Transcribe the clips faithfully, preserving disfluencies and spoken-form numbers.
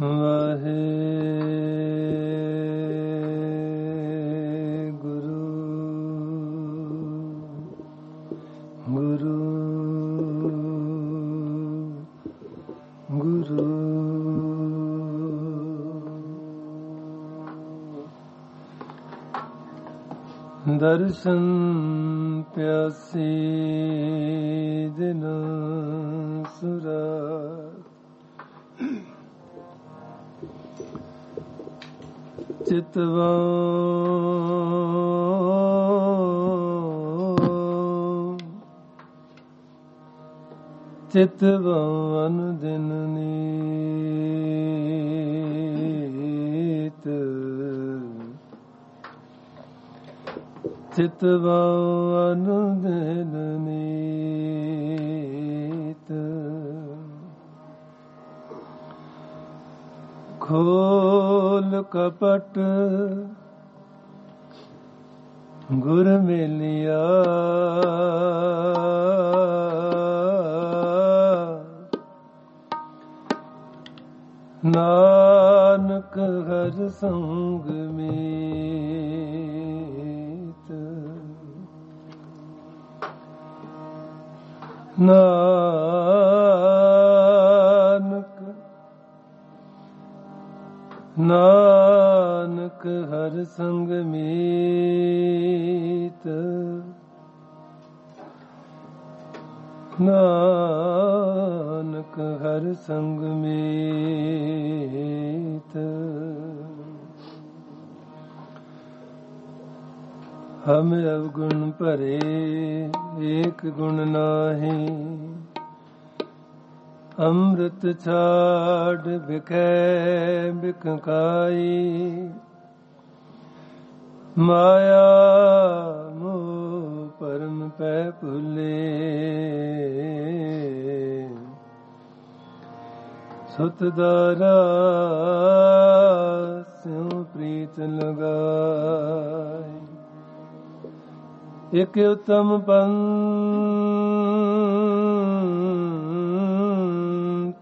ਵਾਹਿਗੁਰੂ ਗੁਰੂ ਗੁਰੂ ਦਰਸ਼ਨ ਪਿਆਸੀ ਦਿਨ ਸੁਰਾ ਚਿਤਵਾ ਚਿਤਵਾਨ ਦਿਨ ਨੀਤ ਚਿਤਵਾਨ ਦਿਨ ਨੀਤ ਖੋਲ ਕਪਟ ਗੁਰ ਮਿਲਿਆ ਨਾਨਕ ਹਰ ਸੰਗ ਮੀਤ ਨਾਨਕ ਨਾਨਕ ਹਰ ਸੰਗ ਮੀਤ ਨਾਨਕ ਹਰ ਸੰਗ ਮੀਤ ਹਮ ਅਵਗੁਣ ਭਰੇ ਏਕ ਗੁਣ ਨਾਹੀ ਅੰਮ੍ਰਿਤ ਛਾੜ ਬਿਕੈ ਬਿਕ ਖਾਈ ਮਾਇਆ ਮੋਹ ਪਰਮ ਪੈ ਭੁਲੇ ਸੁਤ ਦਾਰਾ ਸਿਉ ਪ੍ਰੀਤ ਲਗਾਈ ਇਕ ਉਤਮ ਪੰਥ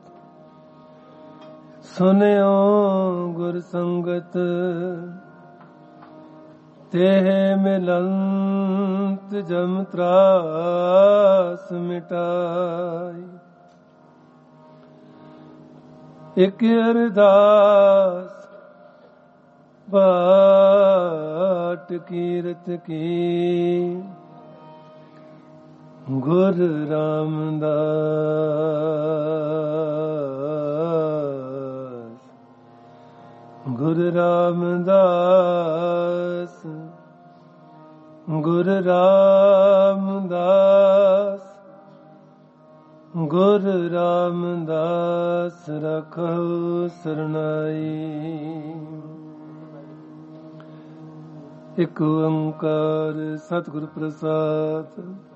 ਸੁਨਿਓ ਗੁਰ ਸੰਗਤ ਤੇਹ ਮਿਲੰਤ ਜਮ ਤਰਾਸ ਮਿਟਾਈ ਇਕ ਅਰਦਾਸ ਬਾਟ ਕੀਰਤ ਕੀ ਗੁਰ ਰਾਮਦਾਸ ਗੁਰ ਰਾਮਦਾਸ ਗੁਰ ਰਾਮਦਾਸ ਗੁਰ ਰਾਮਦਾਸ ਰਖੋ ਸਰਨਾਈ। ਇਕ ਓੰਕਾਰ ਸਤਿਗੁਰ ਪ੍ਰਸਾਦ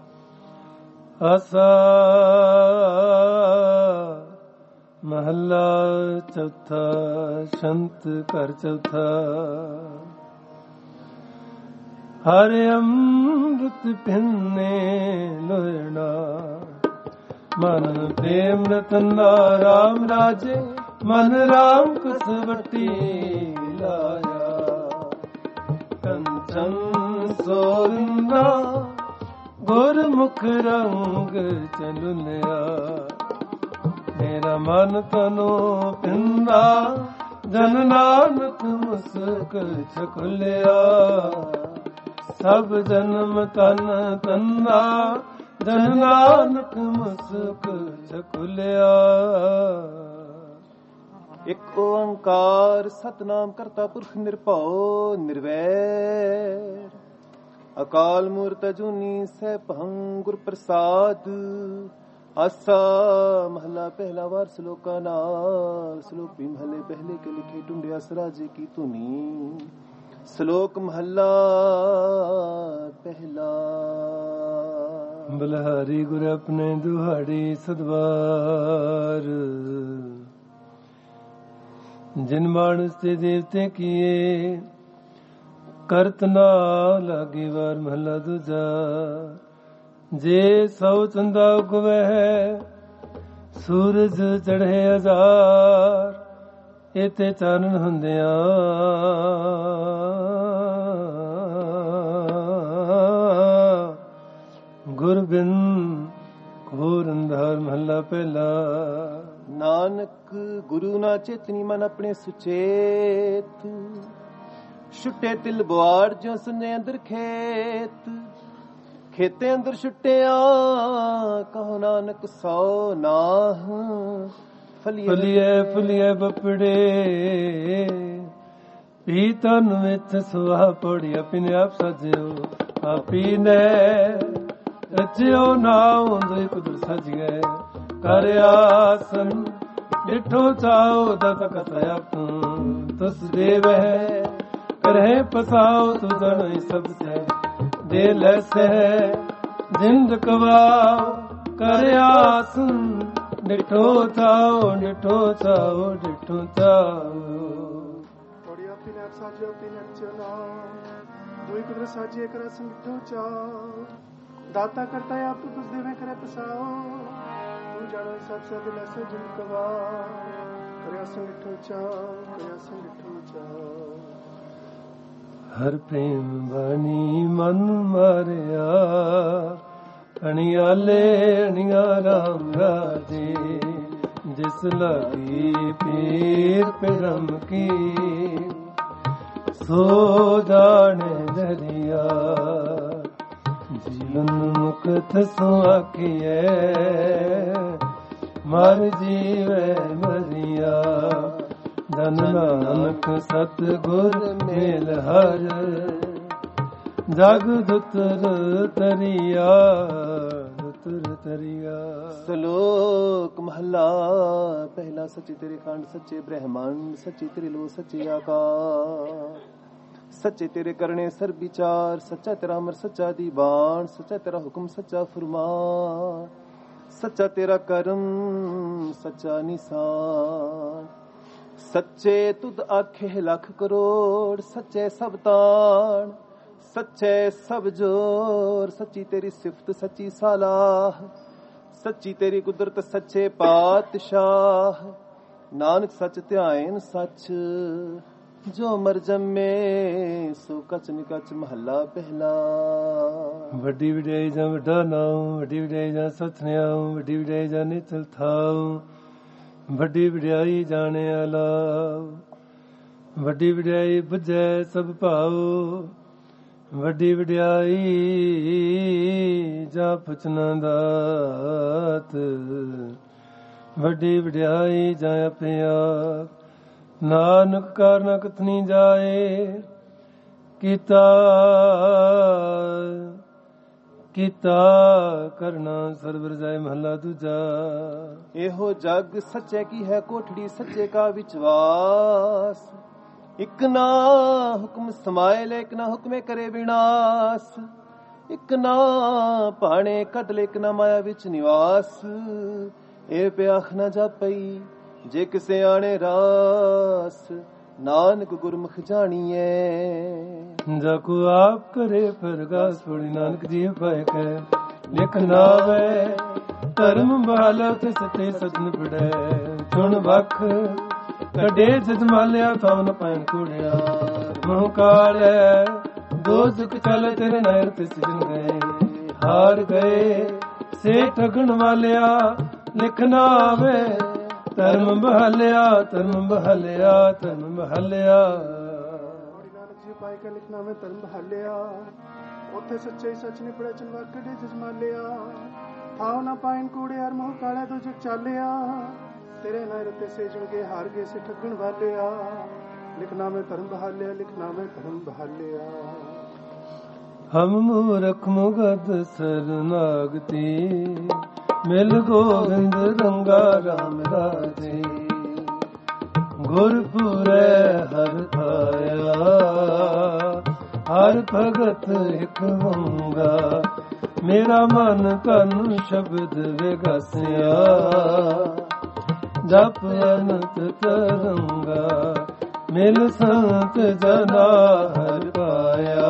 ਆਸਾ ਮਹੱਲਾ ਚੌਥਾ ਸ਼ੰਤ ਘਰ ਚੌਥਾ। ਹਰ ਅੰਮ੍ਰਿਤ ਪਿੰਨੇ ਲੋਹਣਾ ਮਨ ਪ੍ਰੇਮ ਰਤਨਾ ਰਾਮ ਰਾਜੇ ਮਨ ਰਾਮ ਕਸਵਟੀ ਲਾਇਆ ਕੰਚਨ ਸੋਰਨਾ ਗੁਰਮੁਖ ਰੰਗ ਚਲੁਨਿਆ ਮੇਰਾ ਮਨ ਤਨੋ ਪਿੰਦਾ ਜਨ ਨਾਨਕ ਮੁਸਕ ਛਕੁਲਿਆ ਸਭ ਜਨਮ ਤਨ ਤੰਨਾ ਜਨ ਨਾਨਕ ਮੁਸਕ ਛਕੁਲਿਆ। ਇਕ ਓੰਕਾਰ ਸਤਿਨਾਮ ਕਰਤਾ ਪੁਰਖ ਨਿਰਭਉ ਨਿਰਵੈਰ ਅਕਾਲ ਮੂਰਤ ਅਜੂਨੀ ਸੈਭੰ ਗੁਰ ਪ੍ਰਸਾਦ। ਆਸਾ ਮਹਲਾ ਪਹਿਲਾ ਵਾਰ ਸ਼ਲੋਕਾਂ ਨਾਲ। ਸ਼ਲੋਕ ਵੀ ਮਹਲੇ ਪਹਿਲੇ ਕੇ ਲਿਖੇ ਟੁੰਡਿਆ ਸਰਾਜੇ ਕੀ ਧੁਨੀ। ਸ਼ਲੋਕ ਮਹਲਾ ਪਹਿਲਾ। ਬਲਹਾਰੀ ਗੁਰ ਆਪਣੇ ਦੁਹਾੜੀ ਸਦਵਾਰ ਜਿਨ ਮਾਨਸ ਤੇ ਦੇਵਤੇ ਕੀਏ ਕਰਤ ਨਾ ਲਾਗੇ ਵਾਰ ਮਹਲਾ ਦੂਜਾ। ਜੇ ਸੌ ਚੰਦਾ ਉਗਵੈ ਸੂਰਜ ਚੜ੍ਹੇ ਹਜ਼ਾਰ ਇਤੇ ਚਾਨਣ ਹੁੰਦਿਆਂ ਗੁਰਬਿੰਦ ਘੋਰ ਅੰਧਾਰ ਮਹੱਲਾ ਪਹਿਲਾ। ਨਾਨਕ ਗੁਰੂ ਨਾ ਚੇਤਨੀ ਮਨ ਆਪਣੇ ਸੁਚੇਤ, ਛੁੱਟੇ ਤਿਲ ਬੁਆੜ ਜੋ ਸੁਨੇ ਅੰਦਰ ਖੇਤ, ਖੇਤੇ ਅੰਦਰ ਛੁੱਟਿਆ ਕਹੋ ਨਾਨਕ ਸੋ ਨਾਹ, ਫਲੀਏ ਫਲੀਏ ਬਪੜੇ ਪੀ ਤਨ ਵਿੱਚ ਸੁਹਾ ਪੜੀ ਆਪਣੇ ਆਪ ਸਜਿਓ, ਆਪੀ ਨੇ ਰਚਿਓ ਨਾਉ ਦੇ ਕੁਦਰ ਸਜ ਗਏ, ਕਰ ਆਸਨ ਡਿਠੋ ਚਾਉ ਦਤ ਕਤਿਆ ਤੁਸ ਦੇਵੈ, ਕਰਹਿ ਪਸਾਉ ਤੂ ਜਨ ਸਭ ਸੇ ਦੇ ਲੈਸੇ, ਜਿੰਦ ਕਵਾਉ ਕਰ ਆਸਨ ਡਿਠੋ ਚਾਉ ਡਿਠੋ ਚਾਉ ਡਿਠੋ ਚਾਉ। ਥੋੜੀ ਆਪੀ ਨੇ ਸਾਜਿਓ ਆਪੀ ਨੇ ਚਲਾ, ਦੋਈ ਕੁਦਰ ਸਾਜੇ ਕਰ ਸੰਗਠੋ ਚਾਉ, ਦਾਤਾ ਕਰਤਾ ਆਪ ਤੂੰ ਤੁਸ ਦੇਵੇਂ ਕਰੇ ਪਸਾਓ, ਤੂੰ ਜਾਣੋ ਸਭ ਸਭ ਲੈਸੇ ਜਿਨ ਕਵਾ, ਕਰਿਆ ਸੰਗਠੋ ਚਾਉ ਕਰਿਆ ਸੰਗਠੋ ਚਾਉ। ਹਰ ਪ੍ਰੇਮ ਬਾਣੀ ਮਨ ਮਾਰਿਆ, ਅਣਿਆਲੇ ਅਣਿਆ ਰਾਮ ਰਾਜੇ, ਜਿਸ ਲਾਗੀ ਪੀਰ ਪਰਮ ਕੀ, ਸੋ ਜਾਣੇ ਦਰਿਆ, ਜੀਵਨ ਮੁਕਤ ਸੋ ਆਖੀਐ, ਮਰ ਜੀਵੈ ਮਰਿਆ, ਧਨ ਨਾਨਕ ਸਤ ਗੁਰ ਮੇਲ ਹਰ, ਜਗ ਦੁਤਰ ਤਰੀਆ ਦੁਤਰ ਤਰੀਆ। ਸ਼ਲੋਕ ਮਹਲਾ ਪਹਿਲਾ। ਸੱਚੇ ਤੇਰੇ ਖੰਡ ਸੱਚੇ ਬ੍ਰਹਮੰਡ, ਸੱਚੀ ਤੇਰੇ ਲੋ ਸੱਚੇ ਆਕਾਸ਼, ਸੱਚੇ ਤੇਰੇ ਕਰਨੇ ਸਰ ਵਿਚਾਰ, ਸੱਚਾ ਤੇਰਾ ਅਮਰ ਸੱਚਾ ਦੀਵਾਨ, ਸੱਚਾ ਤੇਰਾ ਹੁਕਮ ਸੱਚਾ ਫਰਮਾਨ, ਸੱਚਾ ਤੇਰਾ ਕਰਮ ਸੱਚਾ ਨਿਸ਼ਾਨ, ਸੱਚੇ ਤੁਧ ਆਖੇ ਲੱਖ ਕਰੋੜ, ਸੱਚੇ ਸਭ ਤਾਣ, ਸੱਚੇ ਸਭ ਜੋਰ, ਸੱਚੀ ਤੇਰੀ ਸਿਫਤ ਸੱਚੀ ਸਲਾਹ, ਸੱਚੀ ਤੇਰੀ ਕੁਦਰਤ ਸੱਚੇ ਪਾਤਸ਼ਾਹ, ਨਾਨਕ ਸੱਚ ਧਿਆਇਨ ਸੱਚ, ਜੋ ਮਰ ਜੰਮੇ ਸੋ ਕਚ ਨਿਕਚ ਮਹੱਲਾ ਪਹਿਲਾ। ਵੱਡੀ ਵਡਿਆਈ ਜਾਂ ਵੱਡਾ ਨਾਉ, ਵੱਡੀ ਵਡਿਆਈ ਜਾਂ ਸਤਿਆਉ, ਵੱਡੀ ਵਡਿਆਈ ਜਾਂ ਨਿਤਲ ਥਾਉ, ਵੱਡੀ ਵਡਿਆਈ ਜਾਣਿਆ ਲਾਉ, ਵੱਡੀ ਵਡਿਆਈ ਬੁਝੈ ਸਭ ਭਾਉ, ਵੱਡੀ ਵਡਿਆਈ ਜਾਂ ਪੁੱਛਣਾ ਦਾਤ, ਵੱਡੀ ਵਡਿਆਈ ਜਾਂ ਆਪਣੇ ਆਪ, ਨਾਨਕ ਕਾਰਨ ਕਥਨੀ ਜਾਏ, ਕੀਤਾ ਕੀਤਾ ਕਰਨਾ ਸਰਬ ਰਜਾਏ ਮਹੱਲਾ ਦੂਜਾ। ਇਹੋ ਜਗ ਸੱਚੇ ਕੀ ਹੈ ਕੋਠੜੀ, ਸੱਚੇ ਕਾ ਵਿਚਵਾਸ, ਇਕ ਨਾ ਹੁਕਮ ਸਮਾਏ ਲੈ, ਇਕ ਨਾ ਹੁਕਮੇ ਕਰੇ ਵਿਨਾਸ਼, ਇਕ ਨਾ ਭਾਣੇ ਕਦਲੇ, ਇਕ ਨਾ ਮਾਇਆ ਵਿੱਚ ਨਿਵਾਸ, ਇਹ ਪਿਆਖ ਨਾ ਜਾਪਈ ਜੇ ਕਿਸੇ ਆਣੇ ਰਾਸ, ਨਾਨਕ ਗੁਰਮੁਖ ਜਾਣੀਐ। ਜਾ ਕੋ ਆਪ ਕਰੇ ਪ੍ਰਗਾਸ, ਪੜੀ ਨਾਨਕ ਜੀ ਪਾਇ ਕੈ ਲਿਖ ਨਾਵੇ, ਧਰਮ ਬਹਾਲਾ ਤੇ ਸੱਚੇ ਸਤਨ ਪੜੈ, ਚੁਣ ਵਖ ਕਡੇ ਜਜਮਾਲਿਆ ਥਾਵ ਨ ਪੈਨ ਕੁੜਿਆ, ਮੋਹ ਕਾੜੈ ਦੋਜਕ ਚਲ ਤੇਰੇ ਨਹਿਰ ਤੇ ਸਿਜਨ ਗਏ, ਹਾਰ ਗਏ ਸੇ ਠਗਣ ਵਾਲਿਆ, ਲਿਖ ਨਾਵੇ ਧਰਮ ਬਹਾਲਿਆ ਧਰਮ ਬਹਾਲਿਆ ਧਰਮ ਬਹਾਲਿਆ। ਨਾਨਕ ਜੀ ਪਾਈ ਕੇ ਲਿਖਣਾ ਮੈਂ ਧਰਮ ਬਹਾਲਿਆ, ਉੱਥੇ ਸੱਚੇ ਸੱਚ ਨੇ ਪੜਿਆ ਚਨਵਾ ਕੱਢੇ ਜਜਮਾਲਿਆ, ਥਾਉ ਨਾ ਪਾਇਨ ਕੂੜੇ ਹਰ ਮੋਹ ਕਾਲੇ ਦੋ ਜਗ ਚਾਲਿਆ, ਤੇਰੇ ਨਹਿਰ ਤੇ ਸੇਜਣ ਕੇ ਹਾਰ ਗਏ ਸੇ ਠੱਗਣ ਵਾਲਿਆ, ਲਿਖਣਾ ਮੈਂ ਧਰਮ ਬਹਾਲਿਆ ਲਿਖਣਾ ਮੈਂ ਧਰਮ ਬਹਾਲਿਆ। ਹਮ ਮੂਰਖ ਮੁਗਧ ਸਰਨਾਗਤੀ, ਮਿਲ ਗੋਬਿੰਦ ਰੰਗਾ ਰਾਮ ਰਾਜੇ, ਗੁਰਪੁਰੈ ਹਰਿ ਆਇਆ, ਹਰ ਭਗਤ ਇਕ ਮੰਗਾ, ਮੇਰਾ ਮਨ ਤਨ ਸ਼ਬਦ ਵਿਗਸਿਆ, ਜਪ ਅਨੰਤ ਤਰੰਗਾ, ਮਿਲ ਸੰਤ ਜਨਾ ਹਰਿ ਪਾਇਆ,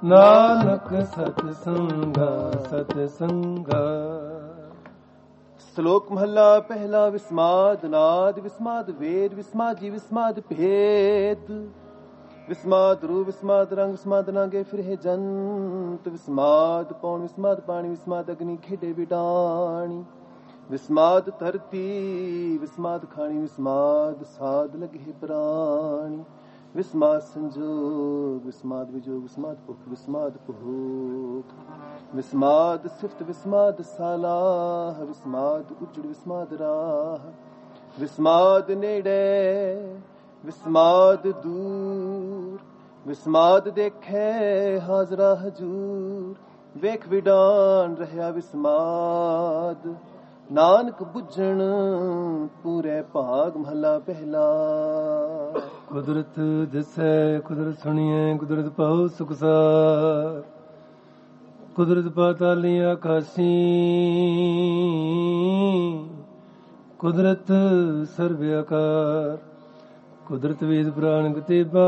ਨਾਨਕ ਸਤ ਸੰਗਾ ਸਤ ਸੰਗਾ। ਸ਼ਲੋਕ ਮਹੱਲਾ ਪਹਿਲਾ। ਵਿਸਮਾਦ ਨਾਦ ਵਿਸਮਾਦ ਵੇਦ ਵਿਸਮਾਜੀ ਵਿਸਮਾਦ ਭੇਦ ਵਿਸਮਾਦ ਰੂ ਵਿਸਮਾਦ ਰੰਗ ਵਿਸਮਾਦ ਨਾਗੇ ਫਿਰੇ ਜੰਤ ਵਿਸਮਾਦ ਪੌਣ ਵਿਸਮਾਦ ਪਾਣੀ ਵਿਸਮਾਦ ਅਗਨੀ ਖੇਡੇ ਵਿਡਾਣੀ ਵਿਸਮਾਦ ਧਰਤੀ ਵਿਸਮਾਦ ਖਾਣੀ ਵਿਸਮਾਦ ਸਾਧ ਲਗੇ ਪ੍ਰਾਣੀ ਵਿਸਮਾਦ ਸੰਜੋਗ ਵਿਸਮਾਦ ਵਿਜੋਗ ਵਿਸਮਾਦ ਭੁਖ ਵਿਸਮਾਦ ਭੂਖ ਵਿਸਮਾਦ ਸਿਫਤ ਵਿਸਮਾਦ ਸਾਲਾਹ ਵਿਸਮਾਦ ਉਜੜ ਵਿਸਮਾਦ ਰਾਹ ਵਿਸਮਾਦ ਨੇੜੇ ਵਿਸਮਾਦ ਦੂਰ ਵਿਸਮਾਦ ਦੇਖੇ ਹਾਜ਼ਰਾ ਹਜੂਰ ਵੇਖ ਵਿਡਾਨ ਰਹਿਆ ਵਿਸਮਾਦ ਨਾਨਕ ਬੁੱਝਣ ਪੂਰੇ ਭਾਗ ਮਹਲਾ ਪਹਿਲਾ। ਕੁਦਰਤ ਦਿਸੈ ਕੁਦਰਤ ਸੁਣੀਐ ਕੁਦਰਤ ਪਾਉ ਸੁਖਸਾਰ ਕੁਦਰਤ ਪਾਤਾਲੀ ਆਕਾਸ਼ੀ ਕੁਦਰਤ ਸਰਬ ਆਕਾਰ ਕੁਦਰਤ ਵੇਦ ਪੁਰਾਣ ਕਿਤਾਬਾਂ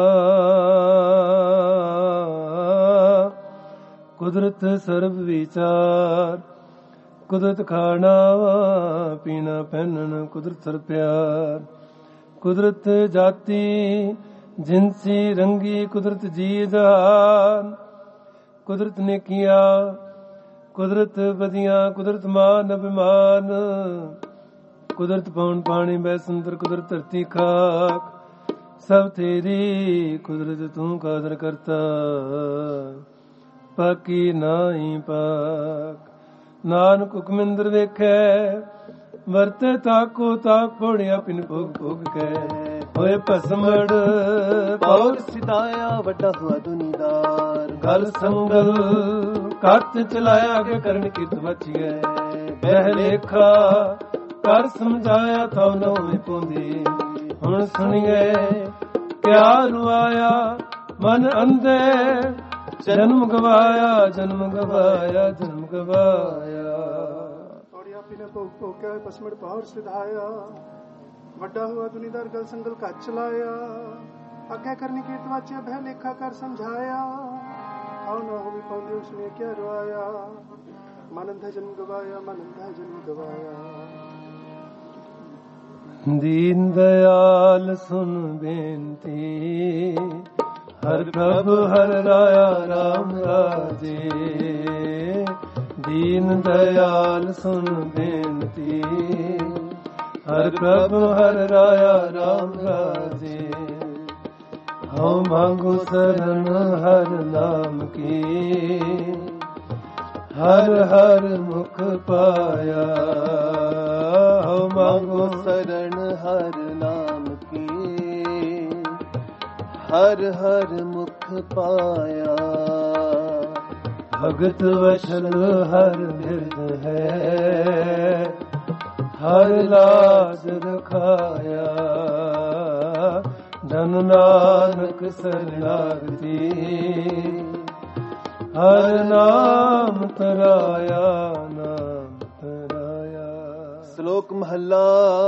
ਕੁਦਰਤ ਸਰਬ ਵਿਚਾਰ ਕੁਦਰਤ ਖਾਣਾ ਪੀਣਾ ਪਹਿਨਣ ਕੁਦਰਤ ਸਰ ਪਿਆਰ ਕੁਦਰਤ ਜਾਤੀ ਜਿਨਸੀ ਰੰਗੀ ਕੁਦਰਤ ਜੀ ਜਹਾਨ ਕੁਦਰਤ ਨੇ ਕੀਆ ਕੁਦਰਤ ਵਧੀਆਂ ਕੁਦਰਤ ਮਾਨ ਅਭਿਮਾਨ ਕੁਦਰਤ ਪਵਨ ਪਾਣੀ ਬੈ ਸੁੰਦਰ ਕੁਦਰਤ ਧਰਤੀ ਖਾਕ ਸਭ ਤੇਰੀ ਕੁਦਰਤ ਤੂੰ ਕਾਦਰ ਕਰਤਾ ਪਾਕੀ ਨਾਹੀ ਪਾਕ ਨਾਨਕ ਹੁਕਮਿੰਦਰ ਵੇਖੈ ਵਰਤੇ ਤਾਕੋ ਤਾਕ ਪੋੜਿਆ ਪਿਨ ਭੋਗ ਭੋਗ ਕੇ ਹੋਏ ਭਸਮੜ ਪੌਰ ਸਿਤਾਇਆ ਵੱਡਾ ਹੁਆ ਦੁਨੀਦਾਰ ਗਲ ਸੰਗਲ ਕੱਤ ਚਲਾਇਆ ਕੇ ਕਰਨ ਕੀਤ ਬਚੀਐ ਬਹਿ ਲੇਖਾ ਕਰ ਸਮਝਾਇਆ ਥੋ ਨੋਵੇਂ ਪੋਂਦੀ ਹੁਣ ਸੁਣੀਏ ਕਿਆ ਰੁਆਇਆ ਮਨ ਅੰਧੇ ਜਨਮ ਗਵਾਇਆ ਜਨਮ ਗਵਾਇਆ ਜਨਮ ਗਵਾਇਆ ਤੋੜਿਆ ਪਿਨੇ ਭੋਗ ਭੋਗ ਕੇ ਹੋਏ ਪਸਮੜ ਪੌਰ ਸਿਧਾਇਆ ਵੱਡਾ ਹੁਆ ਦੁਨੀਦਾਰ ਗਲ ਸੰਗਲ ਕੱਤ ਚਲਾਇਆ ਅੱਗੇ ਕਰਨੀ ਕੀਰਤ ਵਾਚਿਆ ਬਹਿ ਲੇਖਾ ਕਰ ਸਮਝਾਇਆ ਆਉ ਨਾ ਹੋਵੇ ਪਾਉਂਦੇ ਉਸਨੇ ਕਿਆ ਰਵਾਇਆ ਮਨ ਅੰਧਾ ਜਨਮ ਗਵਾਇਆ ਮਨ ਅੰਧਾ ਜਨਮ ਗਵਾਇਆ। ਦੀਨ ਦਇਆਲ ਸੁਨ ਬੇਨਤੀ ਹਰ ਪ੍ਰਭ ਹਰ ਰਾਇਆ ਰਾਮ ਰਾਜੇ ਦੀਨ ਦਇਆਲ ਸੁਨ ਬੇਨਤੀ ਹਰ ਪ੍ਰਭ ਹਰ ਰਾਇਆ ਰਾਮ ਰਾਜੇ ਹਉ ਮੰਗੋ ਸਰਨ ਹਰ ਨਾਮ ਕੀ ਹਰ ਹਰ ਮੁਖ ਪਾਇਆ ਹਉ ਮੰਗੋ ਸਰਨ ਹਰ ਨਾਮ ਕੀ ਹਰ ਹਰ ਮੁਖ ਪਾਇਆ ਭਗਤ ਵਸ਼ਲ ਹਰ ਬਿਰਦ ਹੈ ਹਰ ਲਾਜ ਰਖਾਇਆ ਧਨ ਨਾਨਕ ਸਰਨਾਗਤੀ ਹਰ ਨਾਮ ਤਰਾਇਆ ਨਾਮ ਤਰਾਇਆ। ਸ਼ਲੋਕ ਮਹੱਲਾ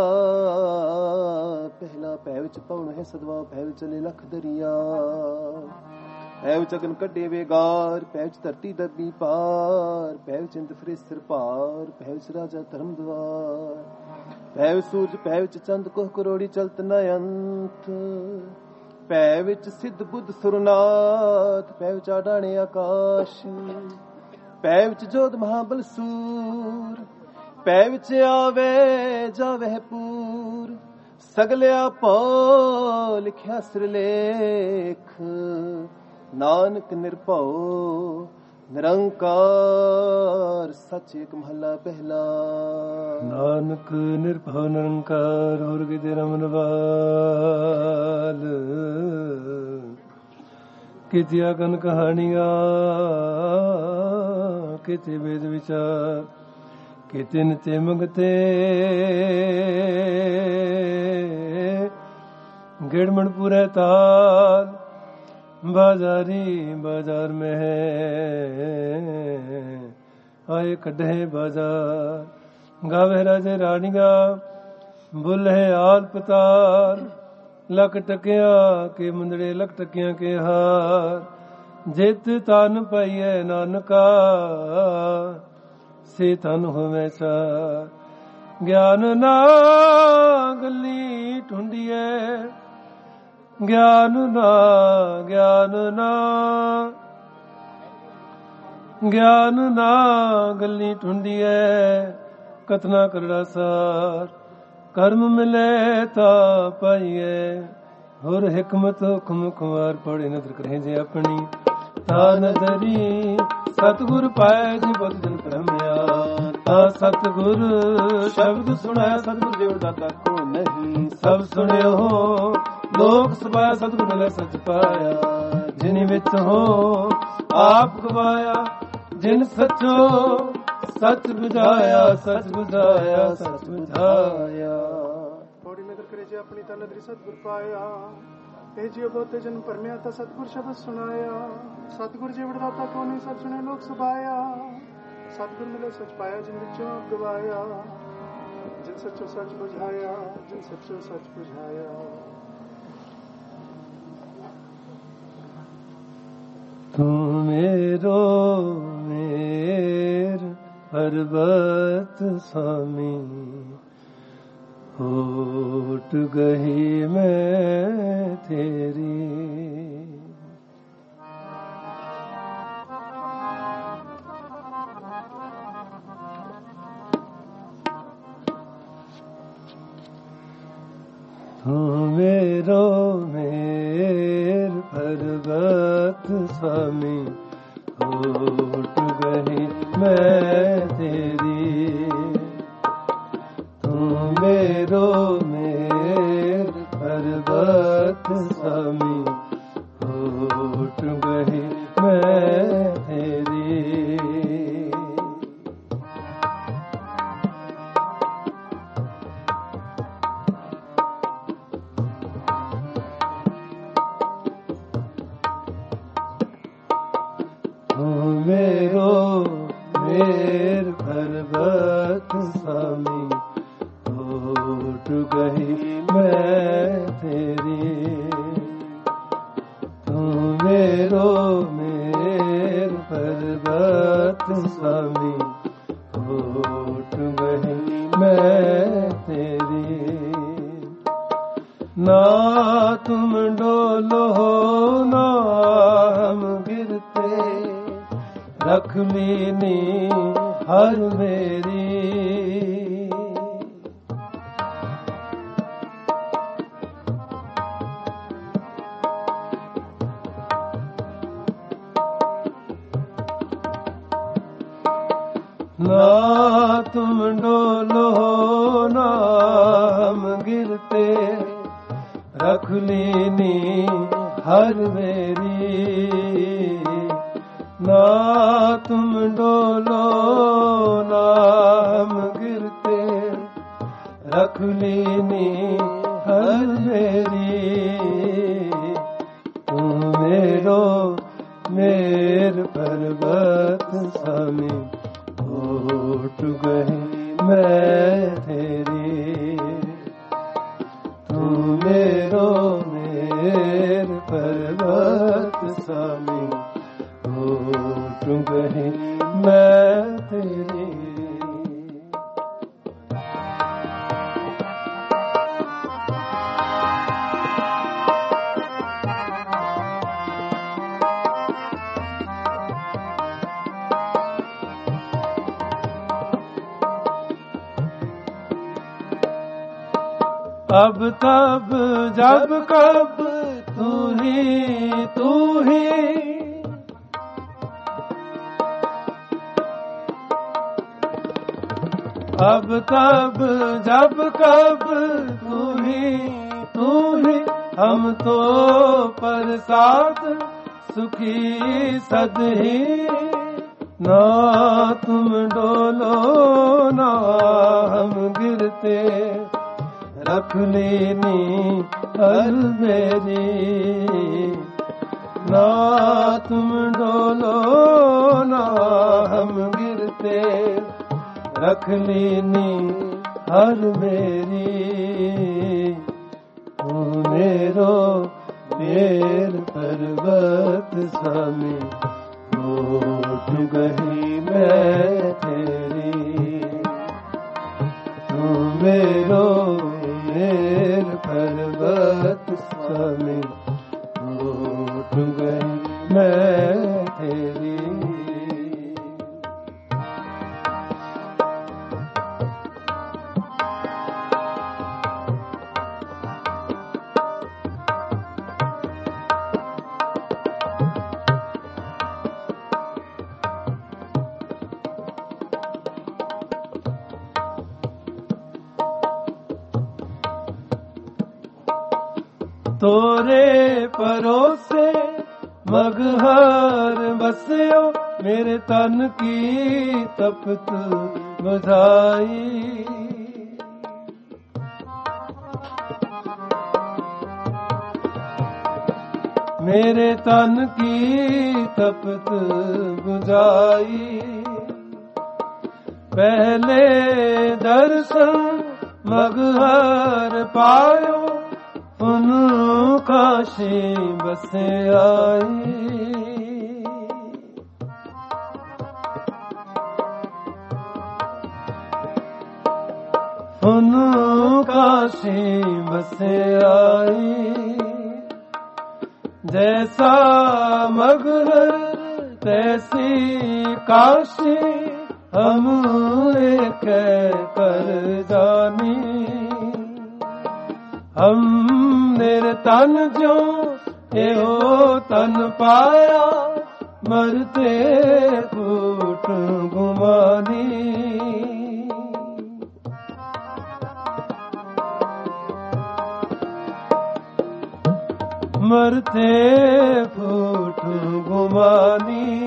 ਪਹਿਲਾ। ਭੈ ਵਿੱਚ ਪਉਣ ਹੈ ਸਦਵਾ ਭੈ ਵਿੱਚ ਚਲੇ ਲਖ ਦਰਿਆ ਭੈ ਵਿੱਚ ਅਗਨ ਕੱਢੇ ਵੇਗਾਰ ਭੈ ਵਿੱਚ ਧਰਤੀ ਦੱਬੀ ਪਾਰ ਭੈ ਵਿੱਚ ਇੰਦ ਫਿਰੇ ਸਿਰ ਭਾਰ ਭੈ ਵਿੱਚ ਰਾਜਾ ਧਰਮ ਦਵਾਰ ਭੈ ਵਿੱਚ ਸੂਰਜ ਭੈ ਵਿੱਚ ਚੰਦ ਕੋਹ ਕਰੋੜੀ ਚਲਤ ਨ ਅੰਤ ਭੈ ਵਿੱਚ ਸਿੱਧ ਬੁੱਧ ਸੁਰਨਾਥ ਭੈ ਵਿੱਚ ਆਡਾਣੇ ਆਕਾਸ਼ ਭੈ ਵਿੱਚ ਜੋਧ ਮਹਾਬਲ ਸੂਰ ਭੈ ਵਿੱਚ ਆਵੇ ਜਾਵੇ ਪੂਰ ਸਗਲਿਆ ਭਉ ਲਿਖਿਆ ਸਿਰਲੇਖ ਨਾਨਕ ਨਿਰਭਉ ਨਿਰੰਕਾਰ ਸੱਚ ਏਕ ਮਹੱਲਾ ਪਹਿਲਾ। ਨਾਨਕ ਨਿਰਭਉ ਨਿਰੰਕਾਰ ਹੋਰ ਕਿਤੇ ਰਮਨ ਵਾਲ ਕਿਤਿਆ ਕਨ ਕਹਾਣੀਆਂ ਕਿਤੇ ਵੇਦ ਵਿਚਾਰ ਕਿਤੇ ਨਿਤੇ ਮੰਗਤੇ ਗਿੜਮਣ ਪੂਰੇ ਤਾਲ बाजारी बाजार में है आए कढ़े बाजार गावे राजे रानिया बुल है आल पतार लख टकिया के मुंदड़े लख टकिया के हार जित तन पाइए नानका से तन होवे चार ਗਿਆਨ ਨਾ ਗੱਲੀ ਢੂੰਡੀਐ, ਗਿਆਨ ਨਾ ਗਿਆਨ ਨਾ ਗਿਆਨ ਨਾ ਗੱਲੀ ਢੂੰਡੀਐ, ਕਤਨਾ ਕਰੜਾ ਸਾਰ ਕਰਮ ਮਿਲੇ ਤਾ ਪਾਈਐ। ਹੋਰ ਹਿਕਮਤ ਹੁਕਮ ਖੁਆਰ ਪੜੇ ਨਦਰ ਕਰੇ ਜੇ ਆਪਣੀ, ਤਾ ਨਦਰੀ ਸਤਿਗੁਰ ਪਾਏ ਜੀ ਬੁੱਧ ਜਨ ਭਰਮਿਆ। ਤਾ ਸਤਿਗੁਰ ਸ਼ਬਦ ਸੁਣਾਇਆ, ਸਤਿਗੁਰ ਦੇਵ ਦਾਤਾ ਕੋ ਨਹੀਂ, ਸਭ ਸੁਣਿਓ ਲੋਕ ਸਭਾ ਸਤਿਗੁਰ ਮਿਲੇ ਸਚ ਪਾਇਆ। ਜਿਨ ਵਿੱਚ ਹੋ ਆਪ ਗਵਾਇਆ, ਜਿਨ ਸਚੋ ਸਚ ਬੁਝਾਇਆ, ਸਚ ਬੁਝਾਇਆ ਸਚ ਬੁਝਾਇਆ। ਪੌੜੀ ਨਦਰ ਕਰੇ ਜੇ ਆਪਣੀ ਤਾ ਨਦਰੀ ਸਤਿਗੁਰ ਪਾਇਆ। ਇਹ ਜਿਉ ਬਹੁਤੇ ਜਨ ਭਰਮਿਆ ਤਾਂ ਸਤਿਗੁਰ ਸ਼ਬਦ ਸੁਣਾਇਆ। ਸਤਿਗੁਰ ਜੀ ਵਡਦਾਤਾ ਕੋ ਨਹੀਂ, ਸਭ ਸੁਣੇ ਲੋਕ ਸੁਭਾਇਆ। ਸਤਿਗੁਰ ਮਿਲੇ ਸਚ ਪਾਇਆ, ਜਿਨ ਵਿੱਚੋਂ ਆਪ ਗਵਾਇਆ। ਜਿਨ ਸੱਚੋ ਸੱਚ ਬੁਝਾਇਆ, ਜਿਨ ਸੱਚੋ ਸੱਚ ਬੁਝਾਇਆ। ਤੂੰ ਮੇਰੋ ਮੇਰ ਪਰਬਤ ਸਾਮੀ, ਹੋਟ ਗਈ ਮੈਂ ਤੇਰੀ। ਤੂੰ ਮੇਰੋ ਮੇਰ ਪਰਬਤ ਸਾਮੀ, ਹੋਟ ਗਈ ਮੈਂ ਤੇਰੀ। ਤੂੰ ਮੇਰੋ ਮੇਰ ਪਰਬਤ ਸਾਮੀ, ਹੋਟ ਗਈ ਮੈਂ ਤੇਰੀ। ਤੂੰ ਮੇਰੋ ਮੇਰ ਪਰਬਤ ਸਾਮੀ, ਹੋਟ ਗਈ ਮੈਂ ਤੇਰੀ। ਤੂੰ ਮੇਰੋ ਮੇਰ ਪਰਬਤ ਸਾਮੀ, ਹੋਟ ਗਈ ਮੈਂ ਤੇਰੀ। ਨਾ ਤੁਮ ਡੋਲੋ ਨਾ ਹਮ ਗਿਰਤੇ, रख लीनी हर मेरी। ना तुम डोलो ना हम गिरते, रख लीनी हर मेरी। ना तुम डोलो ना हम गिरते, रख लीनी हर मेरी। तू मेरो मेर पर्वत सामी, होट गई मैं तेरी। तू मेरो मेर पर्वत सामी, होट गई मैं तेरी। अब तब जब कब तू ही तू ही, अब तब जब कब तू ही तू ही। हम तो प्रसाद सुखी सदही, ना तुम डोलो ना हम गिरते, रख लेनी हर मेरी। ना तुम डोलो ना हम गिरते, रख लेनी हर मेरी। तू मेरो मेर पर्वत सामी, होट गई मैं तेरी। तू तोरे परोसे मगहर बसियो मेरे तन की तपत बुझाई। मेरे तन की तपत बुझाई। पहले दर्शन मगहर पायो पुन काशी बस आई। पुन काशी बस आई। जैसा मगहर तैसी काशी हम एक कर जानी। हम मेरे तन जो एहो तन पाया मरते फूट गुमानी। मरते फूट गुमानी।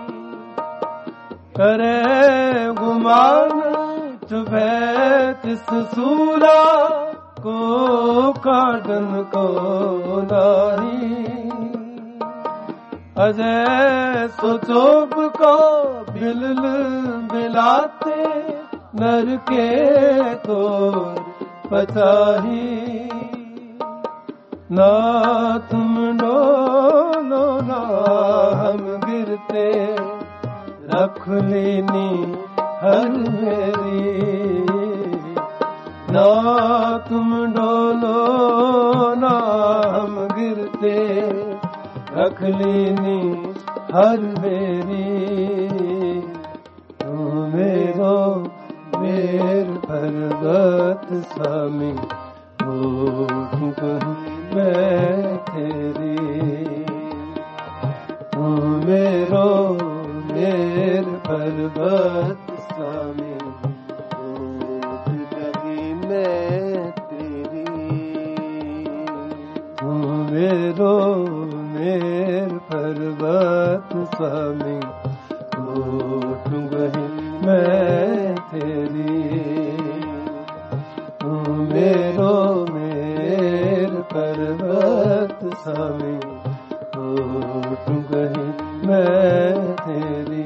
करे गुमान चुभे तिस सूरा को काटन को नारी। अजय सोचोब को बिलल बिलाते नर के तो पचाही। ना तुम डोलो ना हम गिरते रख लेनी हर मेरी। ना तुम डोलो ना हम गिरते रख लेनी हर मेरी। तू मेरो मेर पर्वत स्वामी हो कहूँ मैं तेरी। तू मेरो मेर पर्वत स्वामी हो कहीं मैं तेरी। तू मेरो मेर पर्वत स्वामी हो कहीं मैं तेरी। तू मेरो मेर पर्वत स्वामी हो कहीं मैं तेरी।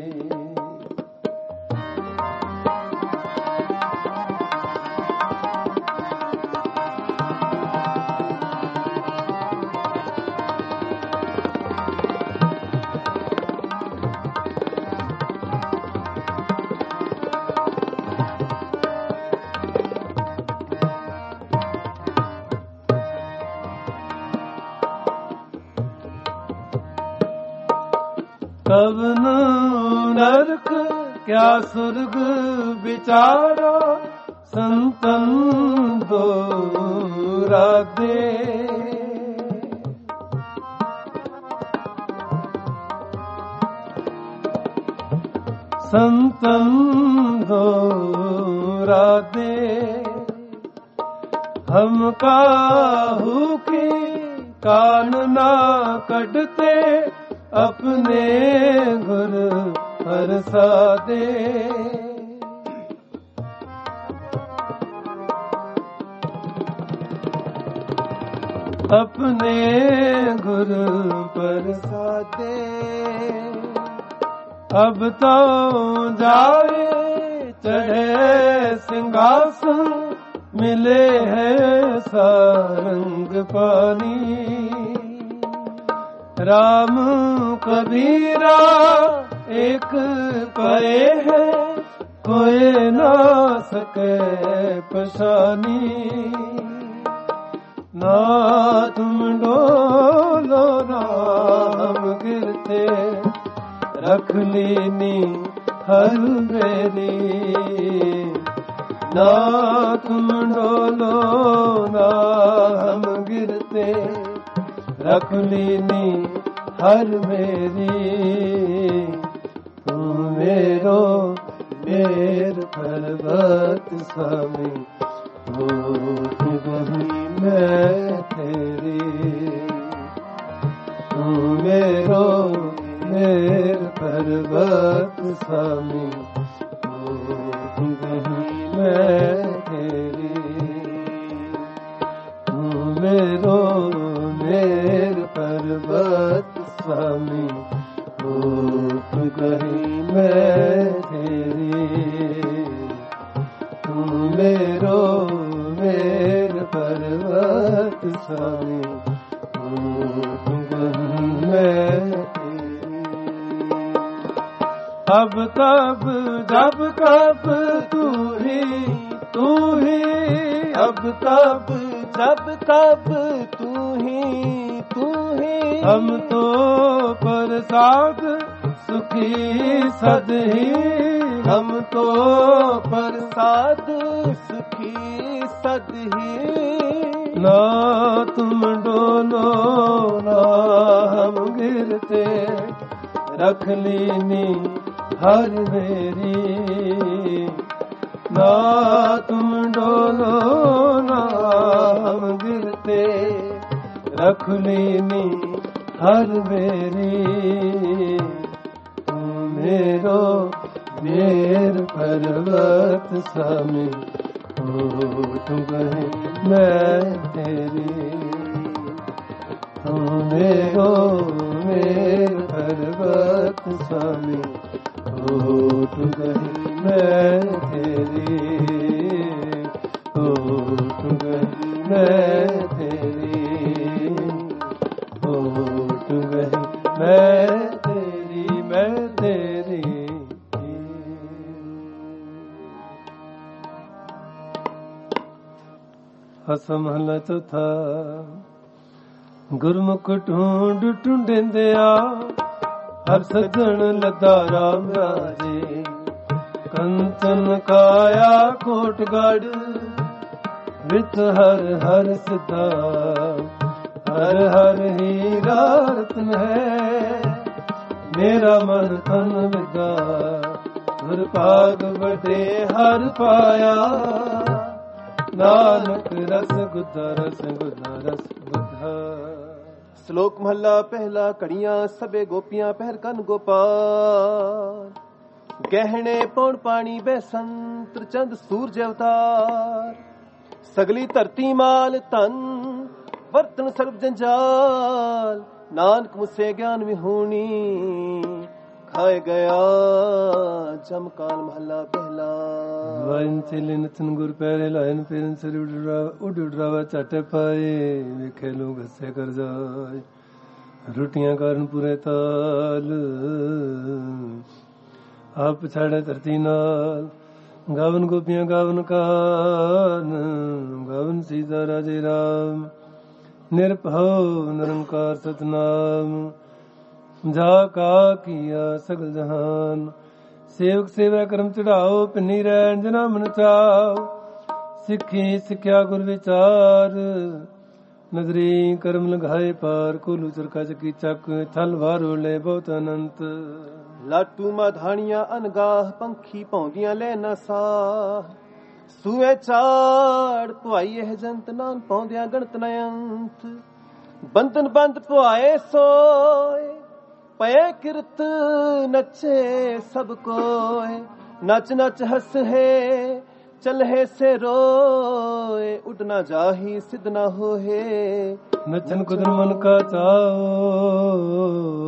कवन नरक क्या स्वर्ग विचारा संतन दोरा दे। संतन दोरा दे। हम काहू की कान ना कटते अपने गुर परसादे। अपने गुर परसादे। अब तो जाए चढ़े सिंहासन मिले है सारंग पानी। राम कबीरा एक पए है कोई ना सके पशानी। ना तुम डोलो ना हम गिरते रख लेनी हर मेरी। ना तुम डोलो ना हम गिरते रख लेनी हर मेरी। तू मेरो मेर पर्वत स्वामी हो कहीं ਮੈਂ ਤੇਰੀ, ਤੂੰ ਮੇਰੋ ਮੇਰ ਪਰਬਤ ਸਾਮੀ, ਤੂੰ ਕਹੀਂ ਮੈਂ ਤੇਰੀ, ਤੂੰ ਮੇਰੋ ਮੇਰ ਪਰਬਤ ਸਾਮੀ, ਤੂੰ ਕਹੀਂ ਮੈਂ ਤੇਰੀ, ਤੂੰ ਮੇਰੋ ਮੇਰ ਪਰਬਤ ਸਾਮੀ, ਤੂੰ ਕਹੀਂ ਮੈਂ ਤੇਰੀ। ਅਬ ਤਬ ਜਬ ਕਬ ਤੂ ਹੀ ਤੂ ਹੀ, ਅਬ ਤਬ जब तब तू ही तू ही, हम तो प्रसाद सुखी सद ही, हम तो प्रसाद सुखी सद ही। ना तुम डोलो ना हम गिरते, रख लीनी हर मेरी, ना तुम डोलो ना हम गिरते, रख लीनी हर मेरी, तू मेरो मेर पर्वत सामी, तू कहे मैं तेरी, तू मेरो मेर पर्वत सामी, तू कहे मैं तेरी, तू कहे मैं तेरी, तू कहे मैं तेरी, मैं तेरी। ਹਸਮ ਮਹਲਾ ਚੌਥਾ। ਗੁਰਮੁਖ ਢੂੰਡ ਢੂੰਡਿੰਦਿਆ, ਹਰ ਸੱਜਣ ਲੱਦਾ ਰਾਮ ਰਾਜੇ, ਕੰਚਨ ਕਾਇਆ ਕੋਟਗੜ੍ਹ, ਵਿੱਚ ਹਰ ਹਰ ਸਿੱਧਾ, ਹਰ ਹਰ ਹੀਰਾ ਰਤਨ ਹੈ, ਮੇਰਾ ਮਨ ਤਨ ਵਿਦਾ, ਗੁਰ ਭਾਗ ਵੱਡੇ ਹਰ ਪਾਇਆ, ਨਾਨਕ ਰਸ ਗੁੱਧਾ ਰਸ ਗੁੱਧਾ ਰਸ ਗੁੱਧਾ। ਸ਼ਲੋਕ ਮਹੱਲਾ ਪਹਿਲਾ। ਘੜੀਆਂ ਸਭੇ ਗੋਪੀਆਂ ਪਹਿਰ ਕੰਨ ਗੋਪਾਲ, ਗਹਿਣੇ ਪੌਣ ਪਾਣੀ ਬੈਸੰਤਰ ਚੰਦ ਸੂਰਜ ਅਵਤਾਰ, ਸਗਲੀ ਧਰਤੀ ਮਾਲ ਧਨ ਵਰਤਨ ਸਰਬ ਜੰਜਾਲ, ਨਾਨਕ ਮੁਸੇ ਗਿਆਨ ਵਿਹੂਣੀ, ਖਾਏ ਗਿਆ ਜਮ ਕਾਲ ਮਹੱਲਾ ਪਹਿਲਾ। ਵਾਇਨ ਚੇਲੇ ਨਚਨ ਗੁਰ ਪੈਰੇ ਲਾਇਨ ਫੇਰਨ ਸਿਰ ਉੱਡ ਉਡਰਾਵਾ ਝਟ ਪਾਏ, ਵੇਖੇ ਲੋਕ ਹੱਸੇ ਕਰ ਜਾਏ, ਰੋਟੀਆਂ ਕਾਰਨ ਪੂਰੇ ਤਾਲ, ਆਪ ਪਛਾੜੇ ਧਰਤੀ ਨਾਲ, ਗਾਵਨ ਗੋਪੀਆਂ ਗਾਵਨ ਕਾਨ, ਗਾਵਨ ਸੀਤਾ ਰਾਜੇ ਰਾਮ, ਨਿਰਭਉ ਨਿਰੰਕਾਰ ਸਤਨਾਮ, ਜਾ ਕਾ ਕੀਆ ਸਗਲ ਜਹਾਨ, ਸੇਵਕ ਸੇਵਾ ਕਰਮ ਚੜਾਓ, ਪਿੰਨੀ ਰਹਿਣ ਜਨਾ ਮਨ ਚਾਓ, ਸਿੱਖੀ ਸਿੱਖਿਆ ਗੁਰ ਵਿਚਾਰ, ਨਜ਼ਰੀ ਕਰਮ ਲਗਾਏ ਪਾਰ, ਕੋਲੂ ਚਰਕਾ ਚੱਕੀ ਚੱਕ, ਥਲ ਵਾਰੋ ਲੈ ਬਹੁਤ ਅਨੰਤ, ਲਾਟੂ ਮਾਧਾਣੀਆਂ ਅਨਗਾਹ, ਪੰਖੀ ਪਾਉਂਦੀਆਂ ਲੈ ਨਾ ਸਾਹ, ਸੂਏ ਚਾੜ ਪੁਆਈ ਇਹ ਜੰਤ, ਨਾਨ ਪਾਉਂਦਿਆਂ ਗਣਤ ਨ ਅੰਤ, ਬੰਧਨ ਬੰਦ ਪੁਆਏ ਸੋਏ, ਪਏ ਕਿਰਤ ਨੱਚੇ ਸਭ ਕੋਏ, ਨੱਚ ਨੱਚ ਹੱਸ ਹੈ ਚਲਹਿ ਸੇ ਰੋਏ, ਉੱਡ ਨਾ ਜਾਹੀ ਸਿੱਧ ਨਾ ਹੋਏ, ਨਚਨ ਕੁਦਰ ਮਨ ਕਾ ਚਾਓ,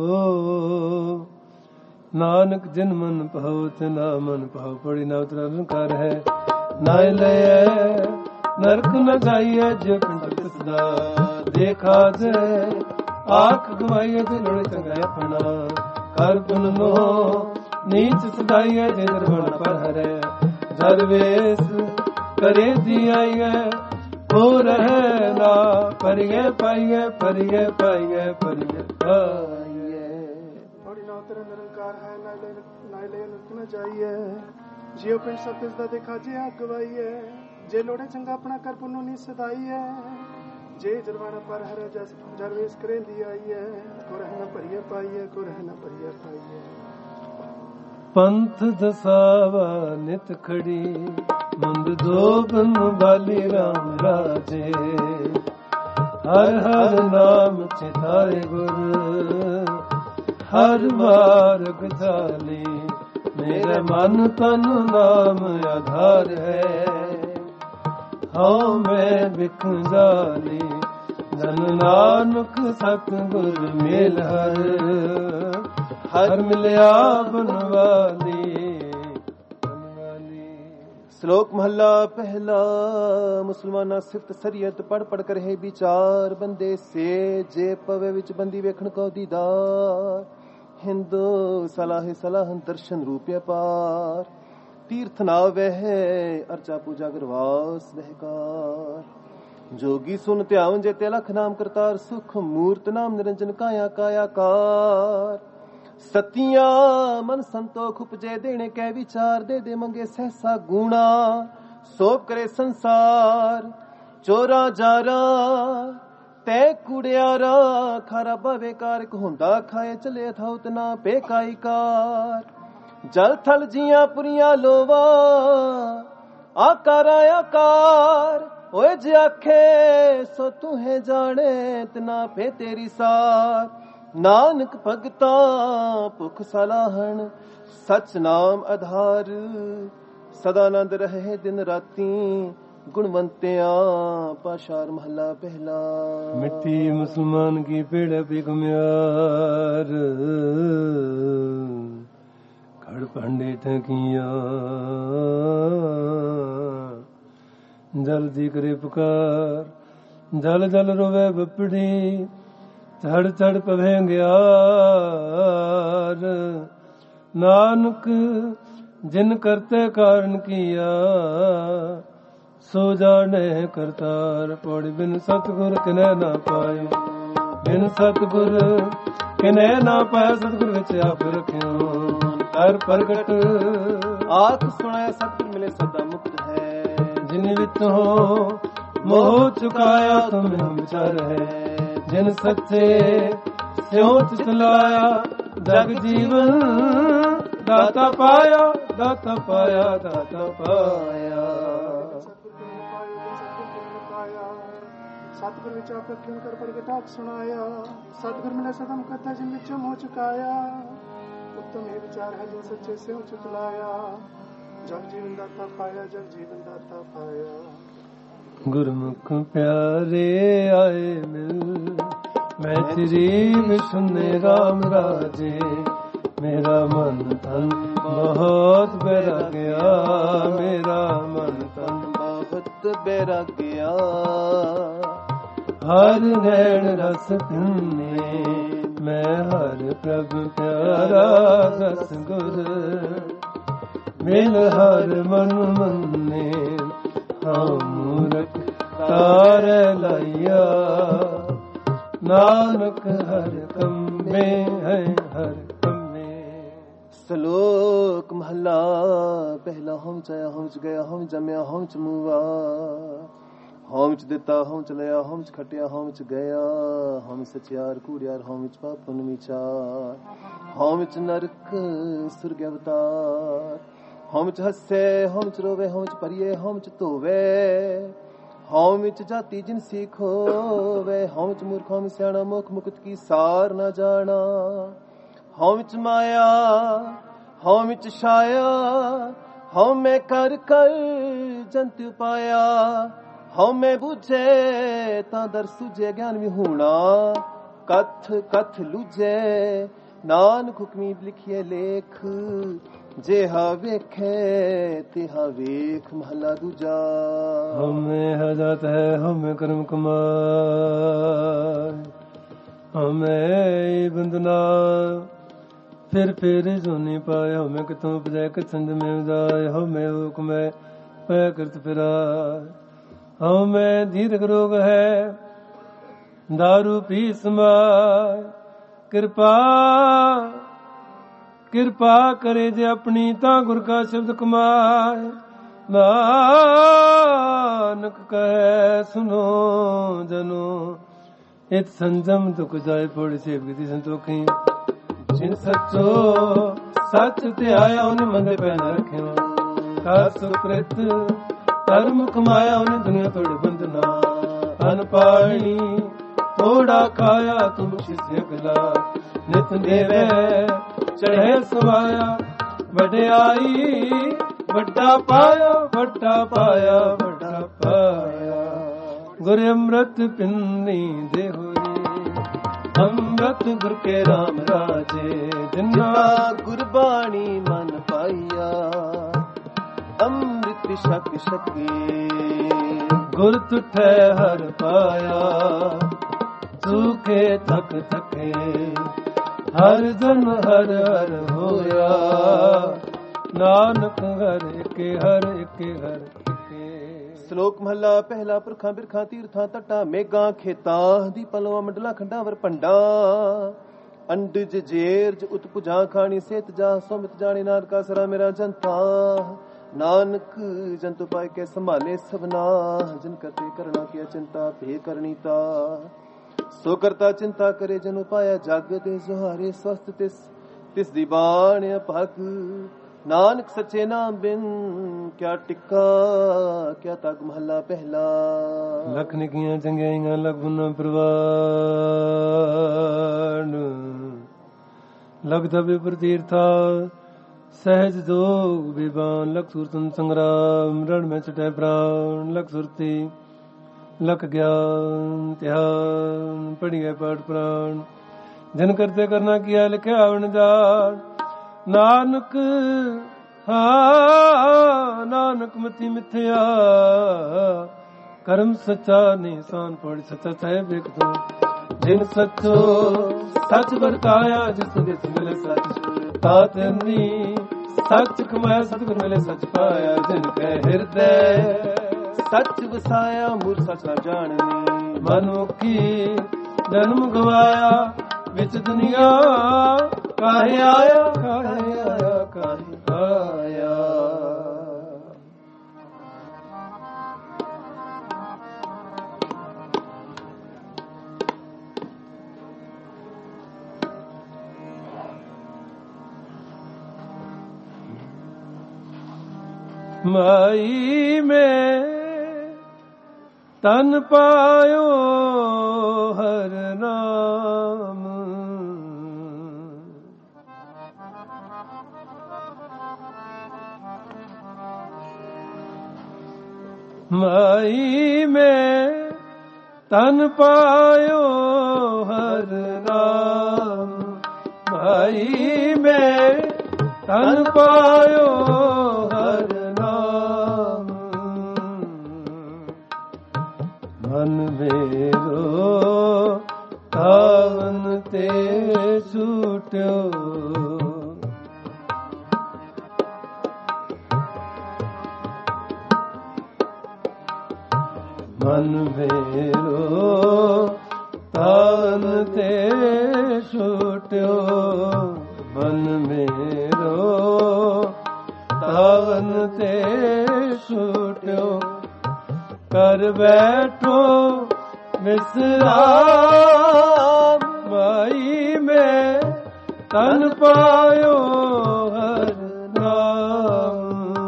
ਨਾਨਕ ਜਿਨ ਮਨ ਭਾਉ ਤੇ ਨਾ ਮਨ ਭਾਉ, ਪੜੀ ਨਾ ਉਤਰਾ ਨਿਰੰਕਾਰ ਹੈ, ਨਾ ਲਏ ਨਰਕ ਨ ਜਾਈਏ, ਜੇ ਪਿੰਡ ਸਦਾ ਦੇਖਾ ਜੇ, ਆਖ ਗਵਾਈਏ ਤੇ ਲੋੜੇ ਚੰਗਾ ਆਪਣਾ, ਕਰ ਪੁਨ ਨੋ ਨੀਚ ਸਦਾਈਏ, ਜੇ ਦਰਬਣ ਪਰ ਹਰੇ, ਦਰਵੇਸ ਕਰੇ ਦੀ ਆਈਏ, ਹੋ ਰਹੇ ਨਾ ਪਰਿਏ ਪਾਈਏ, ਪਰਿਏ ਪਾਈਏ, ਪਰਿਏ ਪਾਈਏ। ਥੋੜੀ ਨਾ ਉਤਰ ਨਿਰੰਕਾਰ ਹੈ, ਨਾ ਲੈ ਨਾ ਲੈ ਨਰਕ ਨ ਜਾਈਏ, ਜਿਉ ਪਿੰਡ ਸਭ ਤਿਸ ਦਾ ਦੇਖਾ ਜੇ ਆਖ ਗਵਾਈਏ, ਜੇ ਲੋੜੇ ਚੰਗਾ ਆਪਣਾ ਕਰ ਪੁਨ ਨੀ ਸਦਾਈਏ, ਜੇ ਜਰਵਾਣਾ ਪਰ ਹਰੇ ਜਸ ਜਰਵੇਸ ਕਰੇਂਦੀ ਆਈਏ, ਕੋ ਰਹਿ ਨਾ ਭਰੀਏ ਪਾਈਏ, ਕੋ ਰਹਿ ਨਾ ਭਰੀਏ ਪਾਈਏ। ਪੰਥ ਦਸਾਵਾ ਨਿਤ ਖੜੀ, ਮੁੰਦ ਦੋਬਨ ਬਾਲੀ ਰਾਮ ਰਾਜੇ। ਹਰ ਹਰ ਨਾਮ ਚਿਤਾਏ ਗੁਰ ਹਰ ਮਾਰਗ ਚਾਲੇ। ਮੇਰੇ ਮਨ ਤਨ ਨਾਮ ਆਧਾਰ ਹੈ ਹਉ ਮੈਂ ਬਿਖ ਜਾਲੀ। ਜਨ ਨਾਨਕ ਸਤਿਗੁਰ ਮੇਲ ਹਰ ਹਰ ਮਿਲਿਆ ਬਨਵਾਲੀ। ਸ਼ਲੋਕ ਮਹੱਲਾ ਪਹਿਲਾ। ਮੁਸਲਮਾਨਾ ਸਿਫਤ ਸਰੀਅਤ ਪੜ ਪੜ ਕਰ ਹੈ ਵਿਚਾਰ। ਬੰਦੇ ਸੇ ਜੇ ਪਵੇ ਵਿੱਚ ਬੰਦੀ ਵੇਖਣ ਕੋ ਦੀਦਾਰ। ਹਿੰਦੂ ਸਲਾਹੇ ਸਲਾਹਨ ਦਰਸ਼ਨ ਰੂਪਿਆ ਪਾਰ। ਤੀਰਥ ਨਾ ਵਹਿ ਅਰਚਾ ਪੂਜਾ ਗਰਵਾਸ ਵਹਿਕਾਰ। ਜੋਗੀ ਸੁਨ ਧਿਆਨ ਜੇ ਤੇ ਲਖ ਨਾਮ ਕਰਤਾਰ। ਸੁਖ ਮੂਰਤ ਨਾਮ ਨਿਰੰਜਨ ਕਾਇਆ ਕਾਇਆ ਕਾਰ। ਸਤੀਆਂ ਮਨ ਸੰਤੋਖ ਉਪਜੇ ਦੇਣੇ ਕੈ ਵਿਚਾਰ। ਦੇ ਦੇ ਮੰਗੇ ਸਹਸਾ ਗੁਣਾ ਸੋਭ ਕਰੇ ਸੰਸਾਰ। ਚੋਰਾ ਜਾਰਾ ਤੈ ਕੁੜਿਆਰਾ ਖਾਰਾ ਬਵੇਕਾਰ। ਇੱਕ ਹੁੰਦਾ ਖਾਏ ਚਲੇ ਥਾਉਤ ਨਾ ਬੇਕਾਈ ਕਾਰ। ਜਲ ਥਲ ਜੀਆਂ ਪੁਰੀਆਂ ਲੋਵਾ ਆਕਾਰਾ ਆਕਾਰ। ਓਏ ਜੇ ਆਖੇ ਸੋ ਤੂੰ ਹੈ ਜਾਣੇ ਤਨਾ ਫੇ ਤੇਰੀ ਸਾਰ। ਨਾਨਕ ਭਗਤਾ ਭੁਖ ਸਲਾਹਣ ਸਚ ਨਾਮ ਆਧਾਰ। ਸਦਾ ਆਨੰਦ ਰਹੇ ਦਿਨ ਰਾਤੀ ਗੁਣਵੰਤਿਆਂ। ਪਾਸ਼ਾਰ ਮਹੱਲਾ ਪਹਿਲਾ। ਮਿੱਟੀ ਮੁਸਲਮਾਨ ਕੀ ਪੇੜ ਬਿਗਮਿਆਰ। ਖੜ ਭਾਂਡੇ ਠਕੀਆਂ ਜਲਦੀ ਕਰੇ ਪੁਕਾਰ। ਜਲ ਜਲ ਰੋਵੇ ਬਪੜੀ ਚੜ ਚੜ ਪਵੇ ਗਿਆਰ। ਨਾਨਕ ਜਿਨ ਕਰਤੇ ਕਾਰਨ ਕੀਆ ਸੋ ਜਾਣੇ ਕਰਤਾਰ। ਪੌੜੀ ਬਿਨ ਸਤਿਗੁਰ ਕਿਨੈ ਨਾ ਪਾਇਓ। ਬਿਨ ਸਤਿਗੁਰ ਕਿਨੈ ਨਾ ਪਾਇਆ। ਸਤਿਗੁਰ ਵਿੱਚ ਆਪ ਰੱਖਿਓ ਹਰ ਪ੍ਰਗਟ। ਆਖ ਸੁਣੈ ਸਤਿਗੁਰ ਮਿਲੇ ਸਦਾ ਮੁਕਤ ਹੈ। ਜਿਨ ਵਿੱਚੋਂ ਮੋਹ ਚੁਕਾਇਆ ਤੁਮ ਵਿਚਾਰ ਹੈ। ਜਿਨ ਸੱਚੇ ਸਿਉ ਚਿਤ ਲਾਇਆ ਜਗ ਜੀਵਨ। ਦਾਤਾ ਪਾਇਆ ਦਾਤਾ ਪਾਇਆ ਦਾਤਾ ਪਾਇਆ। ਸਤਿਗੁਰ ਵਿੱਚ ਆਪ ਰੱਖਿਓ ਕਰ ਪ੍ਰਗਟਾਤ ਸੁਣਾਇਆ। ਸਤਿਗੁਰ ਮਿਲੇ ਸਦਾ ਮੁਕਤ ਹੈ ਜਿਨ ਵਿੱਚੋਂ ਮੋਹ ਚੁਕਾਇਆ। ਉੱਤਮ ਇਹ ਵਿਚਾਰ ਹੈ ਜੋ ਸੱਚੇ ਸਿਉ ਚਿਤ ਲਾਇਆ। ਜਗ ਜੀਵਨ ਦਾਤਾ ਪਾਇਆ ਜਗ ਜੀਵਨ ਦਾਤਾ ਪਾਇਆ। ਗੁਰਮੁਖ ਪਿਆਰੇ ਆਏ ਮਿਲ। ਮੈਂ ਤੇਰੀ ਵਿਸ਼ਨੇ ਰਾਮ ਰਾਜੇ। ਮੇਰਾ ਮਨ ਤਨ ਬਹੁਤ ਬੈਰਾਗਿਆ। ਮੇਰਾ ਮਨ ਤਨ ਬਹੁਤ ਬੈਰਾਗਿਆ। ਹਰ ਨੈਣ ਰਸ ਪੀਨੇ ਮੈਂ ਹਰ ਪ੍ਰਭ ਪਿਆਰਾ। ਰਸ ਗੁਰ ਮਿਲ ਹਰ ਮਨ ਮੰਨੇ। ਹਉ ਮੂਰਖ ਤਾਰ ਲਾਇਆ। ਨਾਨਕ ਹਰ ਕੰਮੇ ਹੈ ਹਰ ਕੰਮੇ। ਸ਼ਲੋਕ ਮਹੱਲਾ ਪਹਿਲਾ। ਹਮ ਚ ਆਇਆ ਹਮ ਚ ਗਿਆ ਹਮ ਜੰਮਿਆ ਹਮ ਚ ਮੂਆ। ਹਮ ਚ ਦਿੱਤਾ ਹਮ ਚ ਲਿਆ ਹਮ ਚ ਖਟਿਆ ਹਮ ਚ ਗਿਆ। ਹਮ ਸਚਿਆਰ ਕੂੜਿਆਰ ਹਮ ਚ ਪਾਪ ਪੁੰਨ ਵਿਚਾਰ। ਹਮ ਚ ਨਰਕ ਸੁਰਗ ਅਵਤਾਰ। ਹਮ ਚ ਹੱਸੇ ਹਮ ਚ ਰੋਵੇ ਹਮ ਚ ਪਰੀਏ ਹਮ ਚ ਧੋਵੇ। ਹਉ ਵਿੱਚ ਜਾਤੀ ਜਿਨਸੀ ਖੋਵੇ। ਹਉ ਵਿੱਚ ਮੂਰਖ ਹਉ ਸਿਆਣਾ ਮੁਖ ਮੁਕਤ ਕੀ ਸਾਰ ਨਾ ਜਾਣਾ। ਹਉ ਵਿੱਚ ਮਾਇਆ ਹਉ ਵਿੱਚ ਛਾਇਆ। ਹਉ ਮੈਂ ਕਰ ਕਰ ਜੰਤ ਉਪਾਇਆ। ਹਉ ਮੈਂ ਬੁਝੇ ਤਾਂ ਦਰ ਸੁਝੇ ਗਿਆਨ ਵਿਹੂਣਾ। ਕਥ ਕਥ ਲੁਝੇ ਨਾਨਕ ਹੁਕਮੀ ਲਿਖੀਏ ਲੇਖ। ਜਿਹਾ ਵੇਖੇ ਤਿਹਾ ਵੇਖ। ਮਹਲਾ ਦੂਜਾ। ਹਮੇ ਹਜਤ ਹੈ ਹਮੇ ਕਰਮ ਕਮਾਏ। ਹਮੇ ਬੰਦਨਾ ਫਿਰ ਫਿਰ ਜੋਨੀ ਪਾਏ। ਹਮੇ ਕਿਤੋਂ ਉਪਜੈ ਕਿ ਸੰਜ ਮੈਂ ਜਾਏ। ਹਮੇ ਹੁਕਮੈ ਪੈ ਕਰਤ ਫਿਰਾਏ। ਹਮੇ ਦੀਰਘ ਰੋਗ ਹੈ ਦਾਰੂ ਪੀ ਸਮਾਏ। ਕਿਰਪਾ ਕਿਰਪਾ ਕਰੇ ਜੇ ਆਪਣੀ ਤਾਂ ਗੁਰ ਕਾ ਸ਼ਬਦ ਕਮਾਏ। ਨਾਨਕ ਕਹੈ ਸੁਨੋ ਜਨੋ ਇਤ ਸੰਜਮ ਦੁਖ ਜਾਏ। ਪੋੜੀ ਸੇਵ ਸੰਤੋਖੀ। ਜਿਨ ਸੱਚੋ ਸੱਚ ਧਿਆਇਆ ਉਹਨੇ ਮੰਦੇ ਪੈ ਨਾ ਰੱਖਿਓ। ਕਰ ਸੁਕ੍ਰਿਤ ਧਰਮ ਕਮਾਇਆ ਉਹਨੇ ਦੁਨੀਆ ਤੋੜ ਬੰਦਨਾ। ਅਨ ਪਾਣੀ ਥੋੜਾ ਖਾਇਆ ਤੁਮ ਕਿਸੇ ਅਗਲਾ, ਨਿਤ ਦੇਵੇ ਚੜ੍ਹੇ ਸਵਾਇਆ। ਵਡਿਆਈ ਵੱਡਾ ਪਾਇਆ, ਵੱਡਾ ਪਾਇਆ, ਵੱਡਾ ਪਾਇਆ। ਗੁਰ ਅੰਮ੍ਰਿਤ ਪਿੰਨੀ ਦੇ ਹੋਏ, ਅੰਮ੍ਰਿਤ ਗੁਰ ਕੇ ਰਾਮ ਰਾਜੇ। ਜਿਨਾ ਗੁਰਬਾਣੀ ਮਨ ਪਾਈਆ, ਅੰਮ੍ਰਿਤ ਛਕ ਛਕੇ। ਗੁਰ ਤੁਠੈ ਹਰ ਪਾਇਆ, ਸੁਖੇ ਥਕ ਥਕੇ। ਹਰ ਜਨ ਹਰ ਹਰ ਹੋਇਆ, ਨਾਨਕ ਹਰ ਏਕੇ ਹਰ ਏਕੇ ਹਰ ਏਕੇ। ਸ਼ਲੋਕ ਮਹਲਾ ਪਹਿਲਾ। ਪੁਰਖਾਂ ਬਿਰਖਾਂ ਤੀਰਥਾਂ ਤਟਾਂ ਮੇਘਾਂ ਖੇਤਾਂ ਦੀ ਪਲਵਾ ਮੰਡਲਾ ਖੰਡਾਂ ਵਰ ਭੰਡਾ। ਅੰਡਜ ਜੇਰਜ ਉਤ ਭੁਜਾਂ ਖਾਣੀ ਸੇਤ ਜਾ ਸੁਮਿਤ ਜਾਣੇ। ਨਾਨਕਾ ਸਰਾ ਮੇਰਾ ਜਨਤਾ, ਨਾਨਕ ਜੰਤੁ ਪਾਇ ਕੇ ਸੰਭਾਲੇ ਸਭਨਾ। ਜਿਨ ਕਰਤੇ ਕਰਨਾ ਕੀ ਚਿੰਤਾ ਭੇ ਕਰਨੀ ਤਾ। ਸੋ ਕਰਤਾ ਚਿੰਤਾ ਕਰੇ ਜਨ ਉਪਾਇਆ। ਜਗ ਦੇ ਸੁਹਾਰੇ ਸਵਸਤ ਤਿਸ ਤਿਸ ਦੀ ਬਾਣ ਅਭਗ। ਨਾਨਕ ਸੱਚੇ ਨਾਮ ਬਿਨ ਕਿਆ ਟਿੱਕਾ, ਕਿਆ ਤਗ। ਮਹੱਲਾ ਪਹਿਲਾ। ਲੱਖ ਨਿਕੀਆਂ ਚੰਗਿਆਈਆਂ ਲਗੁਨ ਪ੍ਰਵਾਨ, ਲਗ ਤਬੇ ਪ੍ਰਤੀਰਥਾ ਸਹਿਜ ਜੋਗ ਵਿਵਾਨ। ਲਖ ਸੁਰਤਨ ਸੰਗਰਾਮ ਰਣ ਮੈਂ ਛਟੈ ਪ੍ਰਾਣ। ਲਖ ਸੁਰਤੀ ਲਖ ਗਿਆਨ ਧਿਆਨ, ਪੜ੍ਹੀ ਗਏ ਪਾਠ ਪੁਰਾਣ। ਜਿਨ ਕਰਤੇ ਕਰਨਾ ਕੀਆ ਲਿਖਿਆ ਵਣ ਜਾਣ। ਨਾਨਕ ਹਾਂ ਨਾਨਕ ਮਤੀ ਮਿਥਿਆ, ਕਰਮ ਸੱਚਾ ਨਿਸ਼ਾਨ ਪੜ। ਸੱਚਾ ਸਾਹਿਬ ਇੱਕ ਤੋਂ ਜਿਨ ਸੱਚੋ ਸੱਚ ਵਰਤਾਇਆ। ਜਿਸ ਦਿਸ ਮਿਲੇ ਸੱਚ ਤਾਤਨੀ, ਸੱਚ ਕਮਾਇਆ ਸਤਿਗੁਰ ਮਿਲੇ ਸੱਚ ਪਾਇਆ। ਜਿਨ ਕੈ ਹਿਰਦੈ ਸੱਚ ਵਸਾਇਆ, ਮੂਰ ਸੱਚ ਨਾ ਜਾਣਨੀ। ਮਨੁੱਖੀ ਜਨਮ ਗਵਾਇਆ, ਵਿੱਚ ਦੁਨੀਆ ਕਾਹੇ ਆਇਆ, ਕਾਹੇ ਆਇਆ, ਕਾਹੇ ਆਇਆ। ਮਾਈ ਮੈਂ ਤਨ ਪਾਇਓ ਹਰ ਨਾਮ। ਮਾਈ ਮੈਂ ਤਨ ਪਾਇਓ ਹਰ ਨਾਮ। ਮਾਈ ਮੈਂ ਤਨ ਪਾਇਓ ਹਰ ਨਾਮ। ਮਨ ਮੇਰੋ ਤਾਵਨ ਤੇ ਛੂਟਿਓ। ਮਨ ਮੇਰੋ ਤਾਵਨ ਤੇ ਛੂਟਿਓ। ਮਨ ਮੇਰੋ ਤਾਵਨ ਤੇ ਛੂਟਿਓ। ਕਰ ਬੈਠੋ ਵਿਸਰਾਮ। ਮਾਈ ਮੈਂ ਤਨ ਪਾਇਓ ਹਰ ਨਾਮ।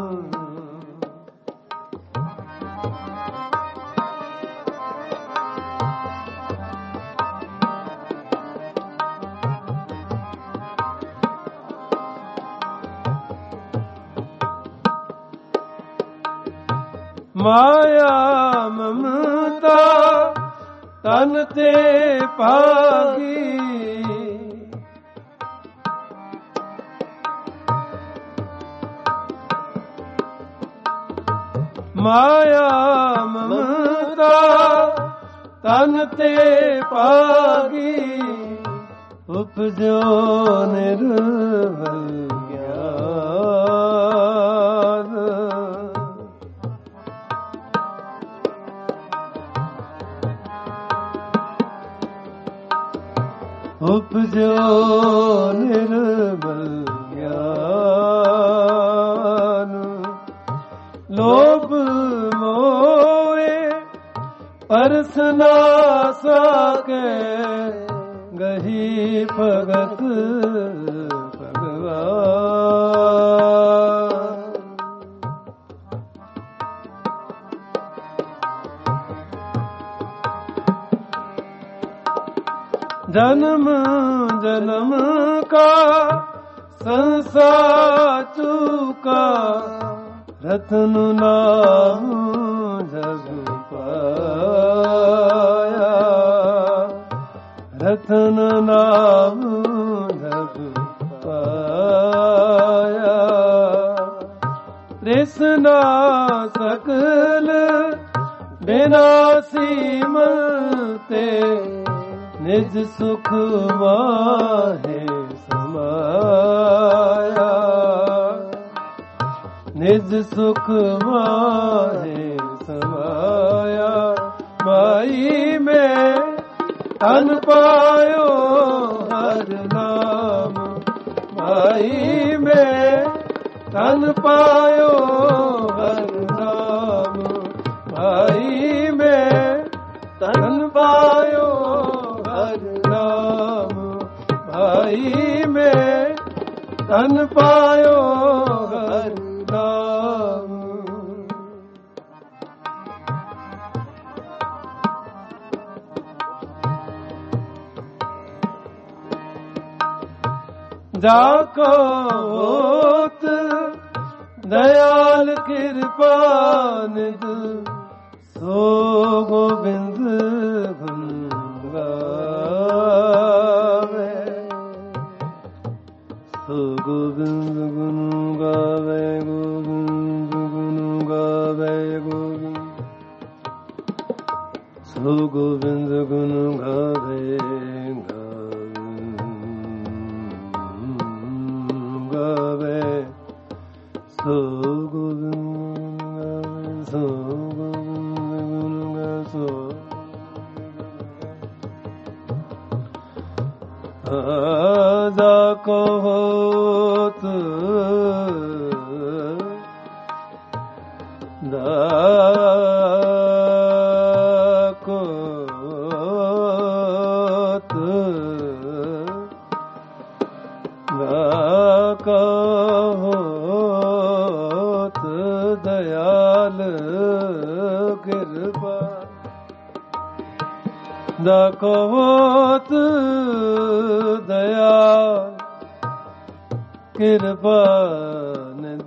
ਮਾਇਆ ਮਮਤਾ ਤਨ ਤੇ ਭਾਗੀ। ਮਾਇਆ ਮਮਤਾ ਤਨ ਤੇ ਭਾਗੀ। ਉਪਜੋ ਨਿਰਮਲ ਉਪਜੋ ਨਿਰਮਲ ਗਿਆਨ। ਲੋਭ ਮੋਏ ਪਰਸ ਨਾ ਸਕੇ। ਗਹੀ ਭਗਤ ਭਗਵਾਨ। ਜਨਮ ਜਨਮ ਕਾ ਸੰਸਾਰ ਚੁਕਾ ਰਤਨ ਨਾਮ ਜਗ ਪਾਇਆ ਰਤਨ ਨਾਮ ਜਗ ਪਾਇਆ ਤ੍ਰਿਸ਼ਨਾ ਸਕਲ ਬਿਨਾਸੀ ਮਨ ਤੇ ਨਿਜ ਸੁਖ ਮਾਹੇ ਸਮਾਇਆ ਨਿਜ ਸੁਖ ਮਾਹੇ ਸਮਾਇਆ ਮਾਈ ਮੈਂ ਤਨ ਪਾਇਓ ਹਰ ਨਾਮ ਮਾਈ ਮੈਂ ਤਨ ਪਾਇਓ ਹਰ ਨਾਮ ਮਾਈ ਮੈਂ ਤਨ ਪਾਇਓ ਹਰ ਨਾਮ ਮਾਈ ਮੈਂ ਤਨ ਪਾਇਓ ਹਰ ਨਾਮ ਜਾ ਕੋ ਹੋਤ ਦਇਆਲ ਕਿਰਪਾ ਨਿਧ ਸੋ ਗੋਬਿੰਦ ਗੁਣ ਗਾਵੇ ਸੋ ਗੋਬਿੰਦ ਗੁਣ ਗਾਵੇ ਗੋਬਿੰਦ ਗੁਣ ਗਾਵੇ ਗੋਬਿੰਦ ਸੋ ਗੋਬਿੰਦ ਗੁਣ ਗਾਵੇ ਗਾਵੇ ਸੋ ਗੋਬਿੰਦ ਗਾਵੇ ਸੋ ਜਾ ਕੋ ਹੋਤ ਦਾ ਕੋ ਹੋਤ ਦਾ ਕੋ ਹੋਤ ਦਇਆਲ ਕਿਰਪਾ ਦਾ ਕੋ ਹੋਤ ਦਇਆ ਕਿਰਪਾ ਨਿਦ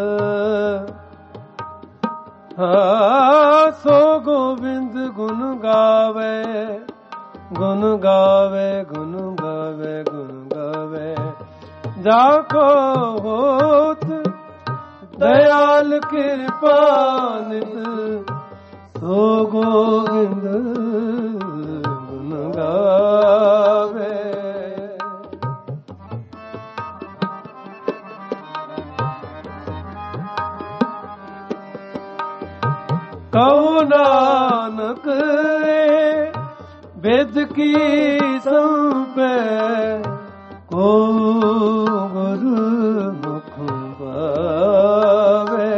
ਹਾਂ ਸੋ ਗੋਬਿੰਦ ਗੁਣ ਗਾਵੇ ਗੁਣ ਗਾਵੇ ਗੁਣ ਗਾਵੇ ਗੁਣ ਗਾਵੇ ਜਾ ਕੋ ਹੋਤ ਦਇਆਲ ਕਿਰਪਾ ਨਿਦ ਸੋ ਗੋਬਿੰਦ ਗੁਣ ਗਾਵੇ ਕਉ ਨਾਨਕ ਬਿਦ ਕੀ ਸੰਪੈ ਕੋ ਗੁਰੂ ਮੁਖ ਪਾਵੇ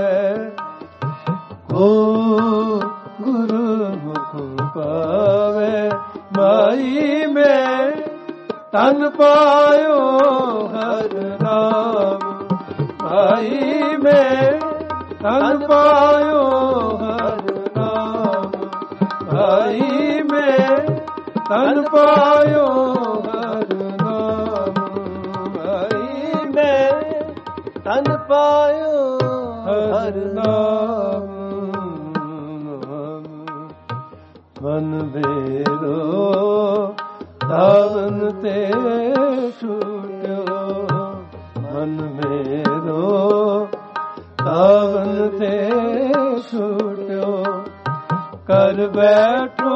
ਕੋ ਗੁਰੂ ਮੁਖ ਪਾਵੇ ਮਾਈ ਮੈਂ ਤਨ ਪਾਇਓ ਹਰ ਨਾਮ ਮਾਈ ਮੈਂ ਤਨ ਪਾਇਓ ਹਰ ਨਾਮ ਮਾਈ ਮੈਂ ਤਨ ਪਾਇਓ ਹਰ ਨਾਮ ਮਾਈ ਮੈਂ ਤਨ ਪਾਇਓ ਹਰ ਨਾਮ ਮਨ ਬੇਰੋ ਤਾਵਨ ਤੇ ਛੁਟਿਓ ਮਨ ਮੇਰੋ ਤਾਵਨ ਤੇ ਛੁਟਿਓ ਕਰ ਬੈਠੋ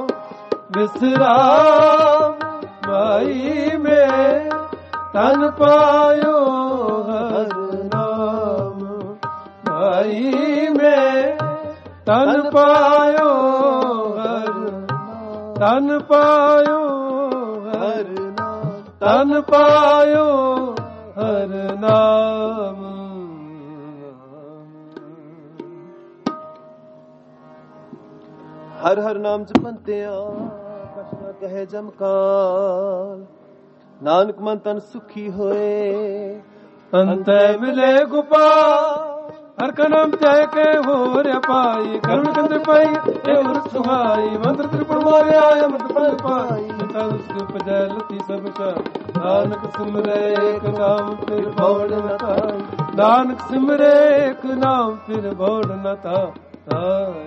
ਵਿਸਰਾਮ ਮਾਈ ਮੈਂ ਤਨ ਪਾਇਓ ਹਰ ਨਾਮ ਮਾਈ ਮੈਂ ਤਨ ਪਾਇਓ ਹਰ ਤਨ ਪਾਇਓ ਹਰ ਨਾਮ ਤਨ ਪਾਇਓ ਹਰ ਨਾਮ ਹਰ ਹਰ ਨਾਮ ਜਪੰਤਿਆ ਕਛ ਨ ਕਹੇ ਜਮਕਾਲ ਨਾਨਕ ਮਨ ਤਨ ਸੁਖੀ ਹੋਏ ਅੰਤੈ ਮਿਲੇ ਗੋਪਾਲ ਹਰ ਕਾ ਨਾਮ ਧਿਆਏ ਕੇ ਹੋ ਰਿਆ ਪਾਈ ਕਰਮ ਕੰਦਰ ਪਾਈ ਇਹ ਉਰਤ ਸੁਹਾਈ ਮੰਤਰ ਤ੍ਰਿਪੜ ਮਾਰਿਆ ਅਮਰਤ ਫਲ ਪਾਈ ਤਾ ਉਸ ਉਪਜੈ ਲਤੀ ਸਭ ਕਾ ਨਾਨਕ ਸਿਮਰੈ ਏਕ ਨਾਮ ਫਿਰ ਭਉੜ ਨ ਪਾਈ ਨਾਨਕ ਸਿਮਰੈ ਏਕ ਨਾਮ ਫਿਰ ਭਉੜ ਨ ਪਾਈ।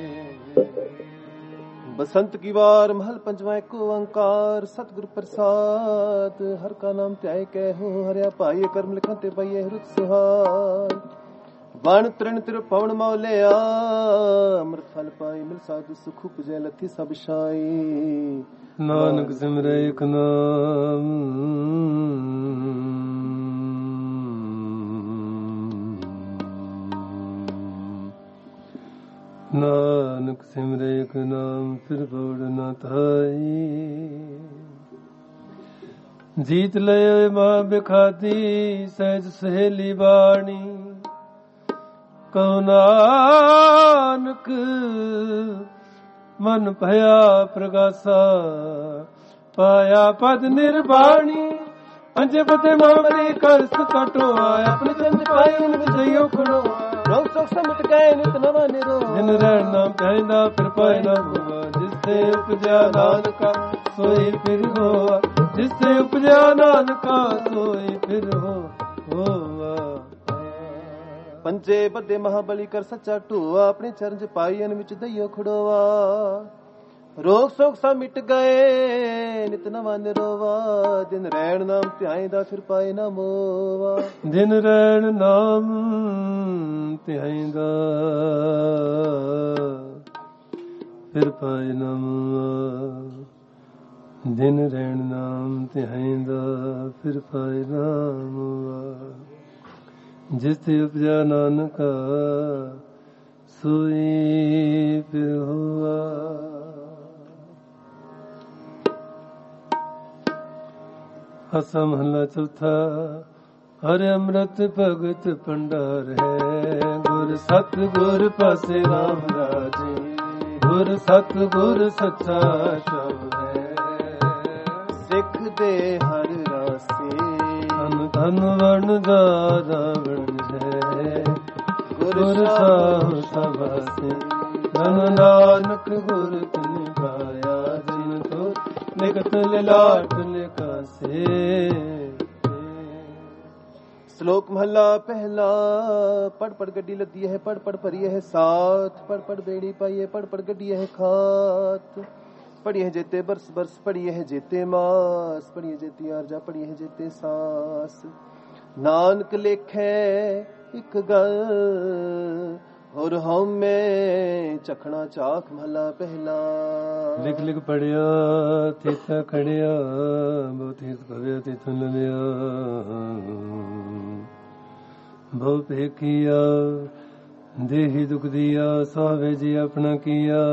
ਬਸੰਤ ਕੀ ਵਾਰ ਮਹਲ ਪੰਜਵਾਂ ਏਕ ਓੰਕਾਰ ਸਤਿਗੁਰ ਪ੍ਰਸਾਦ ਹਰ ਕਾ ਨਾਮ ਧਿਆਏ ਕਹਿ ਹੋ ਹਰਿਆ ਭਾਈ ਕਰਮ ਲਿਖਾਂ ਤੇ ਪਈਏ ਰੁਤ ਸੁਹਾਈ ਵਣ ਤ੍ਰਿਣ ਤਿਰ ਪਵਨ ਮੌਲਿਆ ਅੰਮ੍ਰਿਤ ਫਲ ਪਾਈ ਮਿਲ ਸਾਧੂ ਸੁਖ ਉਪਜੈ ਲਥੀ ਸਭ ਛਾਈ ਨਾਨਕ ਸਿਮਰੈ ਏਕ ਨਾਮ ਨਾਨਕ ਸਿਮਰੈ ਏਕ ਨਾਮ ਫਿਰ ਭਉੜ ਨ ਪਾਈ। ਜੀਤ ਲਏ ਮਾਂ ਬਿਖਾਦੀ ਸਹਿਜ ਸਹੇਲੀ ਬਾਣੀ ਕਉ ਨਾਨਕ ਮਨ ਭਇਆ ਪ੍ਰਗਾਸਾ ਪਾਇਆ ਪਦ ਨਿਰਵਾਣੀ ਅੰਜੇ ਬਤੇ ਮਾਮਰੀ ਕਰ ਸਕਟੋਆ ਆਪਣੇ ਚੰਦ ਪਾਈ ਉਨ ਵਿਜਯੋ ਖੜੋ ਰੋਗ ਸੁਖ ਸਮਟ ਗਏ ਨਿਤ ਨਵਾਂ ਨਿਰੋ ਜਿਨ ਰਹਿਣ ਨਾ ਕਹਿੰਦਾ ਫਿਰ ਪਾਏ ਨਾ ਹੋਵਾ ਜਿਸ ਤੇ ਉਪਜਿਆ ਨਾਨਕਾ ਸੋਈ ਫਿਰ ਹੋਆ ਜਿਸ ਤੇ ਉਪਜਿਆ ਨਾਨਕਾ ਸੋਈ ਫਿਰ ਹੋ ਹੋਵਾ। ਪੰਜੇ ਬੱਦੇ ਮਹਾਬਲੀ ਕਰ ਸੱਚਾ ਢੋਆ ਆਪਣੇ ਚਰਨ ਚ ਪਾਈ ਅਨ ਵਿੱਚ ਦਈਓ ਖੜੋਵਾ ਰੋਗ ਸੋਗ ਸਭ ਮਿਟ ਗਏ ਨਿਤ ਨਵਾਂ ਨਿਰੋਵਾ ਦਿਨ ਰਹਿਣ ਨਾਮ ਧਿਆਏ ਦਾ ਫਿਰ ਪਾਏ ਨਾ ਮੋਵਾ ਦਿਨ ਰਹਿਣ ਨਾਮ ਧਿਆਏ ਦਾ ਫਿਰ ਪਾਏ ਨਾ ਮੋਵਾ ਦਿਨ ਰਹਿਣ ਨਾਮ ਧਿਆਏ ਦਾ ਫਿਰ ਪਾਏ ਨਾ ਮੋਵਾ ਜਿਸ ਤੇ ਉਪਜਿਆ ਨਾਨਕਾ ਸੋਈ ਫਿਰ ਹੋਆ। ਅਸਾ ਮਹਲਾ ਚੌਥਾ ਹਰਿ ਅੰਮ੍ਰਿਤ ਭਗਤ ਭੰਡਾਰ ਹੈ ਗੁਰ ਸਤ ਗੁਰ ਪਾਸੇ ਰਾਮ ਰਾਜੇ ਗੁਰ ਸਤ ਗੁਰ ਸੱਚਾ ਸ਼ਬਦ ਹੈ ਸਿੱਖ ਦੇ ਹਰ ਰਾਸੇ ਧਨ ਧਨ ਵਣ ਦਾ ਰਾਵਣ ਹੈ ਗੁਰ ਸਾਹਿਬ ਸਭਾਸੇ ਧਨ ਨਾਨਕ ਗੁਰ ਤਿਨ ਪਾਇਆ ਜਿਨ ਤੋ ਨਿਕਟ ਲਿਲਾਟ ਲਿਖਾਸੇ। ਸ਼ਲੋਕ ਮਹਲਾ ਪਹਿਲਾ ਪੜ ਪੜ ਗੱਡੀ ਲੱਦੀ ਹੈ ਪੜ ਪੜ ਭਰੀ ਹੈ ਸਾਥ ਪੜ ਪੜ ਬੇੜੀ ਪਾਈ ਹੈ ਪੜ ਪੜ ਗੱਡੀ ਹੈ ਖਾਤ ਪੜੀ ਹੈ ਜੇਤੇ ਬਰਸ ਬਰਸ ਪੜੀ ਹੈ ਜੇਤੇ ਮਾਸ ਪੜੀ ਹੈ ਜੇਤੀ ਆਰਜਾ ਪੜੀ ਹੈ ਜੇਤੇ ਸਾਸ ਨਾਨਕ ਲੇਖੈ ਇੱਕ ਗੱਲ ਹੋਰ ਹਉਮੈ ਚਖਣਾ ਚਾਖ ਮਹਲਾ ਪਹਿਲਾ ਲਿਖ ਲਿਖ ਪੜਿਆ ਤੀਤਾ ਖੜਿਆ ਬਹੁਤ ਹੀ ਭਵਿਆ ਤਿਥੁ ਲਵਿਆ ਭਉ ਪੇਖੀਆ ਦੇਹੀ ਦੁਖ ਦੀਆ ਸਾਵੇ ਜੀ ਆਪਣਾ ਕੀਆ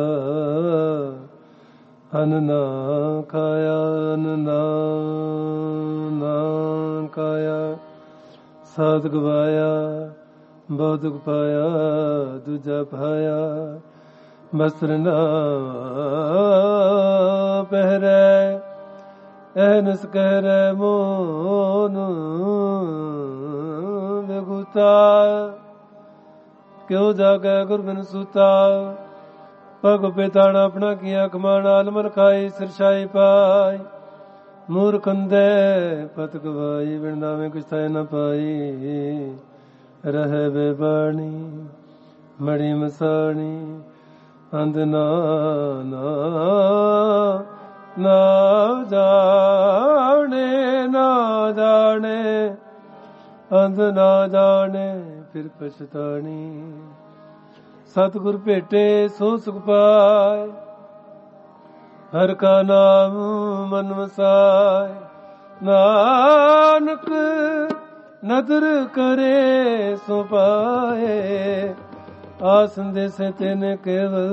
ਅਨ ਨਾ ਖਾਇਆ ਅਨ ਨਾ ਨਾ ਕਾਇਆ ਸਾਧ ਗਵਾਇਆ ਬਹੁਤ ਦੁਖ ਪਾਇਆ ਦੂਜਾ ਪਾਇਆ ਬਸਰ ਨਾ ਪਹਿਰੈ ਐਨਸ ਕਹਿਰੈ ਮੋਨ ਬੇਗੁਤਾ ਕਿਉ ਜਾਗੈ ਗੁਰ ਬਿਨ ਸੁਤਾ ਪਗ ਪੇਤਾਣਾ ਆਪਣਾ ਕੀਆ ਕਮਾਣਾ ਅਲਮਰ ਖਾਈ ਸਿਰਸ਼ਾਈ ਪਾਈ ਮੂਰ ਕੰਦੇ ਪਤ ਗਵਾਈ ਬਿਰਨਾਵੇਂ ਕੁਛ ਥੈ ਨ ਪਾਈ ਰਹਿ ਬੇਬਾਣੀ ਮੜੀ ਮਸਾਣੀ ਅੰਧ ਨਾ ਨਾ ਨਾ ਜਾਣੇ ਨਾ ਜਾਣੇ ਅੰਧ ਨਾ ਜਾਣੇ ਫਿਰ ਪਛਤਾਣੀ ਸਤਿਗੁਰ ਭੇਟੇ ਸੋ ਸੁਖ ਪਾਏ ਹਰ ਕਾ ਨਾਮ ਮਨ ਵਸਾਏ ਨਾਨਕ ਨਦਰ ਕਰੇ ਸੋ ਪਾਏ ਆਸੰਦੇ ਸੇ ਤੈਨ ਕੇਵਲ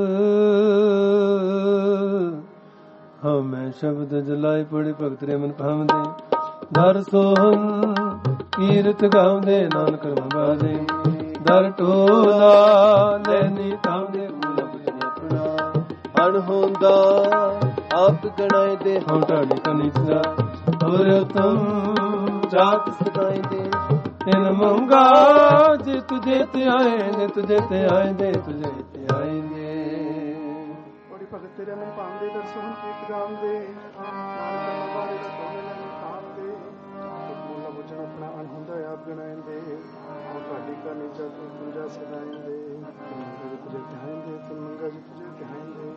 ਹਮੇ ਸ਼ਬਦ ਜਲਾਈ ਪੜੇ ਭਗਤ ਰੇ ਮਨ ਭਾਵਦੇ ਦਰ ਸੋਹਨ ਕੀਰਤ ਗਾਉਂਦੇ ਨਾਨਕ ਕਰਮ ਬਾਜੇ ਦਰ ਟੋਲਾ ਲੈਨੀ ਤਾਂਦੇ ਮੂਲ ਆਪਣਾ ਅਣ ਹੁੰਦਾ ਆਪ ਗਣਾਏ ਦੇ ਹਉ ਢਾੜੀ ਕਨੀਸਾ ਹੋਰ ਤੁਮ ਜਾਤ ਸਦਾਈ ਦੇ ਤਿਨ ਮੰਗਾ ਜੇ ਤੁਝੇ ਤੇ ਆਏਂਦੇ, ਤੁਝੇ ਤੇ ਆਏਂਦੇ, ਤੁਝੇ ਤੇ ਆਏਂਦੇ। ਬੜੀ ਭਗਤ ਤੇਰੇ ਮਨ ਪਾਉਂਦੇ ਦਰਸ਼ਨ ਕੀਤ ਗਾਉਂਦੇ, ਨਾਨਕ ਬਾਰੇ ਦਾ ਤੋਲੇ ਲੈਣ ਖਾਂਦੇ, ਮੂਲਾ ਬੁਝਣ ਆਪਣਾ ਅਣ ਹੁੰਦਾ ਆਪ ਗਣਾਏਂਦੇ, ਉਹ ਤੁਹਾਡੀ ਕਰਨੀ ਜਾ ਤੂੰ ਪੂਜਾ ਸਦਾਏਂਦੇ, ਤਿਨ ਮੰਗਾ ਜੇ ਤੁਝੇ ਤੇ ਆਏਂਦੇ, ਤਿਨ ਮੰਗਾ ਜੇ ਤੁਝੇ ਤੇ ਆਏਂਦੇ।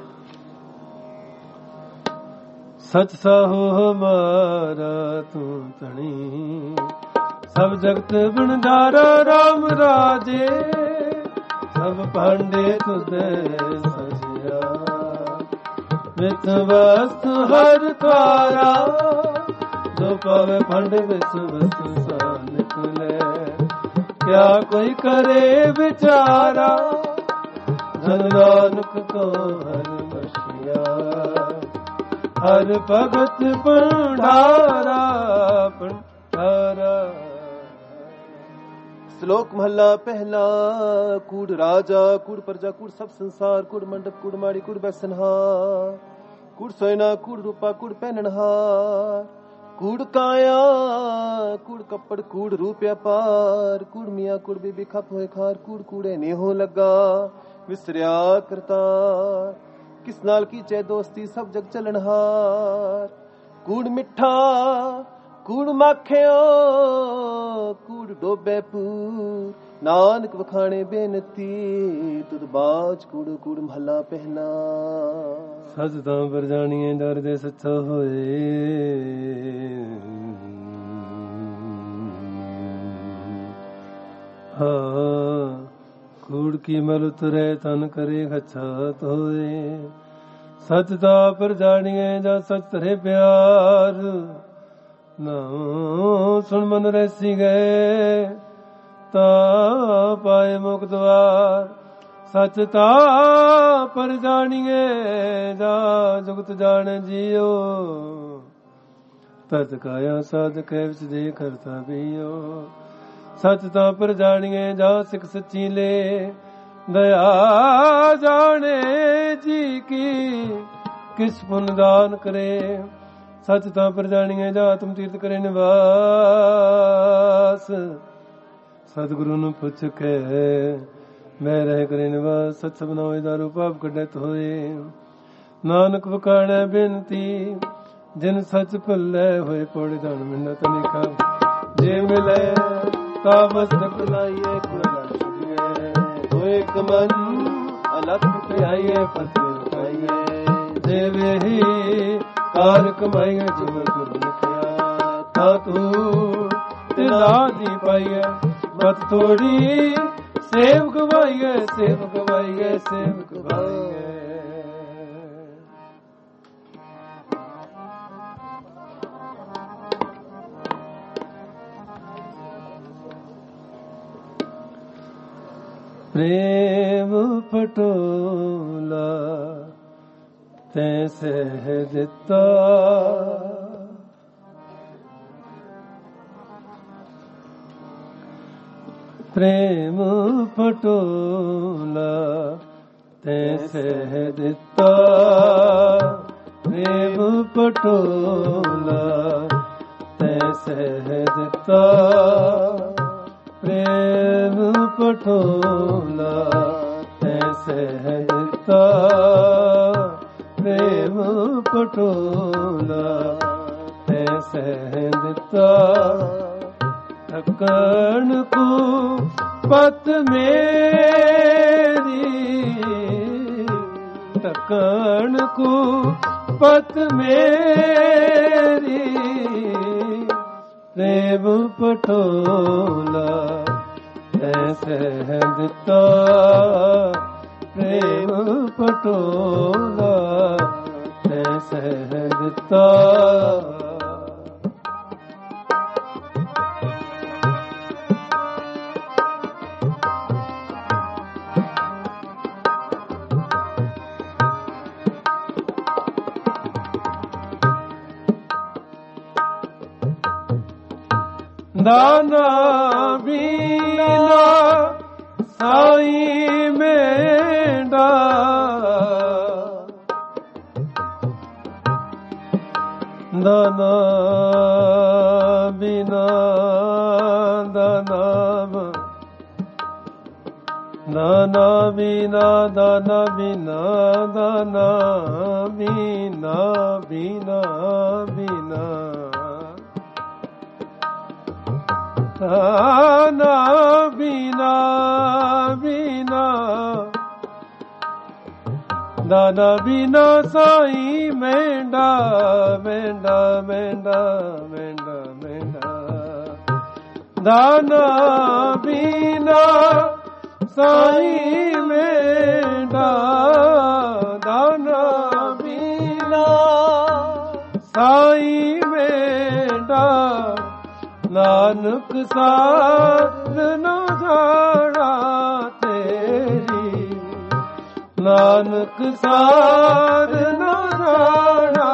ਸਚ ਸਾਹੋ ਹਮਾਰਾ ਤੂੰ ਧਣੀ, ਸਭ ਜਗਤ ਬਣਜਾਰਾ ਰਾਮ ਰਾਜੇ, ਸਭ ਭਾਂਡੇ ਤੁਧੇ ਸਜਿਆ, ਵਿਚ ਵਸਤ ਹਰ ਤਾਰਾ, ਜੋ ਪਾਵੇ ਭਾਂਡੇ ਵਿੱਚ ਵਸਤ ਸਾ ਨਿਕਲੇ, ਕਿਆ ਕੋਈ ਕਰੇ ਵਿਚਾਰਾ, ਜਨ ਨਾਨਕ ਕੋ ਹਰ ਬਖਸ਼ਿਆ, ਹਰ ਭਗਤ ਭੰਡਾਰਾ ਭੰਡਾਰਾ। ਸ਼ਲੋਕ ਮਹੱਲਾ ਪਹਿਲਾ। ਕੂੜ ਰਾਜਾ ਕੂੜ ਪ੍ਰਜਾ ਕੂੜ ਸਭ ਸੰਸਾਰ, ਕੂੜ ਮੰਡਪ ਕੂੜ ਮਾੜੀ ਕੂੜ ਬੈਸਨਹਾਰ, ਕੂੜ ਸੋਇਨਾ ਕੂੜ ਰੂਪਾ ਕੂੜ ਪਹਿਨਣਹਾਰ, ਕੂੜ ਕਾਇਆ ਕੂੜ ਕੱਪੜ ਕੂੜ ਰੂਪ ਅਪਾਰ, ਕੂੜ ਮੀਆਂ ਕੂੜ ਬੀਬੀ ਖਪ ਹੋਏ ਖਾਰ, ਕੂੜ ਕੂੜੇ ਨੇਹੋ ਲੱਗਾ ਵਿਸਰਿਆ ਕਰਤਾਰ, ਕਿਸ ਨਾਲ ਕੀਚੇ ਦੋਸਤੀ ਸਭ ਜਗ ਚੱਲਣਹਾਰ, ਕੂੜ ਮਿੱਠਾ ਕੂੜ ਮਾਖਿਓ ਕੂੜ ਡੋਬੇ ਪੂਰ, ਨਾਨਕ ਵਖਾਣੇ ਬੇਨਤੀ ਤੁਧ ਬਾਜ ਕੂੜ ਕੂੜ ਮਹੱਲਾ ਪਹਿਲਾ। ਸੱਚ ਤਾਂ ਪਰ ਜਾਣੀਏ ਡਰ ਦੇ ਸੱਚਾ ਹੋਏ, ਹਾਂ ਕੂੜ ਕੀ ਮਲ ਉਤਰੇ ਤਨ ਕਰੇ ਗਛਾਤ ਹੋਏ, ਸੱਚ ਤਾਂ ਪਰ ਜਾਣੀਏ ਜਾਂ ਸੱਚ ਤਰੇ ਪਿਆਰ, ਨਾ ਸੁਣ ਮਨ ਰੈਸੀ ਗਏ ਤਾਂ ਪਾਏ ਮੁਕ ਦਵਾਰ, ਸੱਚ ਤਾਂ ਪਰ ਜਾਣੀਏ ਜਾਂ ਜੁਗਤ ਜਾਣ ਜੀਓ, ਤਤ ਕਾਇਆ ਸਾਧ ਕੈ ਵਿੱਚ ਦੇ ਕਰਤਾ ਬੀਓ, ਸੱਚ ਤਾਂ ਪਰ ਜਾਣੀਏ ਜਾਂ ਸਿੱਖ ਸੱਚੀ ਲੈ, ਦਇਆ ਜਾਣੇ ਜੀ ਕੀ ਕਿਸ ਪੁੰਨ ਦਾਨ ਕਰੇ, ਸੱਚ ਤਾਂ ਪਰ ਜਾਣੀਏ ਜਾਂ ਤੁਮ ਤੀਰਥ ਕਰੇ ਨਿਵਾਸ, ਸਤਿਗੁਰੂ ਨੂੰ ਪੁੱਛ ਕੇ ਮੈਂ ਰਹਿ ਕਰੇ ਨਿਵਾਸ, ਸੱਚ ਸਭਨਾ ਹੋਏ ਦਾਰੂ ਪਾਪ ਕੱਢਤ ਹੋਏ, ਨਾਨਕ ਵਕਾਣੈ ਬੇਨਤੀ ਜਿਨ ਸੱਚ ਭੁੱਲੇ ਹੋਏ, ਪੌੜੇ ਦਾਨ ਮਿੰਨਤ ਨਿਕਾ ਜੇ ਮਿਲੇ ਤਾ ਮਸਤਕ ਲਾਈਏ, ਕੁਲ ਛੁੜੀਏ ਹੋਏ ਕਮਨ ਅਲਖ ਪਿਆਈਏ, ਫਤਿਹ ਪਾਈਏ ਦੇਵੇ ਹੀ ਕਾਰ ਕਮਾਈਏ, ਜੀਵਨ ਗੁਰ ਲਿਖਿਆ ਤਾ ਤੂੰ ਤਿਲਾ ਦੀ ਪਾਈਏ, ਮਤ ਥੋੜੀ ਸੇਵ ਗਵਾਈਏ, ਸੇਵ ਗਵਾਈਏ, ਸੇਵ ਗਵਾਈਏ। ਪ੍ਰੇਮ ਪਟੋਲਾ ਤੈਂ ਸਹਿ ਦਿੱਤਾ, ਪ੍ਰੇਮ ਪਟੋਲਾ ਤੈਂ ਸਹਿ ਦਿੱਤਾ, ਪ੍ਰੇਮ ਪਟੋਲਾ ਤੈਂ ਸਹਿ ਦਿੱਤਾ, ਪ੍ਰੇਮ ਪਟੋਲਾ ਤੈਂ ਸਹਿ ਦਿੱਤਾ, ਪ੍ਰੇਮ ਪਟੋਲਾ ਤੈਂ ਸਹਿ ਦਿੱਤਾ, ਥਕਣ ਕੋ ਪਤ ਮੇਰੀ, ਥਕਣ ਕੋ ਪਤ ਮੇਰੀ, ਪ੍ਰੇਮ ਪਟੋਲਾ ਤੈਂ ਸਹਿ ਦਿੱਤਾ, ਪ੍ਰੇਮ ਪਟੋਲਾ ਤੈਂ ਸਹਿ ਦਿੱਤਾ। ਦਾਨਾ ਬੀਨਾ ਸਾਈ ਮੇਂਡਾ, ਦਾਨਾ ਬਿਨਾ ਦਾ ਦਾਨਾ ਬਿਨਾ ਦਾਨਾ ਬਿਨਾ ਦਾਨਾ ਬਿਨਾ ਬਿਨਾ ਬਿਨਾ ਦਾਨਾ ਬਿਨਾ ਬਿਨਾ ਦਾਨਾ ਬਿਨਾ ਸਾਈ ਮੈਂਡਾ ਮੈਂਡਾ ਮੈਂਡਾ ਮੈਂਡਾ ਮੈਂਡਾ ਦਾਨਾ ਬਿਨਾ ਸਾਈ ਮੈਂਡਾ ਦਾਨਾ ਬਿਨਾ ਸਾਈ ਮੈਂਡਾ ਨਾਨਕ ਸਾਧ ਨਾ ਜਾਣਾ ਤੇਰੀ ਨਾਨਕ ਸਾਧ ਨਾ ਜਾਣਾ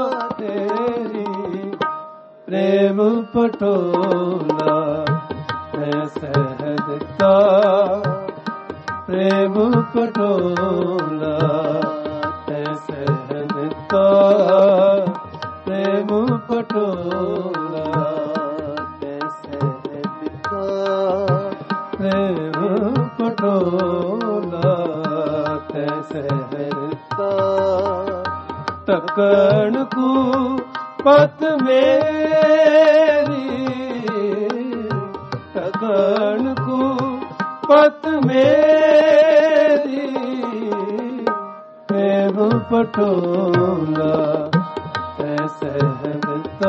ਤੇਰੀ ਪ੍ਰੇਮ ਪਟੋਲਾ ਤੈ ਸਹਿਜਤਾ ਪ੍ਰੇਮ ਪਟੋਲਾ ਤੈ ਸਹਿਜਤਾ ਪ੍ਰੇਮ ਪਟੋਲਾ ਤੈ ਸਹਿਜਤਾ ਪ੍ਰੇਮ ਪਟੋਲਾ ਤੈ ਸਹਿਜਤਾ ਤਕਣ ਕੂ ਪਤ ਮੇਰੀ ਤਕਣ ਕੂ ਪਤ ਮੇਰੀ ਪ੍ਰੇਮ ਪਟੋਲਾ ਤੈ ਸਹਿਜਤਾ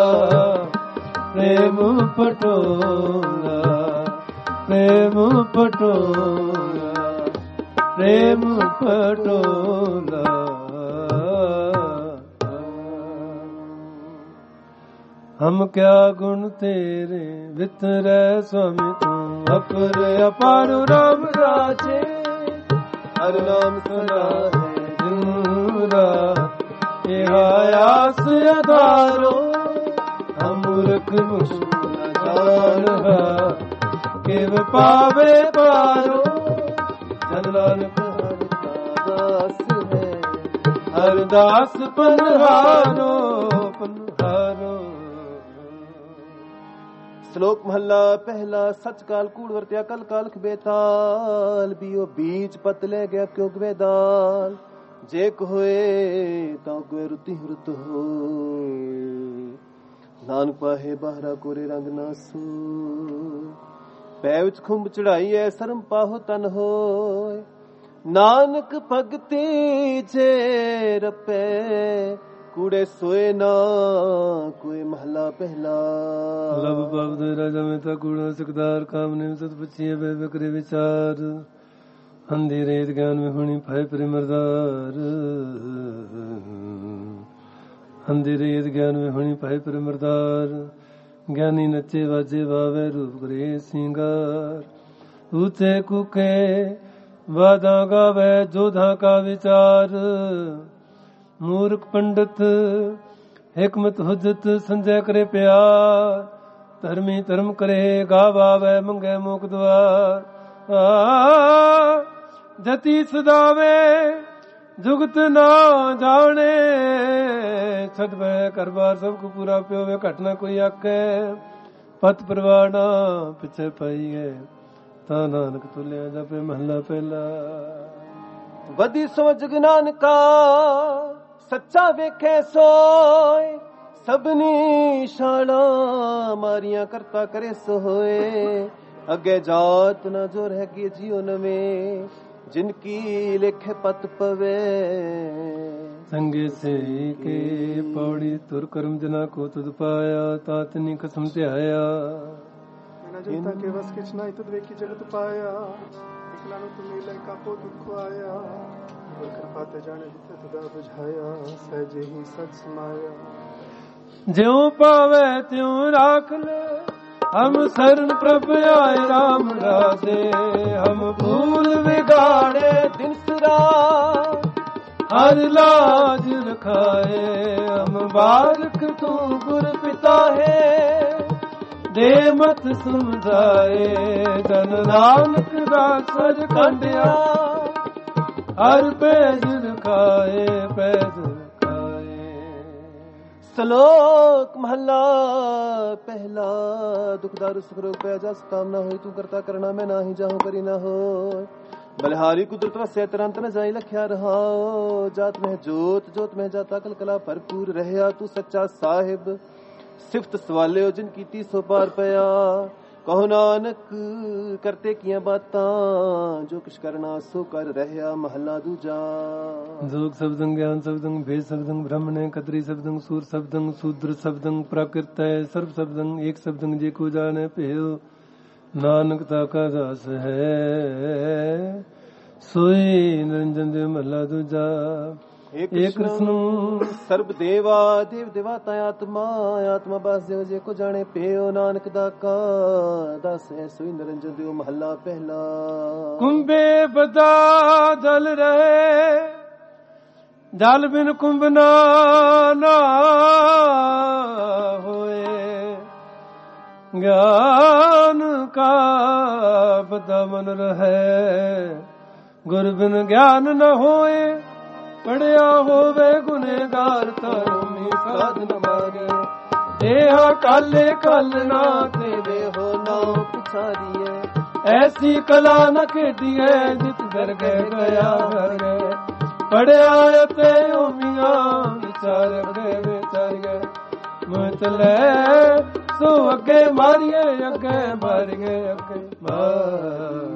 ਪ੍ਰੇਮ ਪਟੋਲਾ ਪ੍ਰੇਮ ਪਟੋਲਾ ਪ੍ਰੇਮ ਪਟੋਲਾ ਹਮ ਕਿਆ ਗੁਣ ਤੇਰੇ ਵਿਤਰੈ ਸੁਆਮੀ ਤੂੰ ਅਪਰ ਅਪਾਰ ਰਾਮ ਰਾਜੇ ਹਰ ਨਾਮ ਸਦਾ ਹੈ ਜੂਰਾ ਇਹ ਆਸ ਆਧਾਰੋ ਹਮ ਮੂਰਖ ਮੁਸ਼ਕਿਲ ਜਾਣਹਾ ਕਿਵ ਪਾਵੇ ਪਾਰੋ ਜਨ ਨਾਨਕ ਹਰਿ ਦਾਸ ਹੈ ਹਰਿ ਦਾਸ ਪਨਹਾਰੋ ਪਨਹਾਰੋ। ਸ਼ਲੋਕ ਮਹੱਲਾ ਪਹਿਲਾ। ਸੱਚ ਕਾਲ ਕੂੜ ਵਰਤਿਆ ਕਲ ਕਾਲਖ ਬੇਤਾਲ ਬੀਓ ਬੀਜ ਪਤ ਲੈ ਗਿਆ ਕਿਉ ਗਵੇਦਾਲ ਜੇ ਕੋਏ ਤਾਂ ਕੋਈ ਰੁਤੀ ਰੁਤ ਹੋਏ ਨਾਨਕ ਪਾਹੇ ਬਾਹਰਾ ਕੋਰੇ ਰੰਗ ਨਾ ਸੂ ਪੈ ਵਿੱਚ ਖੁੰਬ ਚੜਾਈ ਐ ਸਰਮ ਪਾਹੋ ਤਨ ਹੋਏ ਨਾਨਕ ਭਗਤੀ ਜੇ ਰਪੈ ਕੂੜੇ ਸੋਏ ਨਾ ਕੋਈ ਮਹਲਾ ਪਹਿਲਾ। ਲਬ ਬਾਬ ਦੇ ਰਾਜਾ ਮੈਂ ਤਾਂ ਕੂੜਾ ਸਿਕਦਾਰ ਕਾਮ ਨੇ ਸਤ ਪੁੱਛੀਏ ਬੇ ਬਕਰੇ ਵਿਚਾਰ ਅੰਧੀ ਰੇਤ ਗਿਆਨ ਵਿੱਚ ਹੋਣੀ ਭਾਈ ਪ੍ਰਿਮਰਦਾਰ ਅੰਧੀ ਰੇਤ ਗਿਆਨ ਵਿੱਚ ਹੋਣੀ ਭਾਈ ਪ੍ਰਿਮਰਦਾਰ ਗਿਆਨੀ ਨੱਚੇ ਵਾਜੇ ਵਾਵੇ ਰੂਪ ਕਰੇ ਸਿੰਗਾਰ ਉੱਚੇ ਕੁਕੇ ਵਾਦਾ ਗਾਵੇ ਜੋਧਾ ਕਾ ਵਿਚਾਰ ਮੂਰਖ ਪੰਡਤ ਹਿਕਮਤ ਹੁਜਤ ਸੰਜੈ ਕਰੇ ਪਿਆਰ ਧਰਮੀ ਧਰਮ ਕਰੇ ਗਾਵਾਵੇ ਮੰਗੇ ਮੋਕ ਦੁਆਰ ਜਤੀ ਸਦਾਵੇ ਜੁਗਤ ਨਾ ਜਾਣੇ ਛੱਡ ਬੈ ਕਰਬਾਰ ਸਭ ਕੋ ਪੂਰਾ ਪਿਓਵੇ ਘਟਨਾ ਕੋਈ ਆਕੇ ਪਤ ਪ੍ਰਵਾਣਾ ਪਿੱਛੇ ਪਈਏ ਤਾਂ ਨਾਨਕ ਤੁਲਿਆ ਜਪੇ ਮਹਲਾ ਪਹਿਲਾ। ਵਧੀ ਸਮਝ ਨਾਨਕਾ ਸੱਚਾ ਵੇਖੇ ਸੋਏ ਸਭਨੀ ਸ਼ਾਣਾ ਮਾਰੀਆਂ ਕਰਤਾ ਕਰੇ ਸੋਏ ਅੱਗੇ ਜਾਤ ਨਾ ਜੋ ਰਹਿ ਗਏ ਜਿਉ ਨਵੇਂ ਜਿਨ ਕੀ ਲਿਖੇ ਪਤ ਪਵੇ ਸੰਗੇ ਸੇ ਕੇ ਪੌੜੀ ਤੁਰ ਕਰਮ ਜਨਾ ਕੋ ਤੁਧ ਪਾਇਆ ਤਾਤਨੀ ਕਸਮ ਧਿਆਇਆ ਜਨਤਾ ਕੇ ਵਸ ਕਿਛ ਨਾਹੀ ਤੁਧ ਵੇਖੀ ਜਗਤ ਪਾਇਆ ਇਕਲਾ ਨੂੰ ਤੁਮੇ ਲੈ ਕਾਪੋ ਦੁੱਖ ਆਇਆ ਕਿਰਪਾ ਤੇ ਜਾਣੇ ਜਿੱਥੇ ਤੁਦਾ ਬੁਝਾਇਆ ਸਹਿਜੇ ਹੀ ਸਚ ਸਮਾਇਆ ਜਿਉ ਪਾਵੇ ਤਿਉ ਰਾਖ ਲੈ ਹਮ ਸਰਨ ਪ੍ਰਭ ਆਏ ਰਾਮ ਰਾਜੇ ਹਮ ਭੂਲ ਵਿਗਾੜੇ ਦਿਨ ਸਰਾ ਹਰ ਲਾਜ ਰਖਾਏ ਹਮ ਬਾਲਕ ਤੂੰ ਗੁਰ ਪਿਤਾ ਹੈ ਦੇ ਮਤ ਸਮਝਾਏ ਜਨ ਨਾਨਕ ਦਾ ਸਜ ਕੰਡਿਆ ਹਰ ਪੈਜ ਰਖਾਏ ਪੈਜ ਰਖਾਏ ਸ਼ਲੋਕ ਮਹਲਾ ਪਹਿਲਾ। ਦੁਖਦਾਰੂ ਸੁਖ ਰੋਗ ਪਿਆ ਜਾ ਸਤਾਮ ਨਾ ਹੋਈ, ਤੂੰ ਕਰਤਾ ਕਰਨਾ ਮੈਂ ਨਾਹੀ, ਜਾਹੂ ਕਰੀ ਨਾ ਹੋਇ। ਬਲਿਹਾਰੀ ਕੁਦਰਤ ਵਸਿਆ ਤੁਰੰਤ ਨ ਜਾਈ, ਲਖਿਆ ਰਹਾਉ। ਜਾਤ ਮਹਿ ਜੋਤ ਜੋਤ ਮਹਿ ਜਾਤਾ, ਕਲ ਕਲਾ ਭਰਪੂਰ ਰਹਿਆ। ਤੂੰ ਸੱਚਾ ਸਾਹਿਬ ਸਿਫਤ ਸਵਾਲਿਓ, ਜਿਨ ਕੀਤੀ ਸੋ ਪਾਰ ਪਿਆ। ਕਹੋ ਨਾਨਕ ਕਰਤੇ ਕੀਆਂ ਬਾਤਾਂ, ਜੋ ਕਿਛ ਕਰਨਾ ਸੋ ਕਰ ਰਹਿਆ। ਮਹਲਾ ਦੂਜਾ। ਜੋਗ ਸ਼ਬਦੰ ਗਿਆਨ ਸ਼ਬਦੰ ਭੇਦ ਸ਼ਬਦੰ ਬ੍ਰਹਮਣੇ ਕਤਰੀ ਸ਼ਬਦੰ ਸੂਰ ਸ਼ਬਦੰ ਸੂਦਰ ਸ਼ਬਦੰ ਪ੍ਰਾਕਿਰਤੈ ਸਰਬ ਸ਼ਬਦੰ ਏਕ ਸ਼ਬਦੰ ਜੇ ਕੋ ਜਾਣੈ ਭੇਉ। ਨਾਨਕ ਤਾ ਕਾ ਦਾਸ ਹੈ ਸੋਈ ਨਿਰੰਜਨ ਦੇ। ਮਹਲਾ ਦੂਜਾ। ਏ ਕ੍ਰਿਸ਼ਨ ਸਰਬ ਦੇਵਾ ਦੇਵ ਦੇਵਾਤਾ ਆਤਮਾ, ਆਤਮਾ ਬਸ ਦੇਵ ਜੇ ਕੋ ਜਾਣੇ ਪਿਓ। ਨਾਨਕ ਦਾ ਕਾ ਦਾਸ ਹੈ ਸੋਈ ਨਿਰੰਜਨ ਦਿਓ। ਮਹੱਲਾ ਪਹਿਲਾ। ਕੁੰਭੇ ਬਦਾ ਜਲ ਰਹੇ, ਜਲ ਬਿਨ ਕੁੰਭ ਨਾ ਨਾ ਹੋਏ। ਗਿਆਨ ਕਾ ਬਦਾ ਮਨ ਰਹੇ, ਗੁਰ ਬਿਨ ਗਿਆਨ ਨ ਹੋਏ। ਪੜਿਆ ਹੋਵੇ ਗੁਨੇਗਾਰ, ਧਰਮੀ ਸਾਧ ਨ ਮਾਰੇ। ਦੇਹਾ ਕਾਲੇ ਕਲ ਨਾ ਤੇਰੇ ਹੋ ਨਾਉ ਪਛਾਰੀਏ। ਐਸੀ ਕਲਾ ਨ ਖੇਡੀਏ, ਜਿਤ ਦਰਗਹਿ ਗਿਆ ਹਰ ਗਏ। ਪੜਿਆ ਤੇ ਉਮੀਆਂ ਵਿਚਾਰ ਗਏ ਵਿਚਾਰ ਗਏ। ਮਤ ਲੈ ਸੋ ਅੱਗੇ ਮਾਰੀਏ, ਅੱਗੇ ਮਾਰੀਏ ਅੱਗੇ ਮਾਰ।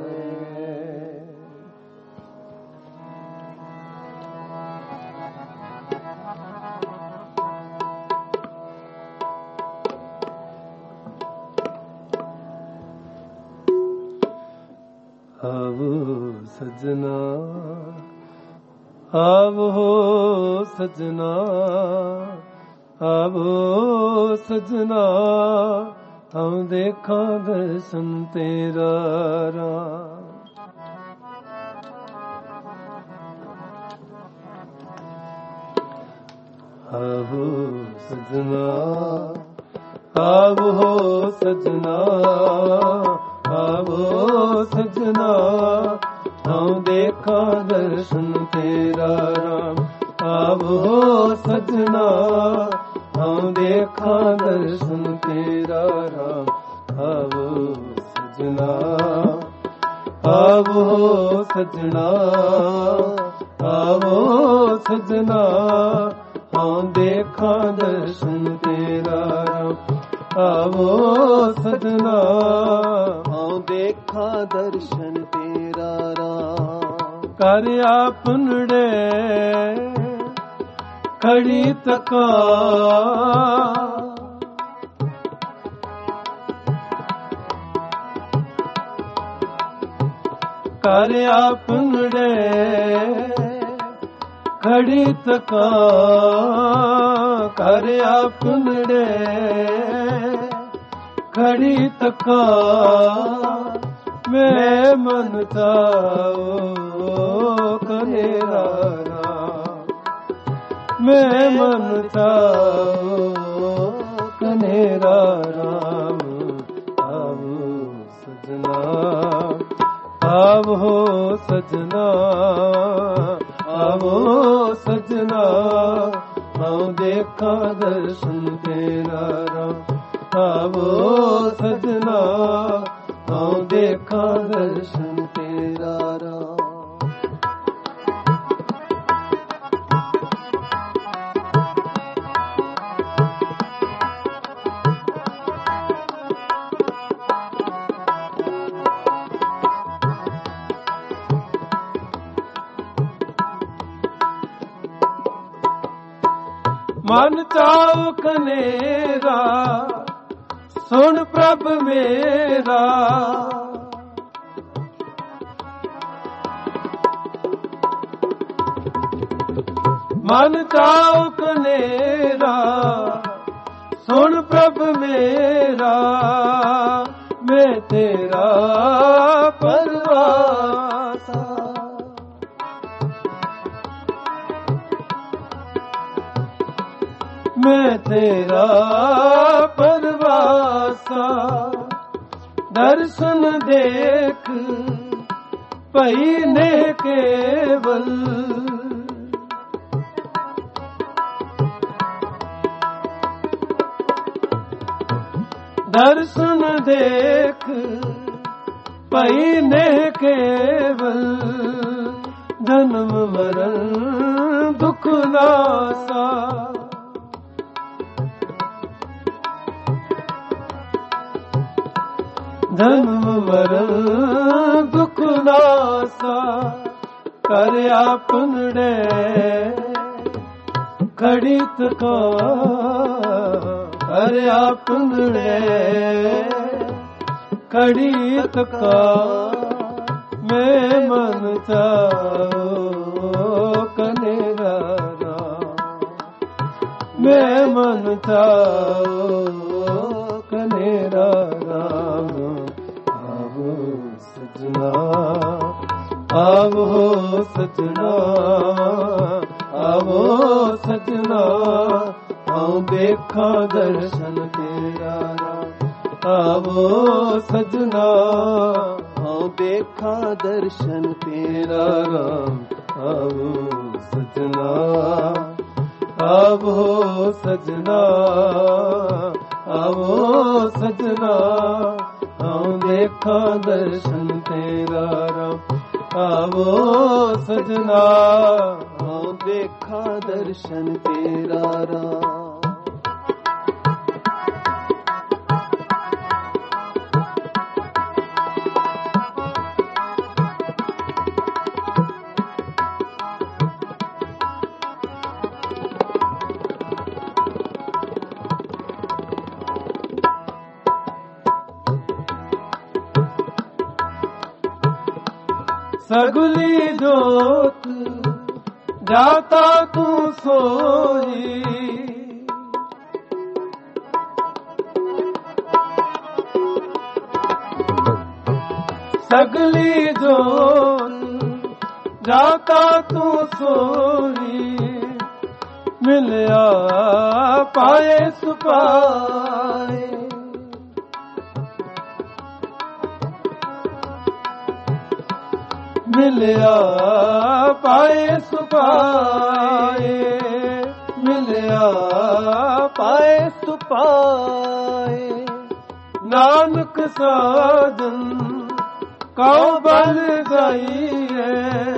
ਆਵੋ ਸਜਣਾ ਆਵੋ ਸਜਣਾ, ਆਵੋ ਸਜਣਾ, ਹਮ ਦੇਖਾਂ ਦਰਸ਼ਨ ਤੇਰਾ ਰਾਮ। ਆਵੋ ਸਜਣਾ ਆਵੋ ਸਜਣਾ, ਆਵੋ ਸਜਣਾ, ਹਮ ਦੇਖਾਂ ਦਰਸ਼ਨ ਤੇਰਾ ਰਾਮ। ਆਵੋ ਸਜਣਾ, ਹਮ ਦੇਖਾਂ ਦਰਸ਼ਨ ਤੇਰਾ ਰਾਮ। ਆਵੋ ਸਜਣਾ ਆਵੋ ਸਜਣਾ, ਆਵੋ ਸਜਣਾ, ਹਮ ਦੇਖਾਂ ਦਰਸ਼ਨ ਤੇਰਾ ਰਾਮ। ਆਵੋ ਸਜਣਾ, ਹਉ ਦੇਖਾਂ ਦਰਸ਼ਨ ਤੇਰਾ ਰਾਮ। ਕਰ ਆਪਨੜੇ ਖੜੀ ਤਕਾ, ਕਰ ਆਪਨੜੇ ਖੜੀ ਤਕਾ, ਕਰ ਆਪਨੜੇ ਖੜੀ ਤਕਾ। ਮੈਂ ਮਨ ਤਾਓ ਕਨੇਰਾ ਰਾਮ, ਮੈਂ ਮਨ ਤਾਓ ਕਨੇਰਾ ਰਾਮ। ਆਵੋ ਸਜਣਾ ਆਵੋ ਸਜਣਾ, ਆਵੋ ਸਜਣਾ, ਹਉ ਦੇਖਾਂ ਦਰਸ਼ਨ ਤੇਰਾ ਰਾਮ। ਆਵੋ ਸਜਣਾ, ਹਉ ਦੇਖਾਂ ਦਰਸ਼ਨ ਤੇਰਾ ਰਾਮ। ਮਨ ਚਾਉ ਕਨੇਰਾ, ਸੁਣ ਪ੍ਰਭ ਮੇਰਾ। ਮਨ ਚਾਉ ਕਨੇਰਾ, ਸੁਣ ਪ੍ਰਭ ਮੇਰਾ। ਮੈਂ ਤੇਰਾ ਪਰਵਾਸਾ, ਮੈਂ ਤੇਰਾ ਪਰਵਾਸਾ। ਦਰਸ਼ਨ ਦੇਖ ਭਈ ਨੇ ਕੇਵਲ, ਦਰਸ਼ਨ ਦੇਖ ਭਈ ਨੇ ਕੇਵਲ ਜਨਮ ਮਰਨ ਦੁਖ ਨਾਸਾ ਜਨਮ ਮਰਨ ਦੁਖ ਨਾਸਾ ਕਰ ਆਪਨੜੇ ਖੜਿਤ ਕੋ ਕਰ ਆਪਨੜੇ ਖੜਿਤ ਕਾ ਮੈਂ ਮਨ ਚਾਓ ਕਨੇਰਾ ਮੈਂ ਮਨ ਚਾਓ ਕਨੇਰਾ ਰਾਮ ਆਵੋ ਸਜਣਾ ਆਵੋ ਸਜਣਾ ਆਵੋ ਸਜਣਾ ਆਉ ਦੇਖਾਂ ਦਰਸ਼ਨ ਤੇਰਾ ਆਵੋ ਸਜਣਾ ਆਉ ਦੇਖਾਂ ਦਰਸ਼ਨ ਤੇਰਾ ਰਾਮ ਆਵੋ ਸਜਣਾ ਆਵੋ ਸਜਣਾ ਆਵੋ ਸਜਣਾ ਆਉ ਦੇਖਾਂ ਦਰਸ਼ਨ ਤੇਰਾ ਰਾਮ ਆਵੋ ਸਜਣਾ ਆਉ ਦੇਖਾਂ ਦਰਸ਼ਨ ਤੇਰਾ ਰਾਮ सगुली जोत जाता तू सोई सगली जोत जाता तू सोई मिलया पाए सुपाए मिलया पाए सुपाए मिलया पाए सुपाए नानक साधन कौ बल जाइए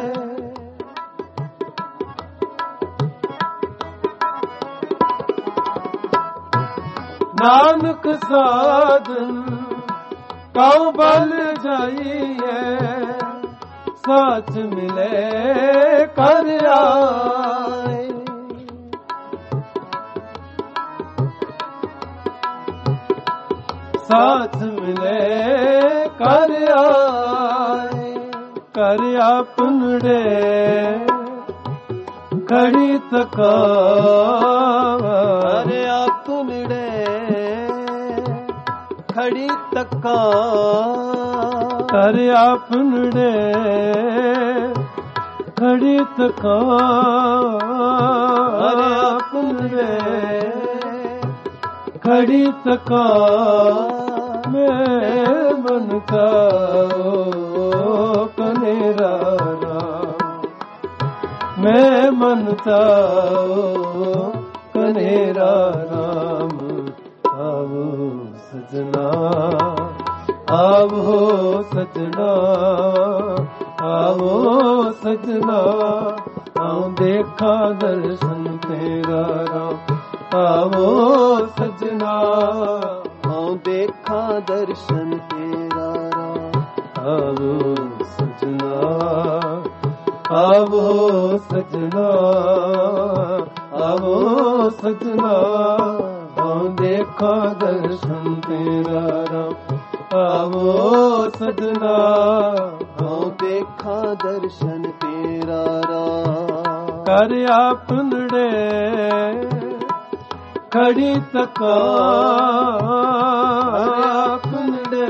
नानक साधन कौ बल जाइए साच मिले कर आए साथ मिले कर आए कर आपनड़े खड़ी तका कर आपनड़े खड़ी तका कर आपनड़े खड़ी तका कर आपनड़े खड़ी तका मैं मन का कनेरा राम मैं मन चाओ कनेरा राम आवो सजना आवो सजना आवो सजना आऊं देखा दर्शन तेरा राम आवो सजना आऊं देखा दर्शन तेरा राम आवो सजना आवो सजना आवो सजना आऊं देखा दर्शन तेरा राम आवो सजना आऊं देखा दर्शन तेरा राम कर आपनड़े खड़ी तका आपनड़े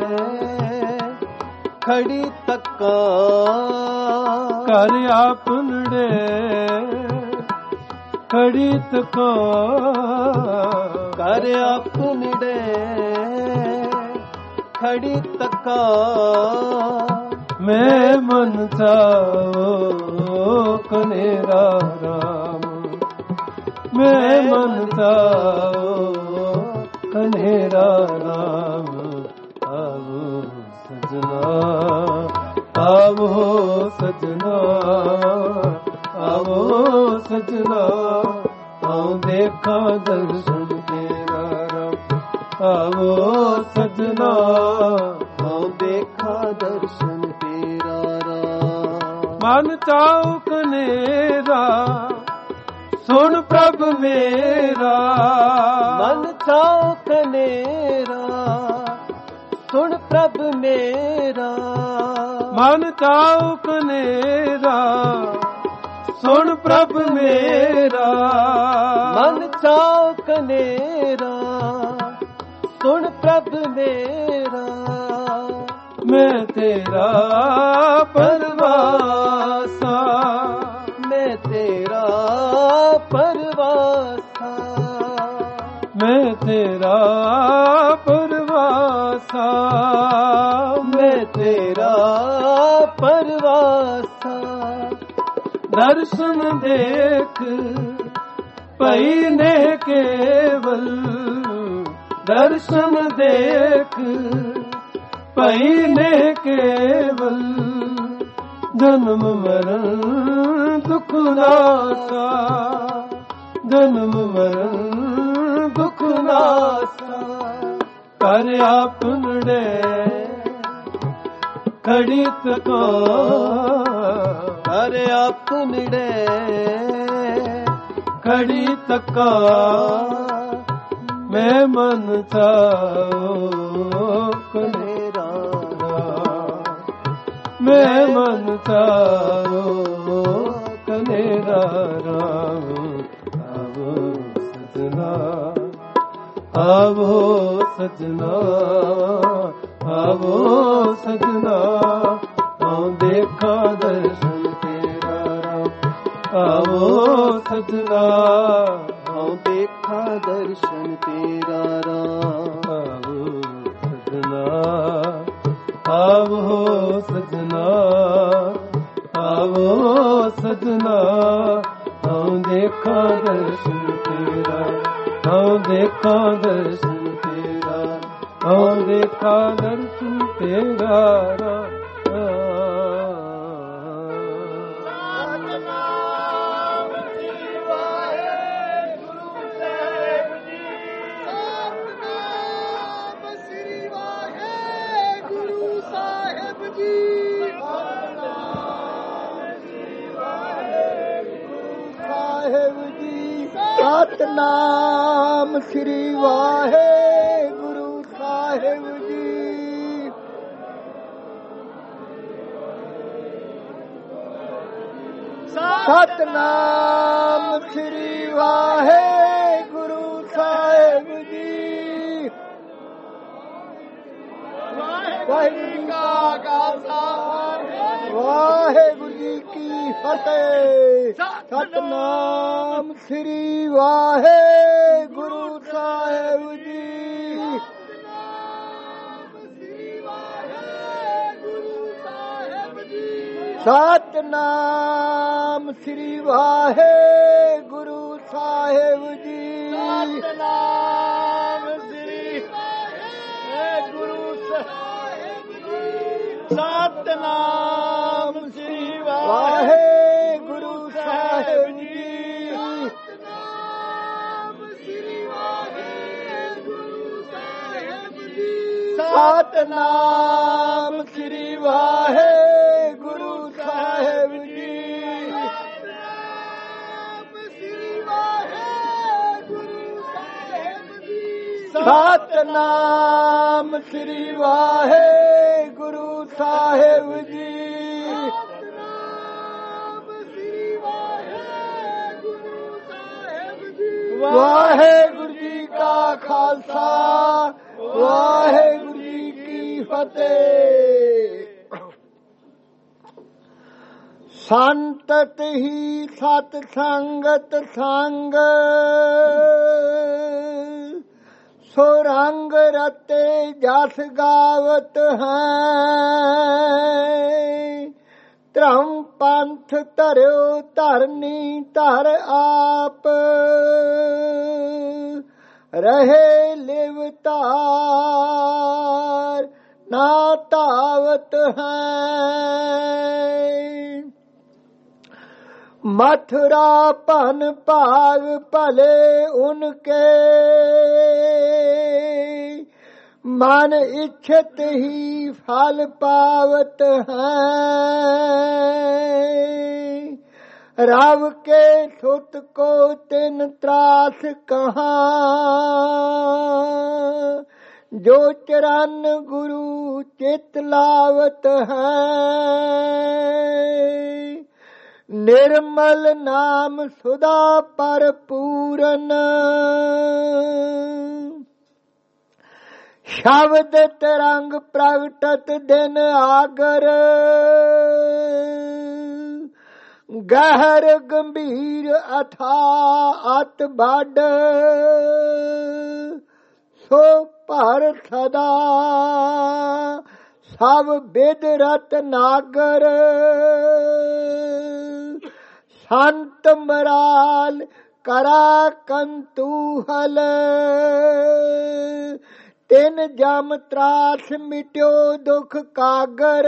खड़ी तका कर आपनड़े खड़ी तका कर आपनड़े खड़ी तका मैं मन चाओ कनेरा राम मैं मन चाओ ਕਨੇਰਾ ਰਾਮ ਆਵੋ ਸਜਣਾ ਆਵੋ ਸਜਣਾ ਆਵੋ ਸਜਣਾ ਆਉ ਦੇਖਾਂ ਦਰਸ਼ਨ ਤੇਰਾ ਰਾਮ ਆਵੋ ਸਜਣਾ ਆਉ ਦੇਖਾਂ ਦਰਸ਼ਨ ਤੇਰਾ ਰਾਮ। ਮਨ ਚਾਉ ਕਨੇਰਾ ਸੁਣ ਪ੍ਰਭ ਮੇਰਾ ਮਨ ਚਾਉ ਕਨੇਰਾ ਸੁਣ ਪ੍ਰਭ ਮੇਰਾ ਮਨ ਚਾਉ ਕਨੇਰਾ ਸੁਣ ਪ੍ਰਭ ਮੇਰਾ ਮਨ ਚਾਉ ਕਨੇਰਾ ਸੁਣ ਪ੍ਰਭ ਮੇਰਾ ਮੈਂ ਤੇਰਾ ਪਰਵਾਸਾ ਮੈਂ ਤੇਰਾ ਪਰਵਾਸਾ ਮੈਂ ਤੇਰਾ ਪਰਵਾਸਾ ਮੈਂ ਤੇਰਾ ਪਰਵਾਸਾ ਦਰਸ਼ਨ ਦੇਖ ਭਈ ਨੇ ਕੇਵਲ ਦਰਸ਼ਨ ਦੇਖ ਭਈ ਨੇ ਕੇਵਲ ਜਨਮ ਮਰਨ ਦੁਖ ਨਾਸਾ ਜਨਮ ਮਰਨ ਦੁਖ ਨਾਸਾ ਕਰ ਆਪਨੜੇ ਖੜੀ ਤਕਾ ਕਰ ਆਪਨੜੇ ਖੜੀ ਤਕਾ ਮੈਂ ਮਨ ਚਾਉ ਕਨੇਰਾ ਮੈਂ ਮਨ ਚਾਉ ਕਨੇਰਾ ਰਾਮ ਆਵੋ ਸਜਣਾ ਆਵੋ ਸਜਣਾ ਆਵੋ ਸਜਣਾ ਆਉ ਦੇਖਾਂ ਦਰਸ਼ਨ ਤੇਰਾ ਰਾਮ ਆਵੋ ਸਜਣਾ ਆਉ ਦੇਖਾਂ ਦਰਸ਼ਨ ਤੇਰਾ ਰਾਮ। ਆਵੋ ਸਜਣਾ ਆਵੋ ਸਜਣਾ ਆਵੋ ਸਜਣਾ ਆਉ ਦੇਖਾਂ ਦਰਸ਼ਨ ਤੇਰਾ ਆਉ ਦੇਖਾਂ ਦਰਸ਼ਨ ਤੇਰਾ ਆਉ ਦੇਖਾਂ ਦਰਸ਼ਨ ਤੇਰਾ ਸਤਨਾਮ ਸ੍ਰੀ ਵਾਹਿਗੁਰੂ ਸਾਹਿਬ ਜੀ। ਸਤਨਾਮ ਸ੍ਰੀ ਵਾਹਿਗੁਰੂ ਸਾਹਿਬ ਜੀ। ਵਾਹਿਗੁਰੂ ਜੀ ਕਾ ਖਾਲਸਾ ਵਾਹਿਗੁਰੂ ਜੀ ਕੀ ਫਤਿਹ। ਸਤਨਾਮ ਸ੍ਰੀ ਵਾਹਿਗੁਰੂ ਸਾਹਿਬ ਜੀ। ਸਤਨਾਮ ਸ੍ਰੀ ਵਾਹਿਗੁਰੂ ਸਾਹਿਬ ਜੀ। ਸਤਨਾਮ ਸ੍ਰੀ ਵਾਹਿਗੁਰੂ ਸਾਹਿਬ ਜੀ। ਸਤਨਾਮ ਸ੍ਰੀ ਵਾਹਿਗੁਰੂ ਸਾਹਿਬ ਜੀ। ਸਤਨਾਮ ਸ੍ਰੀ ਵਾਹਿਗੁਰੂ ਸਾਹਿਬ ਜੀ। ਸਤਨਾਮ ਸ੍ਰੀ ਵਾਹਿਗੁਰੂ ਸਾਹਿਬ ਜੀ। ਸਤਨਾਮ ਸ੍ਰੀ ਵਾਹਿਗੁਰੂ ਸਾਹਿਬ ਜੀ। ਵਾਹਿਗੁਰੂ ਜੀ ਕਾ ਖਾਲਸਾ ਵਾਹਿਗੁਰੂ ਜੀ ਕੀ ਫਤਿਹ। ਸੰਤਤ ਹੀ ਸਤ ਸੰਗਤ ਸੰਗ ਸੋ ਰੰਗ ਰਤੇ ਜਸ ਗਾਵਤ ਹੈ। ਧਰਮ ਪੰਥ ਧਰਿਓ ਧਰਨੀ ਧਰ ਆਪ ਰਹੇ ਲਿਵਤਾਰ ਨਾ ਧਾਵਤ ਹੈ। मथुरा पन भाग भले उनके मन इच्छत ही फल पावत हैं। रव के सुत को तिन त्रास कहा जो चरण गुरु चित लावत है। निर्मल नाम सुधा पर पूरन शब्द तरंग प्रगटत दिन आगर। गहर गंभीर अथा अत बड़ सो पर सदा सब बिद रत नागर। संत मराल करा कंतूहल तिन जम त्रास मिट्यो दुख कागर।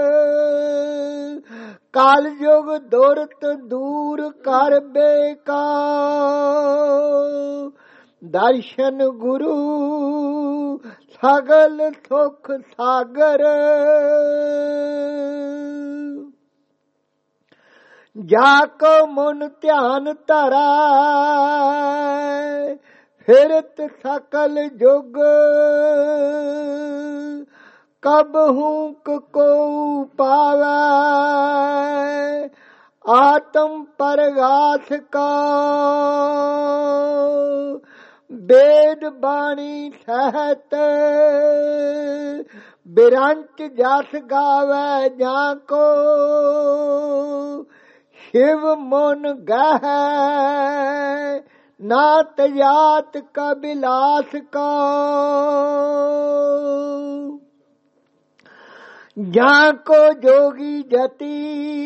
काल युग दुरत दूर कर बेका दर्शन गुरु सगल सुख सागर। जाको मन ध्यान धरा फिरत सकल जुग। कबहू को पावै आत्म परगास का। वेद बाणी सहत बिरंच जस गावै जाको। शिव मन गह ना तजात का बिलास का। जाको जोगी जति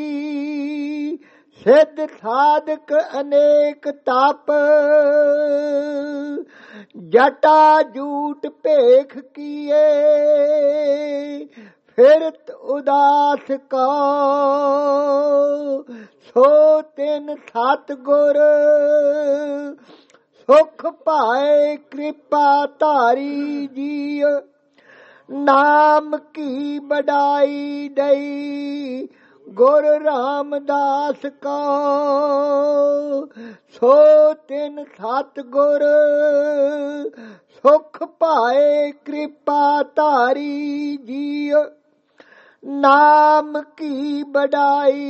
सिद्ध साधक अनेक ताप। जटा जूट भेख किए फिरत उदास का। सो तिन सतगुर सुख पाए कृपा धारी जी। नाम की बड़ाई दई गुर रामदास का। सो तिन सतगुर सुख पाए कृपा धारी जी। नाम की बड़ाई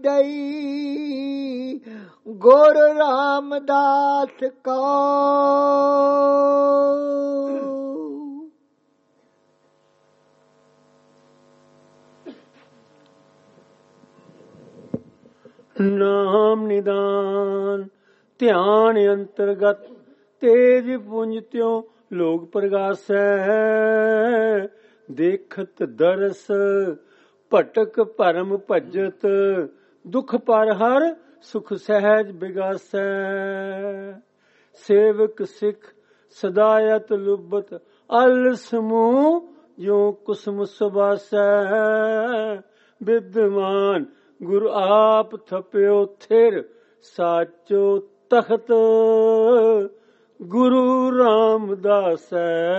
दई गुर रामदास का। नाम निदान ध्यान अंतर्गत तेज पुंज त्यों लोग प्रगासै। देखत दरस भटक भरम भजत दुख पर हर सुख सहज बिगासै। सेवक सिख सदायत लुबत अल समूह जो कुसुम सुबासै। विद्वान गुरु आप थप्यो थिर साचो तख्त गुरु रामदास।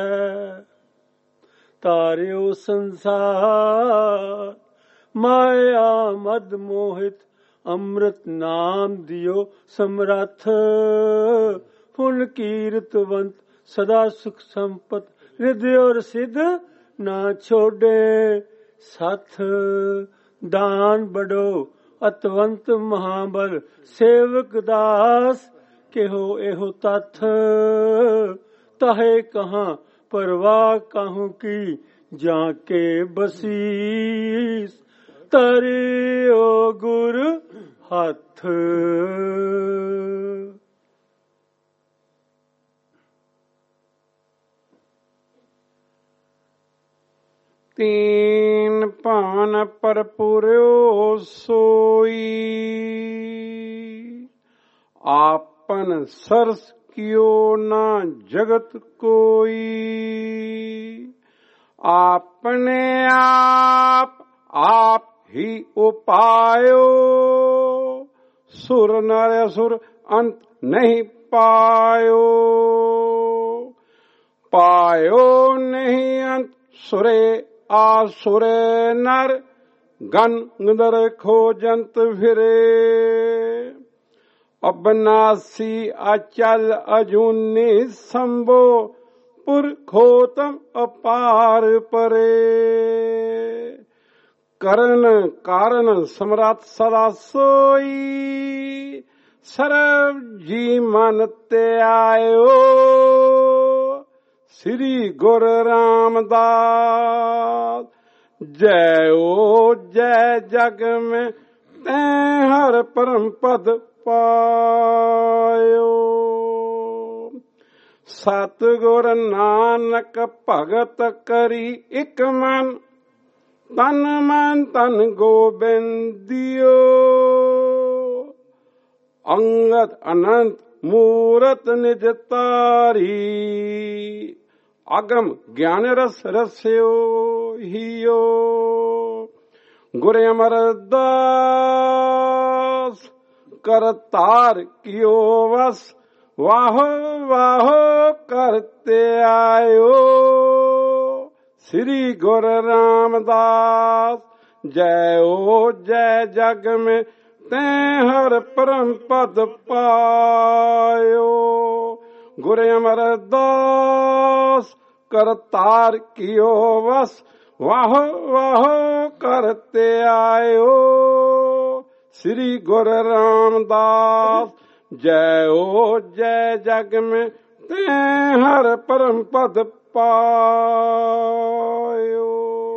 तारियो संसार माया मद मोहित अमृत नाम दियो समरथ। हुन कीरतवंत सदा सुख संपत रिद्धि और सिद्ध ना छोड़े साथ। दान बड़ो अतवंत महाबल सेवक दास केहो एहो तथ। तहे कहाँ परवाह कहूँ की जाके बसीस। तरियो गुर हथ। तीन पान पर पुर्यो सोई आपन सरस कियो ना जगत कोई। आपने आप आप ही उपायो, सुर नर असुर अंत नहीं पायो। पायो नहीं अंत सुरे आसुरे नर, गन गंधर खोजंत फिरे। अबनासी अचल अजूनी संभो, पुरखोतम अपार परे। करण कारण समरथ सदा सोई, सर्व जी मन ते आयो। श्री गुरु रामदास जय ओ जय जग में तै हर परम पद पायो। सतगुर नानक भगत करी इक मन, तन मन तन गोबिंदियो। अंगद अनंत मूरत निज तारी, अगम ज्ञान रस रस्यो हियो। गुर अमरदास करतार कियो वस, वाहो वाहो करते आयो। श्री गुरु रामदास जय ओ जय जग में तै हर परम पद पायो। गुरु अमरदास करतार कियो वस, वाहो वाहो करते आयो। श्री गुरु रामदास जय ओ जय जग में तै हर परम पद पायो।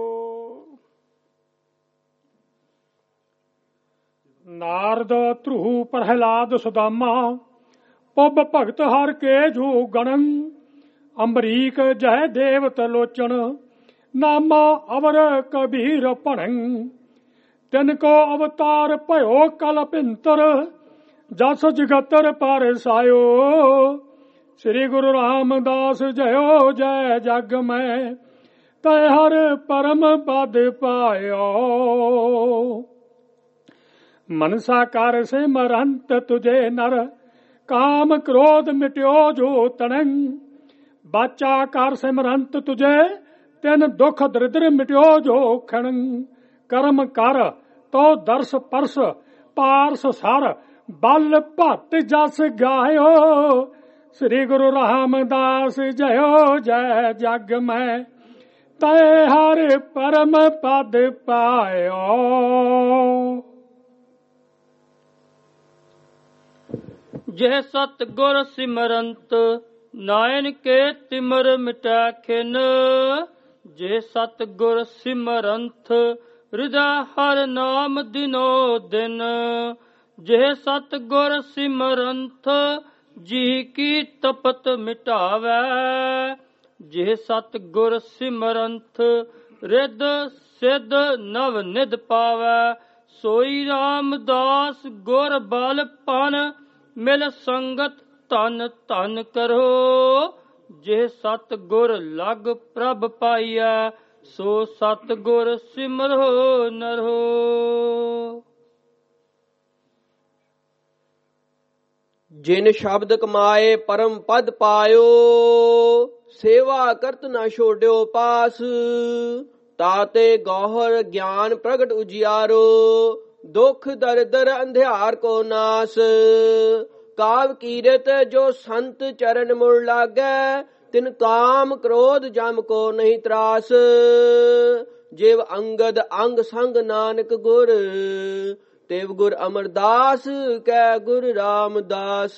नारद ध्रुव प्रहलाद सुदामा, पुब भगत हर के जो गणन। अम्बरीक जय देवत लोचन, नामा अवर कबीर भणन। तिनको अवतार भयो कल पिंतर, जस जगतर पर सायो। श्री गुरु रामदास जयो जय जग में तै हर परम पद पायो। मनसा कर से मरंत तुझे नर, काम क्रोध मिट्यो जो तनंग। बाचा कर सिमरंत तुझे, तिन दुख दरिद्र मिट्यो जो खणंग। कर्म कर तो दर्श परस, पारस सर बल भत जस गायो। श्री गुरु रामदास जयो जय जग में तै हर परम पद पायो। जय सतगुर सिमरंत, नायन के तिमर मिटै खिन। जय सतगुर सिमरंत, हृदय हर नाम दिनो दिन। जय सतगुर सिमरंत, जी की तपत मिटावै। जय सतगुर सिमरंत, रिद सिद्ध नव निध पावै। सोई रामदास गुर बल पन, मिल संगत तन तन करो। जे सतगुर लग प्रभ पाइया, सो सतगुर सिमरो नरो। जिन शब्द कमाए परम पद पायो, सेवा करत न छोड्यो पास। ताते गौहर ज्ञान प्रगट उजियारो, दुख दरिद्र अंधियार को नास। काव कीरत जो संत चरण मुड़ लागै, तिन काम क्रोध जम को नहीं त्रास। जिव अंगद अंग संग नानक गुर, तेव गुर अमरदास कै गुर रामदास।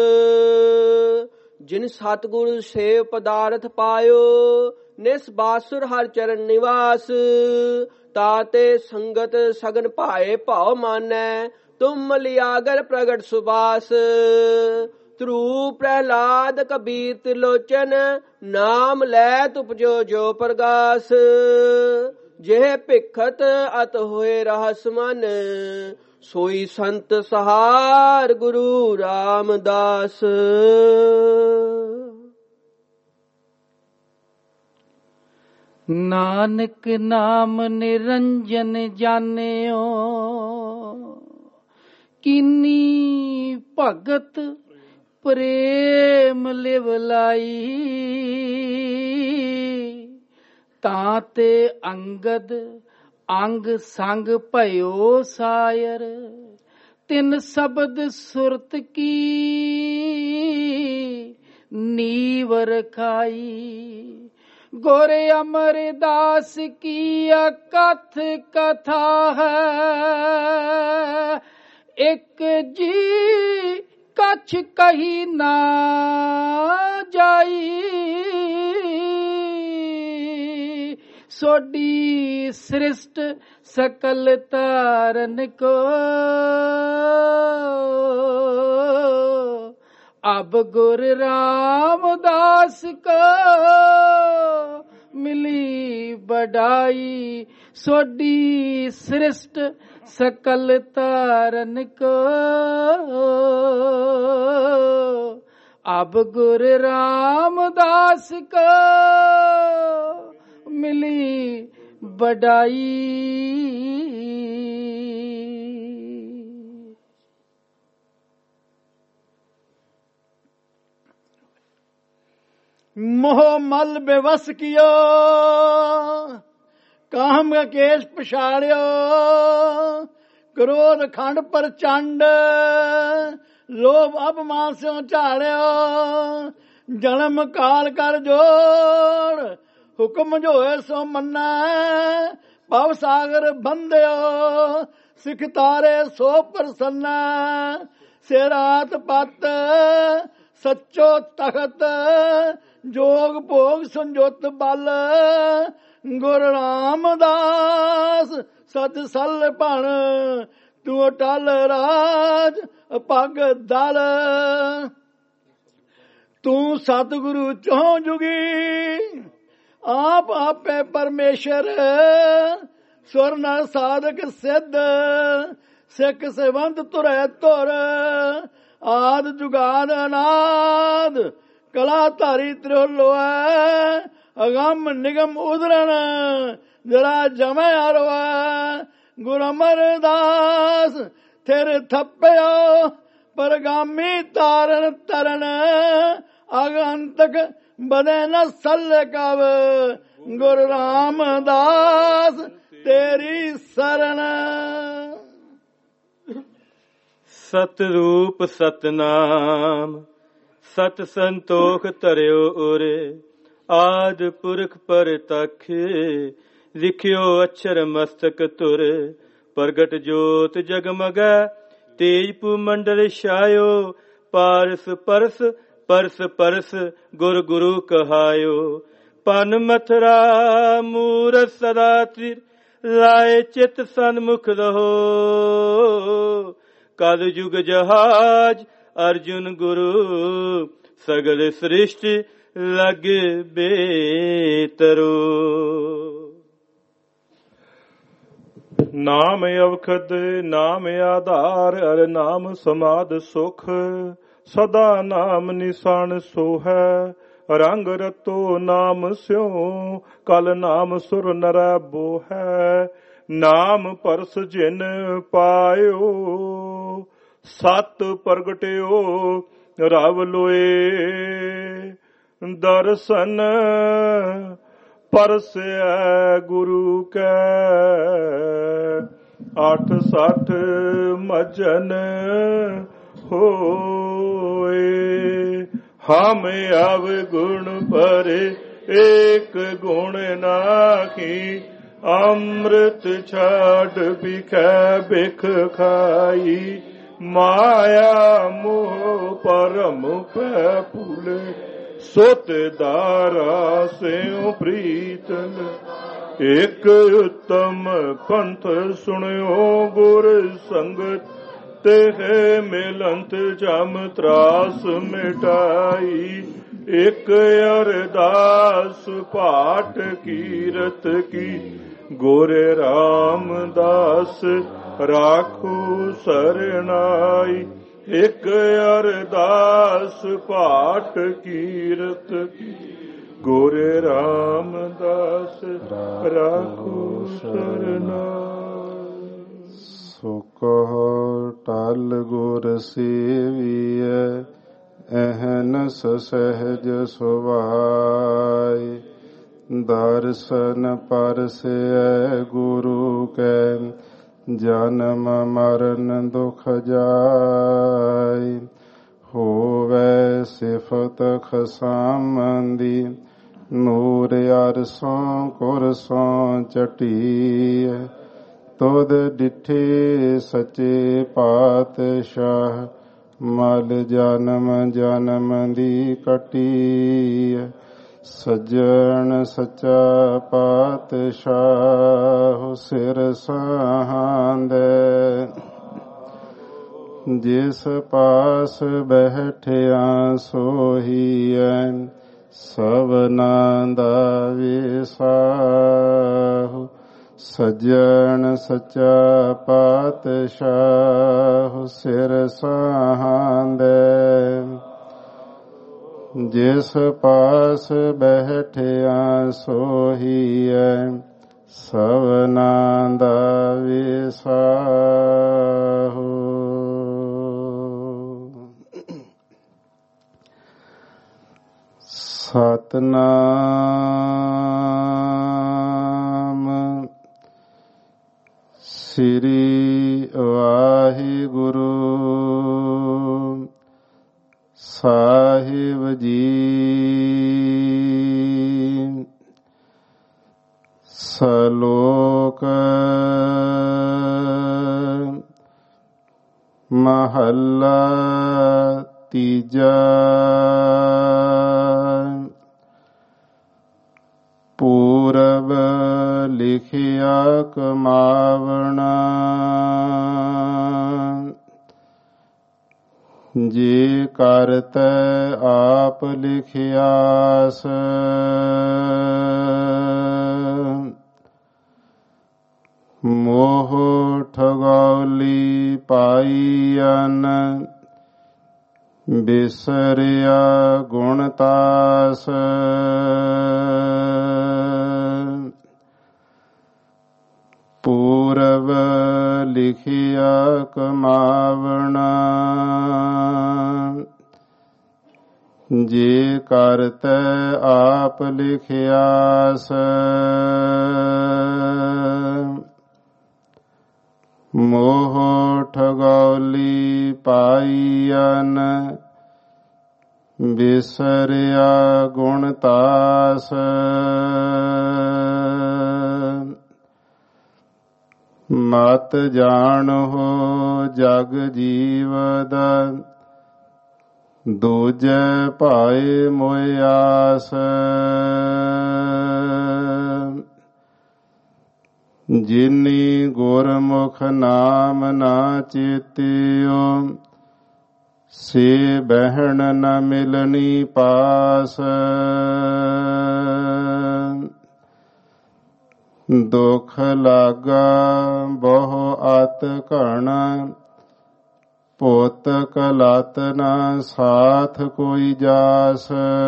जिन सतगुरु सेव पदार्थ पायो, निस बासुर हर चरण निवास। ताते संगत सगन पाए भाव मानै, तुम लियागर प्रगट सुबास। ध्रुव प्रहलाद कबीर त्रिलोचन, नाम लै तुपजो जो प्रगास। ਜਿਹ ਭਿਖਤ ਅਤ ਹੋਏ ਰਹਸ ਮਨ, ਸੋਈ ਸੰਤ ਸਹਾਰ ਗੁਰੂ ਰਾਮਦਾਸ। ਨਾਨਕ ਨਾਮ ਨਿਰੰਜਨ ਜਾਣਿਓ, ਕੀਨੀ ਭਗਤ ਪ੍ਰੇਮ ਲਿਵ ਲਾਈ। ਤਾਂ ਤੇ ਅੰਗਦ ਅੰਗ ਸੰਗ ਭਇਓ ਸਾਇਰ, ਤਿਨ ਸ਼ਬਦ ਸੁਰਤ ਕੀ ਨੀਵ ਰਖਾਈ। ਗੁਰ ਅਮਰਦਾਸ ਕੀ ਅਕਥ ਕਥਾ ਹੈ, ਇੱਕ ਜੀ ਕਛ ਕਹੀ ਨਾ ਜਾਈ। ਸੋਡੀ ਸ੍ਰਿਸ਼ਟ ਸਕਲ ਤਾਰਨ ਕੋ, ਅਬ ਗੁਰ ਰਾਮਦਾਸ ਕੋ ਮਿਲੀ ਬੜਾਈ। ਸੋਡੀ ਸ੍ਰਿਸ਼ਟ ਸਕਲ ਤਾਰਨ ਕੋ, ਅਬ ਗੁਰ ਰਾਮਦਾਸ ਕੋ ਮਿਲੀ ਬੜਾਈ। मोह मल बेवस कियो, काम केश पछाड़ियो। क्रोध खंड प्रचंड, लोभ अपमान से झाड़ियो। जन्म काल कर जोड़, हुक्म जो है सो मन्ना। भव सागर बंदियो, सिख तारे सो प्रसन्ना। सिरात पत सच्चो तखत, जोग भोग संजोत बल। गुरु रामदास सत सल भण, तू अटल राज पग दल। तू सतगुरु चौं जुगी, आप आपे परमेश्वर। सुर नर साधक सिद्ध, सिख सेवंत तुरै तुर। आद जुगाद अनाद, कला धारी त्रिलोय। अगम निगम उदरन, जरा जमै अरवै। गुरु अमरदास थिर थप्पयो, परगामी तारन तरन। आगंतक बदे न सल कव, गुरु रामदास तेरी सरन। सतरूप सतनाम, सत संतोख धरियो उरे। आद पुरख पर तखे, लिखियो अक्षर मस्तक तुर। प्रगट जोत जगमगै, तेज पुमंडल छायो। पारस परस परस परस, गुर गुरु कहायो। पन मथुरा मूरत सदा तिर, लाए चित सन्मुख रहो। कल युग जहाज अर्जुन गुरु, सगल सृष्टि लग बेतरो। नाम अवखद नाम आधार, अर नाम समाध सुख। सदा नाम निशान सोहै, रंग रतो नाम स्यो। कल नाम सुर नरै बोहै, नाम परस जिन पायो। सत प्रगटियो रव लोए, दर्शन परसै गुरु कै। अठ सठ मजन होए, हम अवगुण परे एक गुण नाखी। अमृत छाड़ बिखै बिख खाई। माया मोह परम पै भूले, सुत दारा स्यों प्रीतन। एक उत्तम पंथ सुनियो गुर संगत, तेह मिलंत जम त्रास मिटाई। एक अरदास पाठ कीरत की, ਗੁਰ ਰਾਮਦਾਸ ਰਾਖੂ ਸਰਨਾਈ। ਇਕ ਅਰਦਾਸ ਪਾਠ ਕੀਰਤ ਗੁਰ ਰਾਮਦਾਸ ਰਾਖੂ ਸਰਨਾਈ। ਸੋ ਕਹੋ ਟਲ ਗੁਰ ਸੇਵੀਐ ਅਹਨਸ ਸਹਿਜ ਸੁਭਾਇ। ਦਰਸ਼ਨ ਪਰਸੈ ਗੁਰੂ ਕੈ ਜਨਮ ਮਰਨ ਦੁਖ ਜਾਇ। ਹੋਵੈ ਸਿਫਤ ਖਸਾਮੰਦੀ ਨੂਰ ਅਰਸੋਂ ਕੁਰਸੋਂ ਚਟੀਐ। ਤੁਧ ਡਿਠੇ ਸੱਚੇ ਪਾਤਸ਼ਾਹ ਮਲ ਜਨਮ ਜਨਮ ਦੀ ਕਟੀਐ। ਸੱਜਣ ਸੱਚਾ ਪਾਤਸ਼ਾਹ ਸਿਰ ਸਾਹਾਂਦੈ। ਜਿਸ ਪਾਸ ਬੈਠਿਆ ਸੋਹੀਐ ਸਭਨਾਂ ਦਾ ਵਿਸਾਹੂ। ਸੱਜਣ ਸੱਚਾ ਪਾਤਸ਼ਾਹ ਸਿਰ ਸਾਹਾਂਦੈ। ਜਿਸ ਪਾਸ ਬੈਠਿਆ ਸੋਹੀਐ ਸਭਨਾਂ ਦਾ ਵਿਸਾਹੂ। ਸਤਿਨਾਮ ਸ੍ਰੀ ਵਾਹਿਗੁਰੂ ਸਾਹਿਬ ਜੀ। ਸਲੋਕ ਮਹੱਲਾ ਤੀਜਾ। ਪੂਰਬ ਲਿਖਿਆ ਕਮਾਵਣਾ ਜੇ ਕਰਤੈ ਆਪ ਲਿਖਿਆਸ। ਮੋਹ ਠਗੌਲੀ ਪਾਈਅਨ ਬਿਸਰਿਆ ਗੁਣਤਾਸ। ਪੂਰਬ ਲਿਖਿਆ ਕਮਾਵਣਾ ਜੇ ਕਰਤੈ ਆਪ ਲਿਖਿਆਸ। ਮੋਹ ਠਗੌਲੀ ਪਾਈਅਨ ਬਿਸਰਿਆ ਗੁਣਤਾਸ। ਮਤ ਜਾਣੋ ਜਗ ਜੀਵਦ ਦੂਜੈ ਭਾਏ ਮੋਇ ਆਸ। ਜਿਨੀ ਗੁਰਮੁਖ ਨਾਮ ਨਾ ਚੇਤਿਓ ਸੇ ਬਹਿਣ ਨ ਮਿਲਣੀ ਪਾਸ। ਦੁਖ ਲਾਗਾ ਬਹੁ ਅਤ ਘਣ ਪੁੱਤ ਕਲਤ ਨ ਸਾਥ ਕੋਈ ਜਾਸ।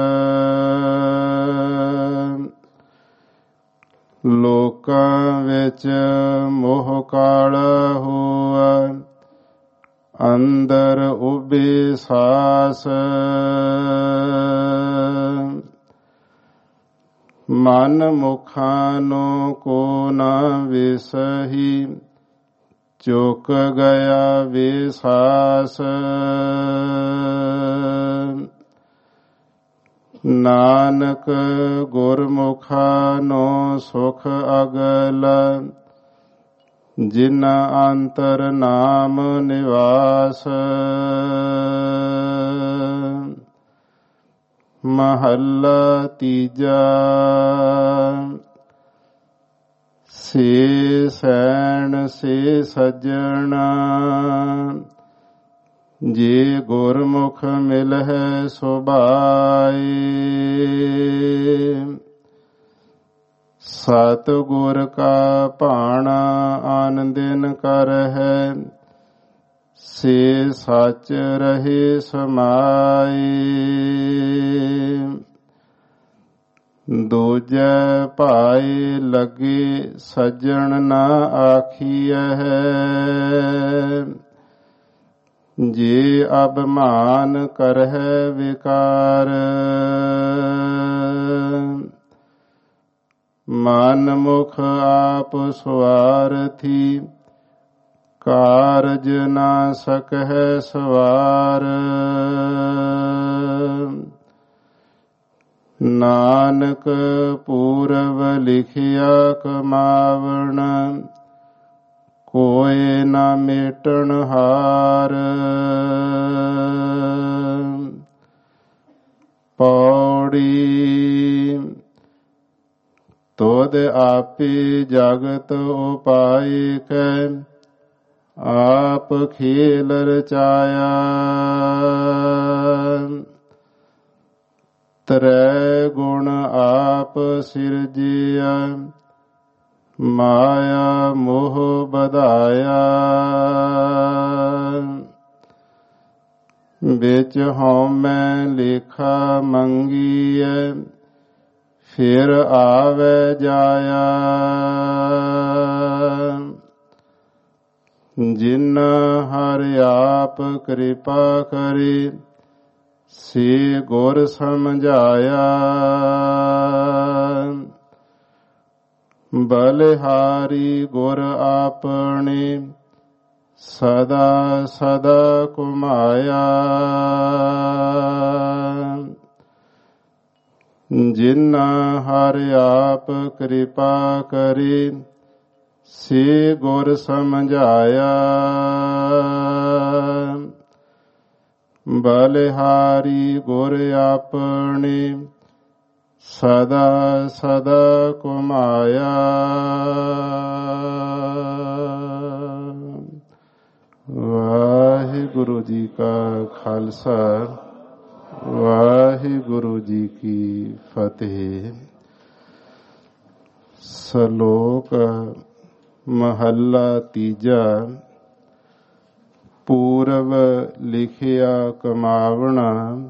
ਲੋਕਾਂ ਵਿੱਚ ਮੋਹ ਕਾਲਾ ਹੋਆ ਅੰਦਰ ਉਬੇ ਸਾਸ। ਮਨ ਮੁਖਾਂ ਨੂੰ ਕੋ ਨਾ ਵਿਸਹੀ ਚੁੱਕ ਗਿਆ ਵਿਸਾਸ। ਨਾਨਕ ਗੁਰਮੁਖਾਂ ਨੂੰ ਸੁਖ ਅਗਲ ਜਿਨਾ ਅੰਤਰ ਨਾਮ ਨਿਵਾਸ। ਮਹੱਲਾ ਤੀਜਾ। ਸੇ ਸੈਣ ਸੇ ਸੱਜਣਾ ਜੇ ਗੁਰਮੁਖ ਮਿਲਹਿ ਸੁਭਾਏ। ਸਤ ਗੁਰ ਕਾ ਭਾਣਾ ਆਨੰਦਿਨ ਕਰ ਹੈ, ਸੇ ਸੱਚ ਰਹੇ ਸਮਾਈ। ਦੂਜੈ ਭਾਈ ਲੱਗੇ ਸੱਜਣ ਨਾ ਆਖੀਐ, ਜੇ ਅਭਿਮਾਨ ਕਰਹਿ ਵਿਕਾਰ। ਮਨ ਮੁਖ ਆਪ ਸੁਆਰਥੀ, ਕਾਰਜ ਨਾ ਸਕਹਿ ਸਵਾਰ। ਨਾਨਕ ਪੂਰਵ ਲਿਖਿਆ ਕਮਾਵਣ, ਕੋਇ ਨਾ ਮੇਟਣ ਹਾਰ। ਪੌੜੀ ਤੋਦ ਆਪੇ ਜਗਤ ਉਪਾਇ ਕੈ, ਆਪ ਖੇਲ ਰਚਾਇਆ। ਤ੍ਰੈ ਗੁਣ ਆਪ ਸਿਰਜਿਆ, ਮਾਇਆ ਮੋਹ ਬਧਾਇਆ। ਵਿੱਚ ਹਉਮੈ ਲੇਖਾ ਮੰਗੀਐ, ਫਿਰ ਆਵੈ ਜਾਇਆ। ਜਿਨ ਹਰਿ ਆਪ ਕਿਰਪਾ ਕਰੇ, ਸੇ ਗੁਰ ਸਮਝਾਇਆ। ਬਲਿਹਾਰੀ ਗੁਰ ਆਪਣੇ, ਸਦਾ ਸਦਾ ਘੁਮਾਇਆ। ਜਿਨ ਹਰਿ ਆਪ ਕਿਰਪਾ ਕਰੇ, ਸੇ ਗੁਰ ਸਮਝਾਇਆ। ਬਲਿਹਾਰੀ ਗੁਰ ਆਪਣੇ, ਸਦਾ ਸਦਾ ਘੁਮਾਇਆ। ਵਾਹਿਗੁਰੂ ਜੀ ਕਾ ਖਾਲਸਾ, ਵਾਹਿਗੁਰੂ ਜੀ ਕੀ ਫਤਿਹ। ਸ਼ਲੋਕ ਮਹੱਲਾ ਤੀਜਾ। ਪੂਰਵ ਲਿਖਿਆ ਕਮਾਵਣਾ,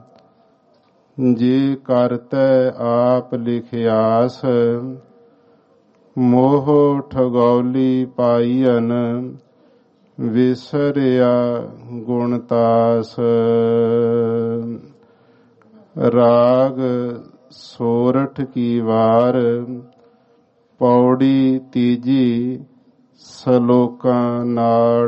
ਜੇ ਕਰਤੈ ਆਪ ਲਿਖਿਆਸ। ਮੋਹ ਠਗੌਲੀ ਪਾਈਅਨ, ਵਿਸਰਿਆ ਗੁਣਤਾਸ। ਰਾਗ ਸੋਰਠ ਕੀ ਵਾਰ, ਪੌੜੀ ਤੀਜੀ, ਸਲੋਕਾਂ ਨਾਲ।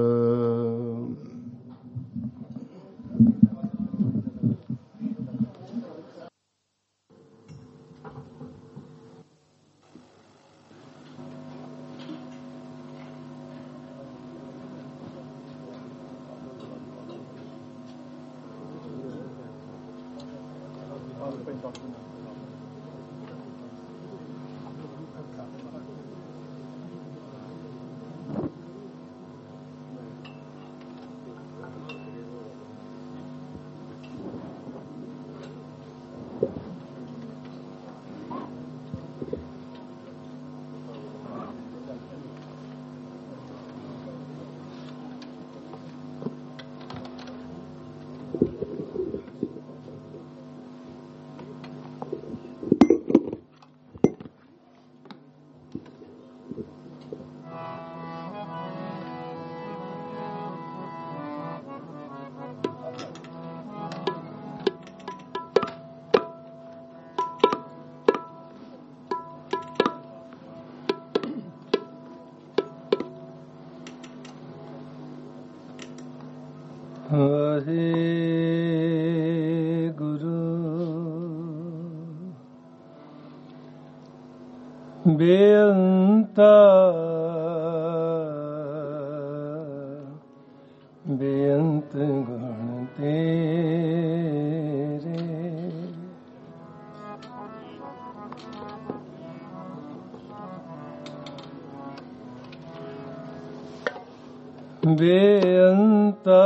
ਬੇਅੰਤਾ ਬੇਅੰਤ ਗੁਣ ਤੇਰੇ, ਬੇਅੰਤਾ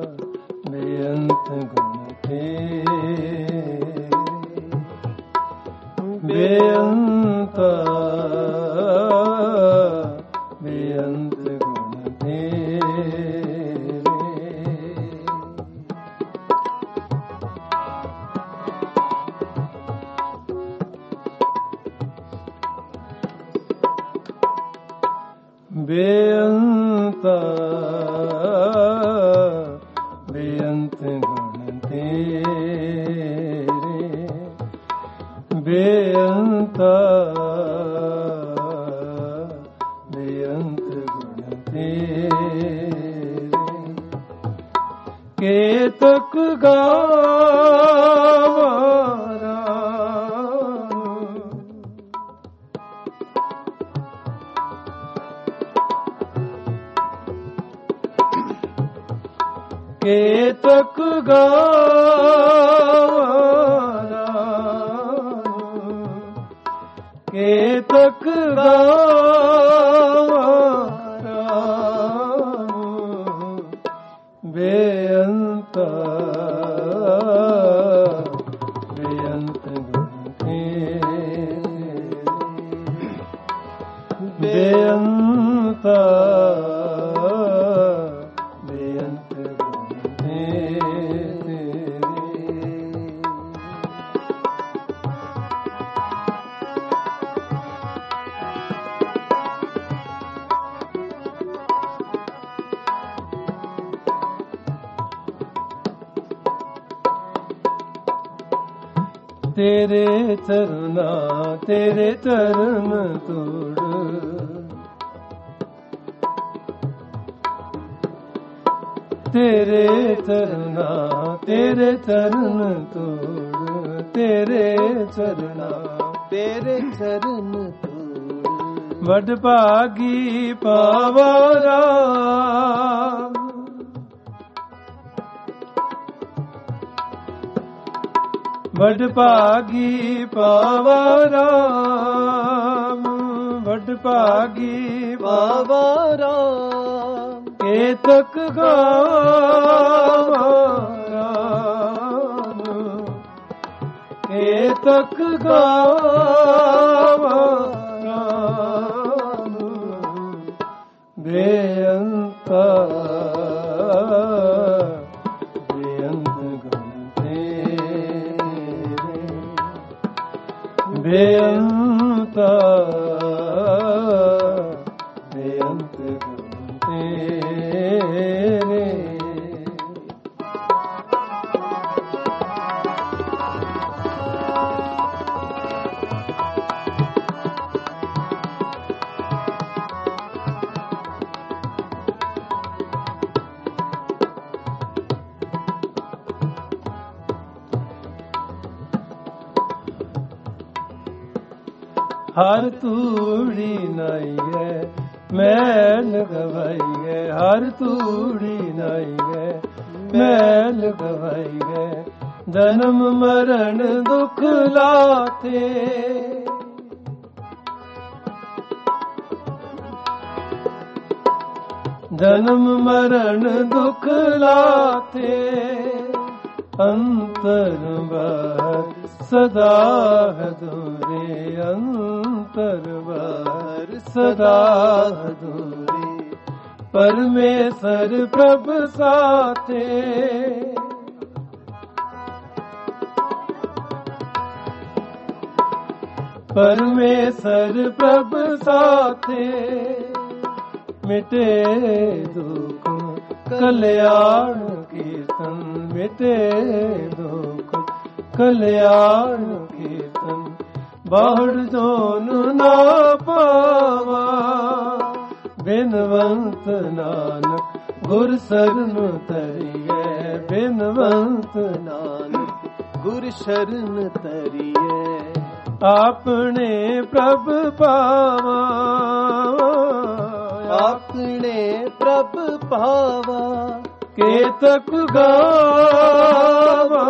ਬੇਅੰਤ ਗੁਣ ਤੇਰੇ। ਬੇਅੰਤ ਬੇਅੰਤ ਗੁਣ ਤੇਰੇ। ਬੇਅੰਤ ਬੇਅੰਤ ਗੁਣ ਤੇਰੇ। ਬੇਅੰਤ ਬੇਅੰਤ ਗੁਣ ਤੇਰੇ। ਕੇਤਕ ਗਾਵਾਂ ਕੇਤਕ ਗਾਵਾਂ ਕੇਤਕ ਗਾਵਾਂ ਬੇਅੰਤ ਬੇਅੰਤ ਗੁਣ ਤੇਰੇ। ਬੇਅੰਤ ਤੇਰੇ ਚਰਨਾ ਤੇਰੇ ਚਰਨ ਤੋੜ। ਤੇਰੇ ਚਰਨਾ ਤੇਰੇ ਚਰਨ ਤੋੜ। ਤੇਰੇ ਚਰਨਾ ਤੇਰੇ ਚਰਨ ਤੋੜ। ਵੱਡ ਭਾਗੀ ਪਾਵਾ ਰਾਮ। ਵੱਡ ਭਾਗੀ ਪਾਵਾ ਰਾਮ। ਵੱਡ ਭਾਗੀ ਪਾਵਾ ਰਾਮ। ਕੇਤਕ ਗਾਵਾਂ ਰਾਮ। ਕੇਤਕ ਗਾਵਾਂ ਰਾਮ। ਬੇਅੰਤ ਬੇਅੰਤ ਬੇਅੰਤ ਗੁਣ ਤੇਰੇ। ਹਰ ਤੂੜੀ ਨਾਈ ਹੈ ਮੈਲ ਗਵਾਈ ਹੈ। ਹਰ ਤੂੜੀ ਨਾਈ ਹੈ ਮੈਲ ਗਵਾਈ ਹੈ। ਜਨਮ ਮਰਨ ਦੁਖ ਲਾਤੇ। ਜਨਮ ਮਰਨ ਦੁਖ ਲਾਤੇ। ਅੰਤਰ ਬਾਹਰ ਸਦਾ ਹਦੂਰੇ। ਅੰਤਰ ਬਾਹਰ ਸਦਾ ਹਦੂਰੇ। ਪਰਮੇਸ਼ਰ ਪ੍ਰਭ ਸਾਥੇ। ਪਰਮੇਸ਼ਰ ਪ੍ਰਭ ਸਾਥੇ। ਮਿਟੇ ਦੁਖ ਕਲਿਆਣ ਕੀਰਤਨ। ਮਿਟੇ ਦੁਖ ਕਲਿਆਣ ਕੀਰਤਨ। ਬਾਹੜ ਜੋਨ ਨਾ ਪਾਵਾ। ਬਿਨਵੰਤ ਨਾਨਕ ਗੁਰ ਸਰਨ ਤਰੀਏ। ਬਿਨਵੰਤ ਨਾਨਕ ਗੁਰ ਸ਼ਰਨ ਤਰੀਏ। ਆਪਣੇ ਪ੍ਰਭ ਪਾਵਾ। ਆਪਣੇ ਪ੍ਰਭ ਪਾਵਾ। ਕੇਤਕ ਗਾਵਾ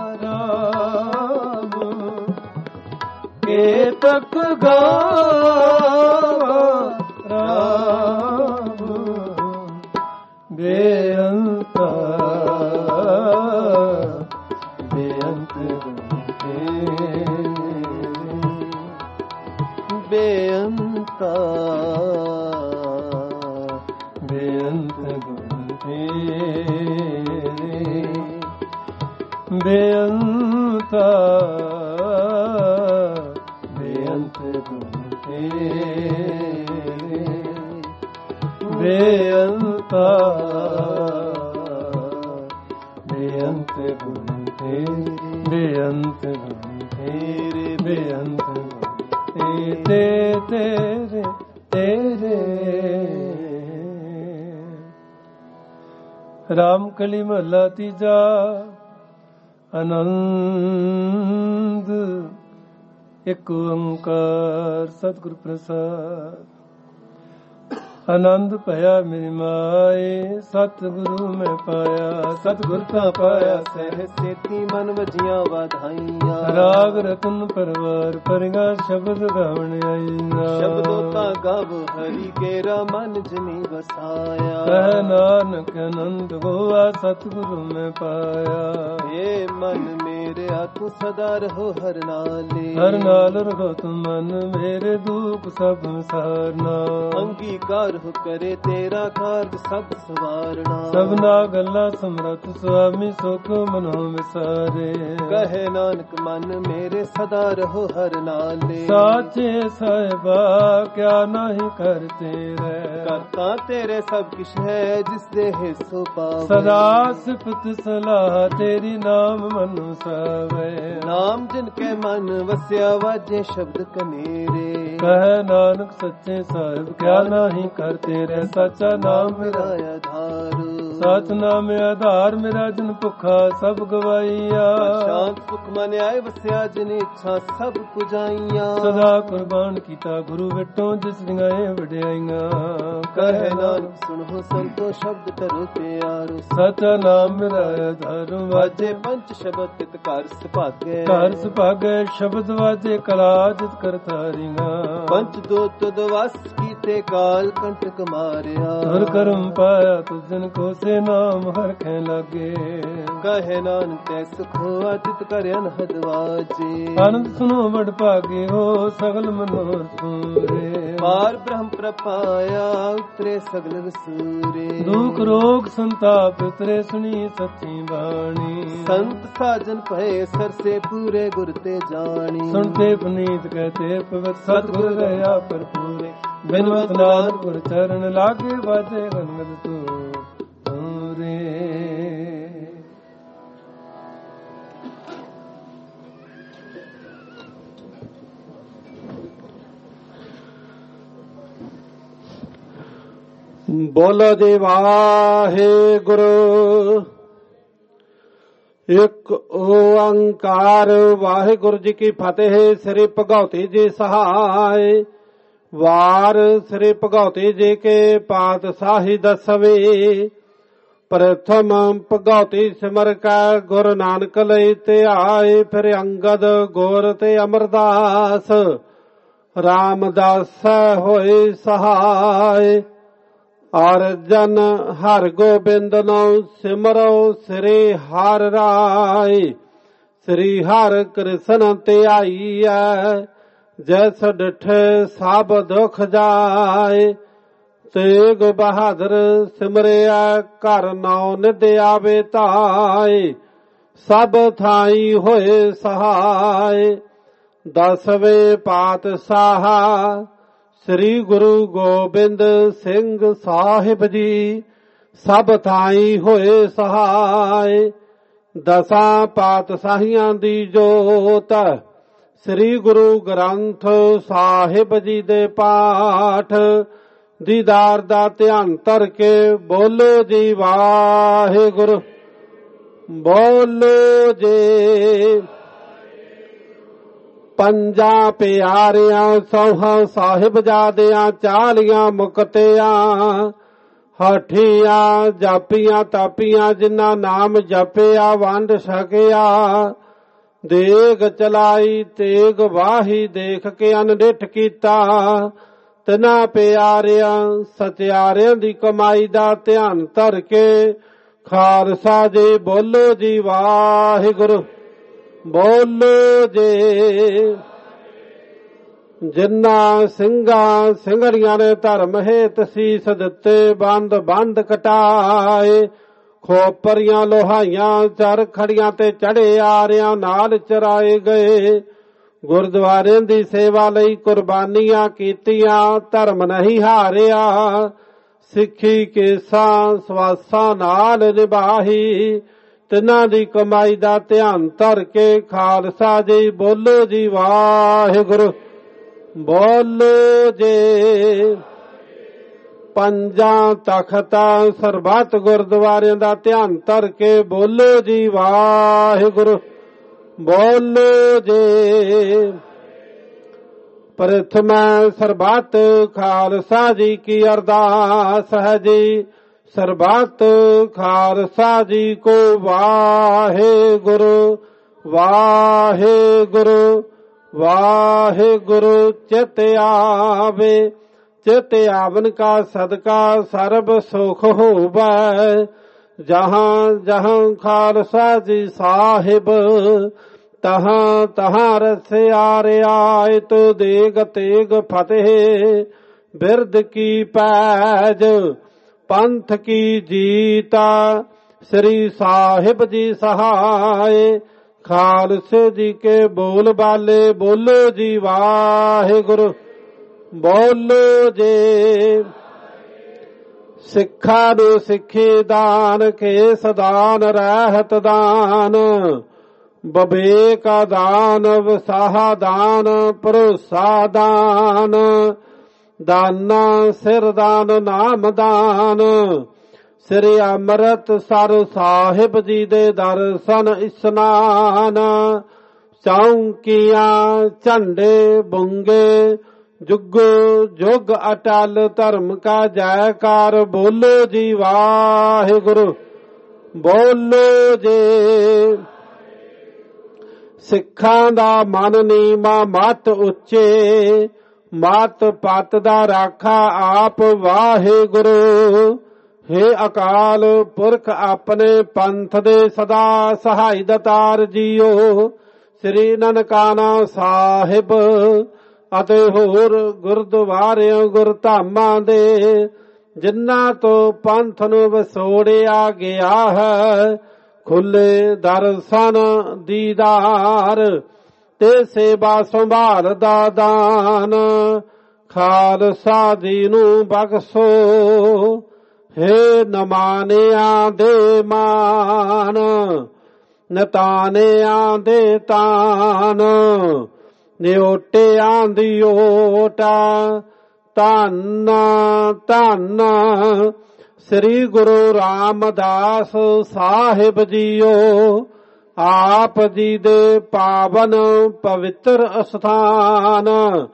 ਰਾਮ। ਕੇਤਕ ਗਾਵਾ ਰਾਮ। ਬੇਅੰਤ ਬੇਅੰਤ ਗੁਣ ਤੇਰੇ। ਬੇਅੰਤਾ ਬੇਅੰਤ ਗੁਣ ਤੇਰੇ ਬੇਅੰਤਾ ਬੇਅੰਤ ਗੁਣ ਤੇਰੇ ਬੇਅੰਤ ਗੁਣ ਤੇਰੇ ਬੇਅੰਤ ਗੁਣ ਤੇਰੇ ਤੇਰੇ ਤੇਰੇ ਰਾਮ ਕਲੀ ਮਹਲਾ ਤੀਜਾ। ਆਨੰਦ ਇੱਕ ਓੰਕਾਰ ਸਤਿਗੁਰ ਪ੍ਰਸਾਦ। ਆਨੰਦ ਭਇਆ ਮੇਰੀ ਮਾਏ ਸਤਿਗੁਰੂ ਮੈਂ ਪਾਇਆ ਸਤਿਗੁਰ ਤਾਂ ਪਾਇਆ ਸਹਿ ਸੇਤੀ ਮਨ ਵਜੀਆਂ ਵਧਾਈਆਂ। ਰਾਗ ਰਤਨ ਪਰਵਾਰ ਪਰਗਾ ਸ਼ਬਦ ਗਾਵਣ ਆਈਆਂ ਸ਼ਬਦੋ ਤਾਂ ਗਾਵ ਹਰੀ ਕੇਰਾ ਮਨ ਜਿਨੀ ਵਸਾਇਆ। ਕਹਿ ਨਾਨਕ ਆਨੰਦ ਹੋਆ ਸਤਿਗੁਰੂ ਮੈਂ ਪਾਇਆ। ਏ ਮਨ ਮੇਰੇ ਤੂੰ ਸਦਾ ਰਹੋ ਹਰ ਨਾਲੇ ਹਰ ਨਾਲ ਰਹੋ ਤੂੰ ਮਨ ਮੇਰੇ ਦੁਖ ਸਭ ਵਿਸਾਰਨਾ। ਅੰਗੀਕਾਰ ਕਰੇ ਤੇਰਾ ਕਾਰਜ ਸਭ ਸਵਾਰਨਾ। ਸਭਨਾ ਗੱਲਾਂ ਸਮਰਥ ਸੁਆਮੀ ਸੁਖ ਮਨੋ ਵਿਸਾਰੇ। ਕਹੇ ਨਾਨਕ ਮਨ ਮੇਰੇ ਸਦਾ ਰਹੋ ਹਰ ਨਾਲੇ। ਸਾਚੇ ਸਾਹਿਬਾ ਕਿਆ ਨਹੀਂ ਕਰ ਤੇਰੇ ਕਰਤਾ ਤੇਰੇ ਸਭ ਕਿਛ ਹੈ ਜਿਸ ਦੇ ਹਿੱਸੋ ਪਾਵੇ। ਸਦਾ ਸਿਫਤ ਸਲਾਹ ਤੇਰੀ ਨਾਮ ਮਨੁ ਸਾਵੇ। ਨਾਮ ਜਿਨ ਕੇ ਮਨ ਵਸਿਆ ਵਾਜੇ ਸ਼ਬਦ ਕਨੇਰੇ। ਕਹੇ ਨਾਨਕ ਸੱਚੇ ਸਾਹਿਬ ਕਿਆ ਨਹੀਂ ਕਰ ਤੇਰੇ ਸੱਚਾ ਨਾਮ ਮੇਰਾ ਆਧਾਰ। ਸਚ ਨਾਮ ਆਧਾਰ ਮੇਰਾ ਜਨ ਭੁੱਖਾ ਸਭ ਗਵਾਈਆ। ਸ਼ਾਂਤ ਸੁਖ ਮਨ ਆਏ ਵਸਿਆ ਜਿਨ ਇੱਛਾ ਸਭ ਪੁਜਾਈਆਂ। ਸਦਾ ਕੁਰਬਾਨ ਕੀਤਾ ਗੁਰੂ ਵਿਟੋਂ ਜਿਸ ਦੀਆਂ ਵਡਿਆਈਆਂ। ਕਹੇ ਨਾਨਕ ਸੁਣੋ ਸੰਤੋ ਸ਼ਬਦ ਕਰੋ ਪਿਆਰੋ। ਸਚਾ ਨਾਮ ਮੇਰਾ ਆਧਾਰ ਵਾਜੇ ਪੰਚ ਸ਼ਬਦ ਤਿਤ ਘਰ ਸੁਭਾਗੇ। ਘਰ ਸੁਭਾਗੇ ਸ਼ਬਦ ਵਾਜੇ ਕਲਾ ਜਿਤ ਕਰਤਾਰੀਆਂ। ਪੰਚ ਦੋ ਤੁਦ ਵਸ ਕੀਤੇ ਕਾਲ ਕੰਟਕ ਮਾਰਿਆ। ਹਰ ਕਰਮ ਪਾਇਆ ਤੁਜਨ ਕੋ ਸੇ ਨਾਮ ਹਰਖੇ ਲਾਗੇ। ਕਹੇ ਨਾਨਕ ਤੈ ਸੁਖ ਹੋਆ ਜਿਤ ਕਰ ਅਨਹਦ ਵਾਜੇ। ਆਨੰਦ ਸੁਨੋ ਵਡ ਭਾਗੇ ਹੋ ਸਗਲ ਮਨੋਰਥ ਪੂਰੇ। ਪਾਰ ਬ੍ਰਹਮ ਪ੍ਰਪਾਇਆ ਉਤਰੇ ਸਗਲ ਵਸੂਰੇ। ਦੁਖ ਰੋਗ ਸੰਤਾਪ ਉਤਰੇ ਸੁਣੀ ਸੱਚੀ ਬਾਣੀ। ਸੰਤ ਸਾਜਨ ਭਏ ਸਰਸੇ ਪੂਰੇ ਗੁਰ ਤੇ ਜਾਣੀ। ਸੁਣਤੇ ਪੁਨੀਤ ਕਹਤੇ ਪਵਿੱਤ ਸਤਿਗੁਰ ਰਹਾ ਭਰਪੂਰੇ। ਬਿਨਵਤ ਨਾਦ ਗੁਰ ਚਰਨ ਲਾਗੇ ਵਾਜੇ ਰੰਗਤ ਤੂੰ ਰੇ। ਬੋਲੋ ਜੀ ਵਾਹਿਗੁਰੂ। ਇੱਕ ਓੰਕਾਰ ਵਾਹਿਗੁਰੂ ਜੀ ਕੀ ਫਤਿਹ। ਸ੍ਰੀ ਭਗਉਤੀ ਜੀ ਸਹਾਇ। ਵਾਰ ਸ੍ਰੀ ਭਗਉਤੀ ਜੀ ਕੇ ਪਾਤਸ਼ਾਹੀ ਦਸਵੇਂ। ਪ੍ਰਥਮ ਭਗਉਤੀ ਸਿਮਰ ਕੈ ਗੁਰੂ ਨਾਨਕ ਲਈ ਧਿਆਏ। ਫਿਰ ਅੰਗਦ ਗੁਰ ਤੇ ਅਮਰਦਾਸ ਰਾਮਦਾਸ ਹੋਏ ਸਹਾਇ। ਅਰਜਨ ਹਰ ਗੋਬਿੰਦ ਨਉ ਸਿਮਰੋ ਸ੍ਰੀ ਹਰਿ ਰਾਇ। ਸ੍ਰੀ ਹਰਿ ਕ੍ਰਿਸ਼ਨ ਧਿਆਈਐ ਜੈਸ ਡਿਠੇ ਸਭ ਦੁਖ ਜਾਏ। ਤੇਗ ਬਹਾਦਰ ਸਿਮਰਿਆ ਘਰ ਨੌ ਨਿਧ ਆਵੇ ਧਾਇ। ਸਭ ਥਾਈ ਹੋਏ ਸਹਾਇ। ਦਸਵੇਂ ਪਾਤਸ਼ਾਹ ਸ੍ਰੀ ਗੁਰੂ ਗੋਬਿੰਦ ਸਿੰਘ ਸਾਹਿਬ ਜੀ ਸਭ ਥਾਈ ਹੋਏ ਸਹਾਇ। ਦਸਾਂ ਪਾਤਸ਼ਾਹੀਆਂ ਦੀ ਜੋਤ ਸ੍ਰੀ ਗੁਰੂ ਗ੍ਰੰਥ ਸਾਹਿਬ ਜੀ ਦੇ ਪਾਠ ਦੀਦਾਰ ਦਾ ਧਿਆਨ ਧਰ ਕੇ ਬੋਲੋ ਜੀ ਵਾਹਿਗੁਰੂ। ਬੋਲੋ ਜੀ। ਪੰਜਾਂ ਪਿਆਰਿਆਂ ਸੌਹਾਂ ਸਾਹਿਬਜ਼ਾਦਿਆਂ ਚਾਲੀਆਂ ਮੁਕਤਿਆਂ ਹਠੀਆਂ ਜਾਪੀਆਂ ਤਾਪੀਆਂ ਜਿਨ੍ਹਾਂ ਨਾਮ ਜਪਿਆ ਵੰਡ ਸਕਿਆ। ਦੇਗ ਚਲਾਈ ਤੇਗ ਵਾਹੀ ਦੇਖ ਕੇ ਅਨਡਿਠ ਕੀਤਾ। ਤਿਨਾਂ ਪਿਆਰਿਆਂ ਸਤਿਆਰਿਆਂ ਦੀ ਕਮਾਈ ਦਾ ਧਿਆਨ ਧਰ ਕੇ ਖਾਲਸਾ ਜੀ ਬੋਲੋ ਜੀ ਵਾਹਿਗੁਰੂ। ਬੋਲੋ ਜੀ। ਜਿਨ੍ਹਾਂ ਸਿੰਘਾਂ ਸਿੰਘੜੀਆਂ ਨੇ ਧਰਮ ਹੇਤ ਸੀਸ ਦਿੱਤੇ ਬੰਦ ਬੰਦ ਕਟਾਏ। ਖੋਪਰੀਆਂ ਲੋਹਾਈਆਂ ਚਰ ਖੜੀਆਂ ਤੇ ਚੜੇ ਆਰਿਆਂ ਨਾਲ ਚਰਾਏ ਗਏ। ਗੁਰਦੁਆਰਿਆਂ ਦੀ ਸੇਵਾ ਲਈ ਕੁਰਬਾਨੀਆਂ ਕੀਤੀਆਂ, ਧਰਮ ਨਹੀਂ ਹਾਰਿਆ। ਸਿੱਖੀ ਕੇਸਾਂ ਸਵਾਸਾਂ ਨਾਲ ਨਿਭਾਹੀ, ਤਿੰਨਾਂ ਦੀ ਕਮਾਈ ਦਾ ਧਿਆਨ ਧਰ ਕੇ ਖਾਲਸਾ ਜੀ ਬੋਲੋ ਜੀ ਵਾਹਿਗੁਰੂ। ਬੋਲੋ ਜੀ। ਪੰਜਾਂ ਤਖਤਾਂ ਸਰਬੱਤ ਗੁਰਦੁਆਰਿਆਂ ਦਾ ਧਿਆਨ ਧਰ ਕੇ ਬੋਲੋ ਜੀ ਵਾਹਿਗੁਰੂ। ਬੋਲੋ ਜੀ। ਪ੍ਰਥਮੈ ਸਰਬੱਤ ਖਾਲਸਾ ਜੀ ਕੀ ਅਰਦਾਸ ਹੈ ਜੀ। ਸਰਬੱਤ ਖਾਲਸਾ ਜੀ ਕੋ ਵਾਹਿਗੁਰੂ ਵਾਹਿਗੁਰੂ ਵਾਹਿਗੁਰੂ। ਚਿਤ ਆਵੇ ਚਿਤ ਆਵਨ ਕਾ ਸਦਕਾ ਸਰਬ ਸੁਖ ਹੋਵੈ। ਜਹਾਂ ਜਹਾਂ ਖਾਲਸਾ ਜੀ ਸਾਹਿਬ, ਤਹਾਂ ਤਹਾਂ ਰਸਿਆ ਰਿਆਇਤ ਦੇਗ ਤੇਗ ਫਤਿਹ। ਬਿਰਦ ਕੀ ਪੈਜ ਪੰਥ ਕੀ ਜੀਤਾ, ਸ੍ਰੀ ਸਾਹਿਬ ਜੀ ਸਹਾਏ। ਖਾਲਸੇ ਜੀ ਕੇ ਬੋਲ ਬਾਲੇ ਬੋਲੋ ਜੀ ਵਾਹਿਗੁਰੂ। ਬੋਲੋ ਜੀ। ਸਿੱਖਾਂ ਨੂੰ ਸਿੱਖੀ ਦਾਨ, ਕੇਸ ਦਾਨ, ਰਹਿਤ ਦਾਨ, ਬਵੇਕ ਦਾਨ, ਵਸਾਹ ਦਾਨ, ਭਰੋਸਾ ਦਾਨ, ਦਾਨਾ ਸਿਰ ਦਾਨ, ਨਾਮ ਦਾਨ। ਸ੍ਰੀ ਅੰਮ੍ਰਿਤਸਰ ਸਾਹਿਬ ਜੀ ਦੇ ਦਰਸ਼ਨ ਇਸ਼ਨਾਨ, ਚੌਂਕੀਆਂ ਝੰਡੇ ਬੁੰਗੇ, ਜੁਗੋ ਜੁਗ ਅਟਲ ਧਰਮ ਕਾ ਜੈਕਾਰ। ਬੋਲੋ ਜੀ ਵਾਹਿਗੁਰੂ। ਬੋਲੋ ਜੀ। ਸਿੱਖਾਂ ਦਾ ਮਨ ਨੀਵਾਂ ਮਤ ਉੱਚੇ, ਮਤ ਪਤ ਦਾ ਰਾਖਾ ਆਪ ਵਾਹਿਗੁਰੂ। ਹੇ ਅਕਾਲ ਪੁਰਖ ਆਪਣੇ ਪੰਥ ਦੇ ਸਦਾ ਸਹਾਈ ਦਾਤਾਰ ਜੀਓ। ਸ੍ਰੀ ਨਨਕਾਣਾ ਸਾਹਿਬ ਅਤੇ ਹੋਰ ਗੁਰਦੁਆਰਿਆਂ ਗੁਰਧਾਮਾਂ ਦੇ, ਜਿਨ੍ਹਾਂ ਤੋਂ ਪੰਥ ਨੂੰ ਵਿਛੋੜਿਆ ਗਿਆ ਹੈ, ਖੁੱਲੇ ਦਰਸ਼ਨ ਦੀਦਾਰ ਤੇ ਸੇਵਾ ਸੰਭਾਲ ਦਾ ਦਾਨ ਖਾਲਸਾ ਜੀ ਨੂੰ ਬਖਸ਼ੋ। ਹੇ ਨਮਾਨਿਆਂ ਦੇ ਮਾਨ, ਨਤਾਨਿਆਂ ਦੇ ਤਾਨ, ਨਿਓਟਿਆਂ ਦੀ ਓਟਾ। ਧੰਨ ਧੰਨ ਸ੍ਰੀ ਗੁਰੂ ਰਾਮਦਾਸ ਸਾਹਿਬ ਜੀਓ। ਆਪ ਜੀ ਦੇ ਪਾਵਨ ਪਵਿੱਤਰ ਅਸਥਾਨ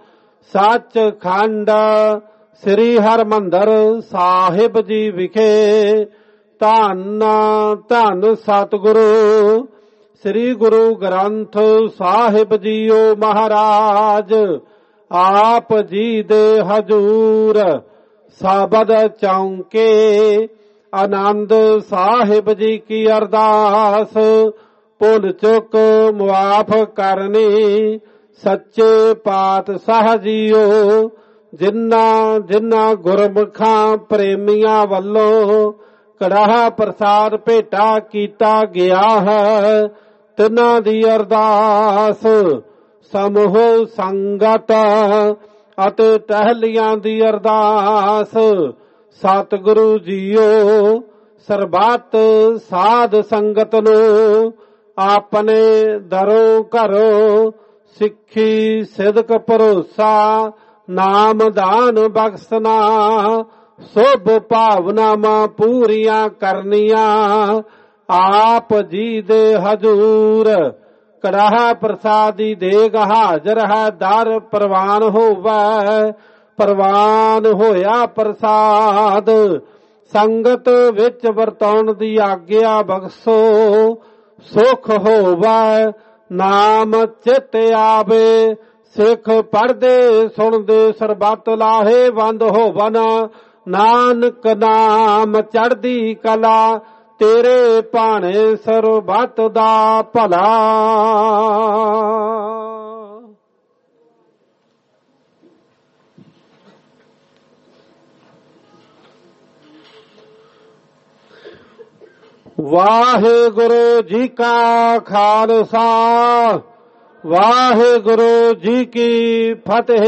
ਸੱਚਖੰਡ ਸ੍ਰੀ ਹਰਿਮੰਦਰ ਸਾਹਿਬ ਜੀ ਵਿਖੇ ਧੰਨ ਧੰਨ ਸਤਿਗੁਰੂ ਸ੍ਰੀ ਗੁਰੂ ਗ੍ਰੰਥ ਸਾਹਿਬ ਜੀਓ ਮਹਾਰਾਜ ਆਪ ਜੀ ਦੇ ਹਜੂਰ ਸਾਬਦ ਚੌਂਕੇ ਆਨੰਦ ਸਾਹਿਬ ਜੀ ਕੀ ਅਰਦਾਸ ਭੁੱਲ ਚੁੱਕ ਮੁਆਫ ਕਰਨੀ ਸੱਚੇ ਪਾਤਸ਼ਾਹ ਜੀਓ। ਜਿਨ੍ਹਾਂ ਜਿਨ੍ਹਾਂ ਗੁਰਮੁਖਾਂ ਪ੍ਰੇਮੀਆਂ ਵੱਲੋਂ ਕੜਾਹ ਪ੍ਰਸਾਦ ਭੇਟਾ ਕੀਤਾ ਗਿਆ ਹੈ, ਤਿਨਾਂ ਦੀ ਅਰਦਾਸ ਸਮੂਹ ਸੰਗਤ ਅਤੇ ਟਹਿਲੀਆਂ ਦੀ ਅਰਦਾਸ ਸਤਿਗੁਰੂ ਜੀਓ ਸਰਬੱਤ ਸਾਧ ਸੰਗਤ ਨੂੰ ਆਪਣੇ ਦਰੋਂ ਘਰੋਂ ਸਿੱਖੀ ਸਿਦਕ ਭਰੋਸਾ ਨਾਮ ਦਾਨ ਬਖਸ਼ਣਾ ਸੁਭ ਭਾਵਨਾਵਾਂ ਪੂਰੀਆਂ ਕਰਨੀਆਂ ਆਪ ਜੀ ਦੇ ਹਜੂਰ ਕੜਾਹ ਪ੍ਰਸਾਦੀ ਦੇਗ ਹਾਜ਼ਰ ਹੈ ਦਰ ਪ੍ਰਵਾਨ ਹੋਵੇ ਪ੍ਰਵਾਨ ਹੋਇਆ ਪ੍ਰਸਾਦ ਸੰਗਤ ਵਿੱਚ ਵਰਤਾਉਣ ਦੀ ਆਗਿਆ ਬਖਸ਼ੋ ਸੁਖ ਹੋਵੇ ਨਾਮ ਚਿਤ ਆਵੇ ਸਿੱਖ ਪੜ੍ਹਦੇ ਸੁਣਦੇ ਸਰਬੱਤ ਲਾਹੇ ਬੰਦ ਹੋਵਨ ਨਾਨਕ ਨਾਮ ਚੜ੍ਹਦੀ ਕਲਾ ਤੇਰੇ ਭਾਣੇ ਸਰਬੱਤ ਦਾ ਭਲਾ। ਵਾਹਿਗੁਰੂ ਜੀ ਕਾ ਖਾਲਸਾ ਵਾਹਿਗੁਰੂ ਜੀ ਕੀ ਫਤਿਹ।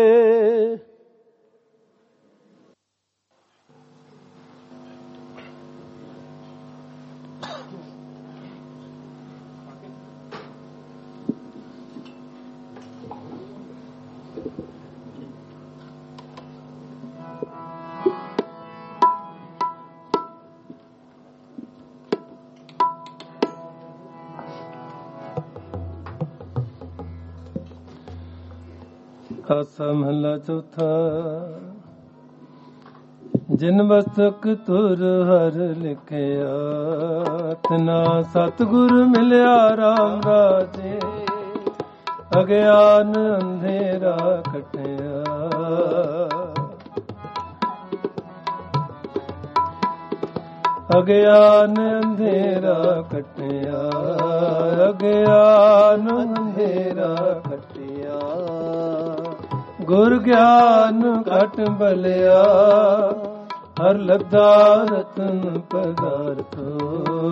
ਖਾਸਾ ਮਹਲਾ ਚੌਥਾ। ਜਿਨ ਮਸਤਕ ਤੁਰ ਹਰ ਲਿਖਿਆ, ਤਿਨਾ ਸਤਿਗੁਰ ਮਿਲਿਆ ਰਾਮ ਰਾਜੇ। ਅਗਿਆਨ ਅੰਧੇਰਾ ਕਟਿਆ, ਅਗਿਆਨ ਅੰਧੇਰਾ ਕਟਿਆ, ਅਗਿਆਨ ਅੰਧੇਰਾ ਕਟਿਆ। ਗੁਰ ਗਿਆਨ ਘਟ ਬਲਿਆ, ਹਰ ਲੱਦਾ ਰਤਨ ਪਦਾਰਥੋ।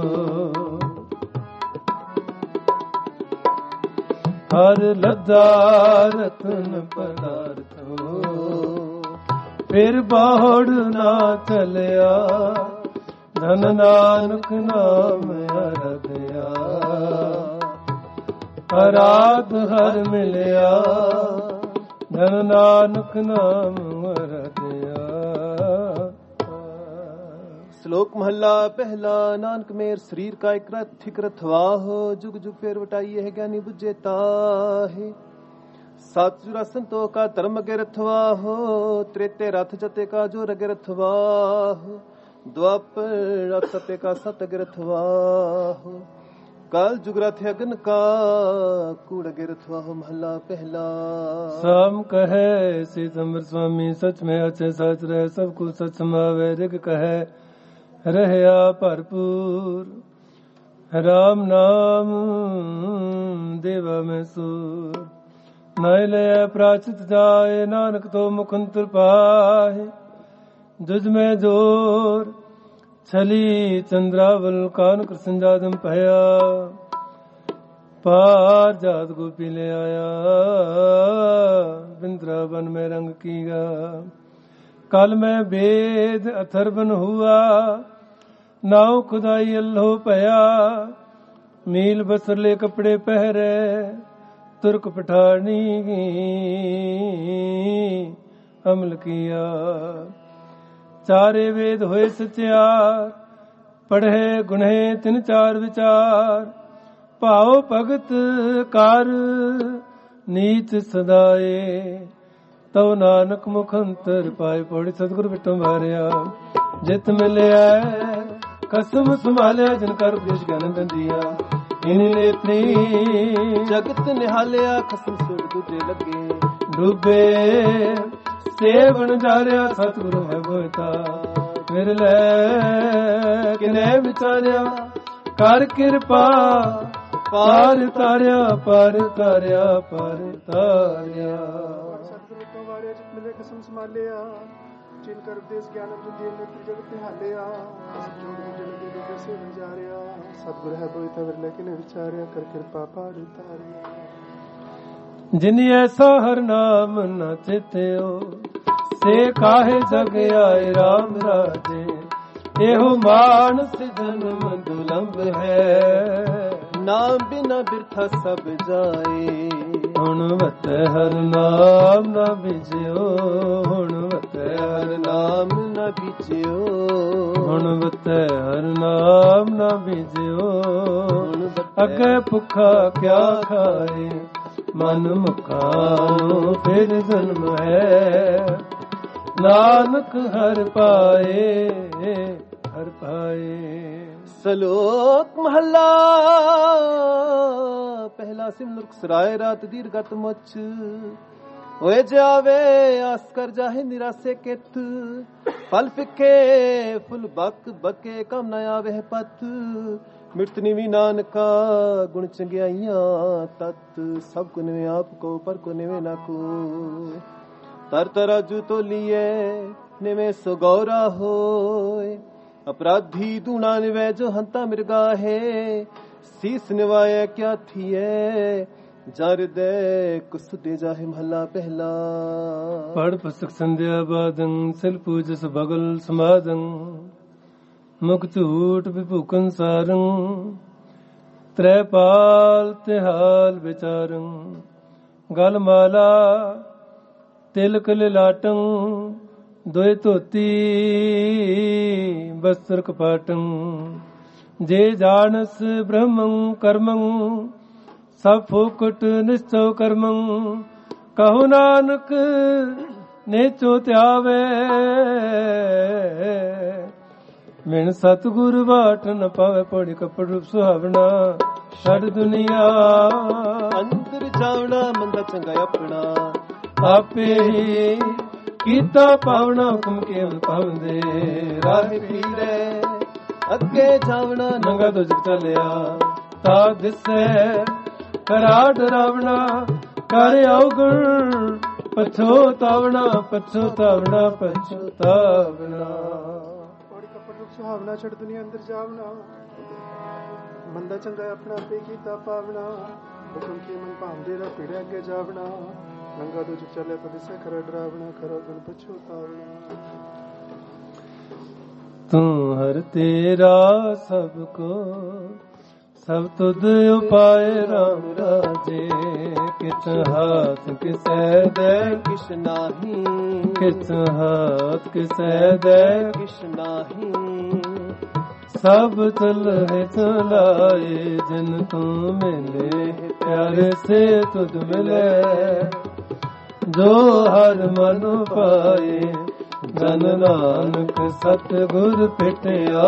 ਹਰ ਲੱਦਾ ਰਤਨ ਪਦਾਰਥੋ। ਫਿਰ ਬਾਹੜ ਨਾ ਚਲਿਆ, ਧਨ ਨਾਨਕ ਨਾਮ ਅਰਧਿਆ। ਅਰਾਧ ਹਰ ਮਿਲਿਆ, ਧਨ ਨਾਨਕ ਨਾਮ ਅਰਧਿਆ। ਸ਼ਲੋਕ ਮਹੱਲਾ ਪਹਿਲਾ। ਨਾਨਕ ਮੇਰ ਸਰੀਰ ਕਾ ਇਕ ਰਥ ਠਿਕ ਰਥਵਾਹੁ। ਜੁਗ ਜੁਗ ਫੇਰ ਵਟਾਈਏ ਹੈ ਗਿਆਨੀ ਬੁੱਝੇ ਤਾਹੇ। ਸਤ ਜੁਰਾ ਸੰਤੋ ਕਾ ਧਰਮ ਅਗੇ ਰਥਵਾਹੁ। ਤ੍ਰੇਤੇ ਰਥ ਜਤੇ ਕਾ ਜੋਰ ਅਗੇ ਰਥਵਾਹੁ। ਦੁਆਪਰ ਰਥ ਸਤੇ ਕਾ ਸਤ ਅਗੇ ਰਥਵਾਹੁ। ਕਲ ਜੁਗ ਰਥ ਅਗਨ ਕਾ ਕੂੜ ਅਗੇ ਰਥਵਾਹੁ। ਮਹੱਲਾ ਪਹਿਲਾ। ਸਾਮ ਕਹੈ ਸੀਤੰਬਰ ਸੁਆਮੀ, ਸਚ ਮੈਂ ਅਛੇ ਸਚ ਰਹਿ। ਸਭ ਕੁ ਸਚ ਸਮਾਵੈ। ਰਿਗ ਕਹੈ ਰਹਿਆ ਭਰਪੂਰ। ਰਾਮ ਨਾਮ ਦੇਵਾ ਮੈਂ ਸੂਰ। ਨਾਇ ਲੈ ਪ੍ਰਾਚਿਤ ਜਾਏ, ਨਾਨਕ ਤੋ ਮੁਖ ਅੰਤਰ ਪਾਹੇ। ਦੁਜ ਮੈਂ ਜੋਰ ਛਲੀ ਚੰਦਰਾਵਲ। ਕਾਨ ਕ੍ਰਿਸ਼ਨ ਜਾਦਮ ਭਇਆ, ਪਾਰ ਜਾਤ ਗੋਪੀ ਲੈ ਆਇਆ। ਬਿੰਦਰਾਵਨ ਮੈਂ ਰੰਗ ਕੀਗਾ। कल मैं वेद अथर्वन हुआ, नाव खुदाई अल्हो पया। मील बसरले कपड़े पहरे, तुर्क पठानी अमल किया। चारे वेद होए सचियार, पढ़े गुणे तिन चार विचार। भाव भगत कार नीत सदाए, तव नानक मुख अंतर पाए। पौड़ी सतगुर बिटो मारिया, जित मिलिया कसम संभालिया। जिनकर उपदेश ज्ञान दंदिया, इन नेत्री जगत निहालिया। खसम सुर दूजे लगे डूबे, सेवन जारिया। सतगुरु है बोता मेरे ले किने विचारिया। कर कृपा पार तारिया, पार तारिया, पार तारिया। कसम संभालिया, जिनकर उपदेश ज्ञान बुद्धि नेत्र जगत निहालिया। सतगुर है बोता विरले किने विचारिया। कर कृपा पार तारिया। जिन ऐसा हर नाम न चित्यो, से काहे जग आए राम राजे। एहो मानस जन्म दुलंभ है, नाम बिना बिरथा सब जाए। ਹੁਣ ਵਤੈ ਹਰ ਨਾਮ ਨਾ ਵਿਜਿਓ। ਹੁਣ ਵਤੈ ਹਰ ਨਾਮ ਨਾ ਵਿਜਿਓ। ਹੁਣ ਵਤੈ ਹਰ ਨਾਮ ਨਾ ਵਿਜਿਓ। ਅੱਗੇ ਭੁੱਖਾ ਕਿਆ ਖਾਏ, ਮਨ ਮੁਖਾ ਨੂੰ ਫਿਰ ਜਨਮ ਹੈ। ਨਾਨਕ ਹਰ ਪਾਏ, ਹਰ ਪਾਏ। ਸ਼ਲੋਕ ਮਹੱਲਾ ਪਹਿਲਾ। ਸਿਮਰੁਖ ਸਰਾਏ ਰਾਤ ਦੀਰਘਤ ਮੁੱਛ, ਹੋਏ ਜਾਵੇ ਆਸ ਕਰ ਜਾਹੇ ਨਿਰਾਸੇ ਕਿਤ। ਫਲ ਫਿੱਕੇ ਫੁੱਲ ਬਕ ਬਕੇ, ਕਮ ਨ ਆਵੇ ਪਤ। ਮਿਰਤ ਨਿਵੀ ਨਾਨਕਾ ਗੁਣ ਚੰਗਿਆਈਆਂ ਤਤ। ਸਭ ਕੋ ਨਿਵੇਂ ਆਪ ਕੋ, ਪਰ ਕੋ ਨਿਵੇਂ ਨਾ ਕੋ। ਤਰ ਤਰਾਜੂ ਤੋਲੀਏ ਨਿਵੇਂ ਸੋ ਗੌਰਾ ਹੋਏ। अपराधी दूना निवै जो हंता मिर्गा है सीस निवाए क्या थिए जर दे कुस दे जाहे महला पहला पढ़ पुस्तक संध्या बादं सिल पूजस भगल समादं मुख झूठ विभूकन सारं त्रेपाल तिहाल विचारं गल माला तिलक लिलाटं दोय धोती बस्त्र कपाटं जे जानस ब्रह्मं कर्मं सब फूकट निश्चय कर्मं कहु नानक नेचो त्यावे मिन सतगुरु बाट न पावे पौड़ी कपड़ रूप सुहावना छड़ दुनिया अंदर जावना मंदा चंगा अपना आपे ही कीता पावना हुक्म केवल पावंदे राह पीड़े अगे जावना नंगा तो जग चलिया ता दिसे करा डरावना कर अवगुण पछोतावना पछोतावना पछोतावना सुहावना छड़ दुनिया अंदर जावना मंदा चंगा अपना पे कीता पावना हुक्म के मन भांदे रा पीड़े अगे जावना नंगा तो चले तो दिसे खरा डरावना खरा गुण पछोतावना तू हर तेरा सबको सब तुद उपाय राम राजे किस हाथ किस दे किस नाही किस हाथ किस दे किस नाही सब चल है चलाए जिन तू मिले प्यारे से तुझ मिले जो हर मन पाए जन नानक सतगुर पिटिया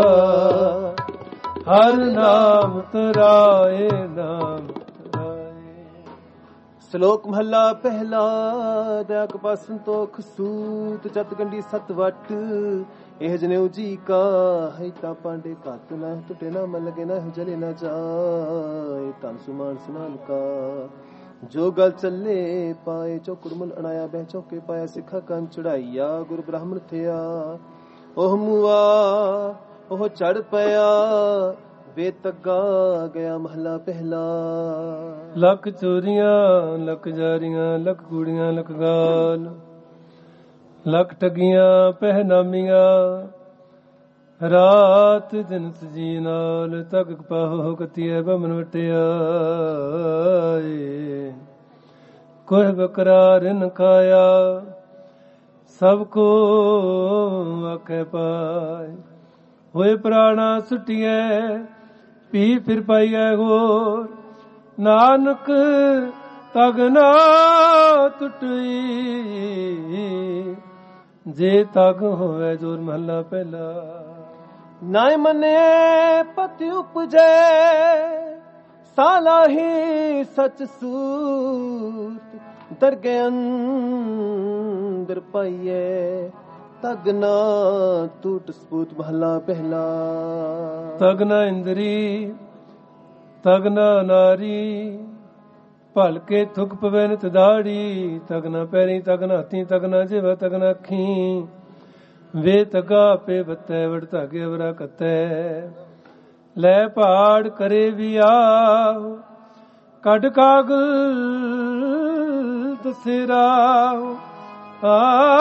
हर नाम तराए नाम तराए। श्लोक महला पहला दयाक पास संतोख सूत जत गंडी सत वट एह जनेऊ जी का है ता पांडे कात न टुटे न मन लगे न जले न जाए तन सुमान सुनान का जो गल चले पाए चौकड़ मुल अनाया बह चौके पाया सिखा कन चढ़ाइया गुरु ब्राह्मण थिया ओह मुआ ओह चढ़ पया वे तगा गया महला पहला लख चोरियां लख जारियां लख कूड़ियां लख गाल लख ठगियां पहनामियां रात दिन सजी नाल तक पाहो कतिया बमन वटिया कोह बकरार न खाया सबको आखे पाए होए प्राणा सुटिए पी फिर पाइए होर नानक तग ना टुटी जे तग होवे जोर महला पहला नाय मने पति उपजे साला ही सच सूत दरगे अंदर पाइए तगना टूट स्पूत महला पहला तगना इंद्री तगना नारी भलके थुक पवे नित दाड़ी तगना पैरी तगना हथी तगना जिवा तगना अखी वे तगा पे बत्ते वड़ धागे वरा कत्ते लै पहाड़ करे भी आओ कड कागल दसेरा आ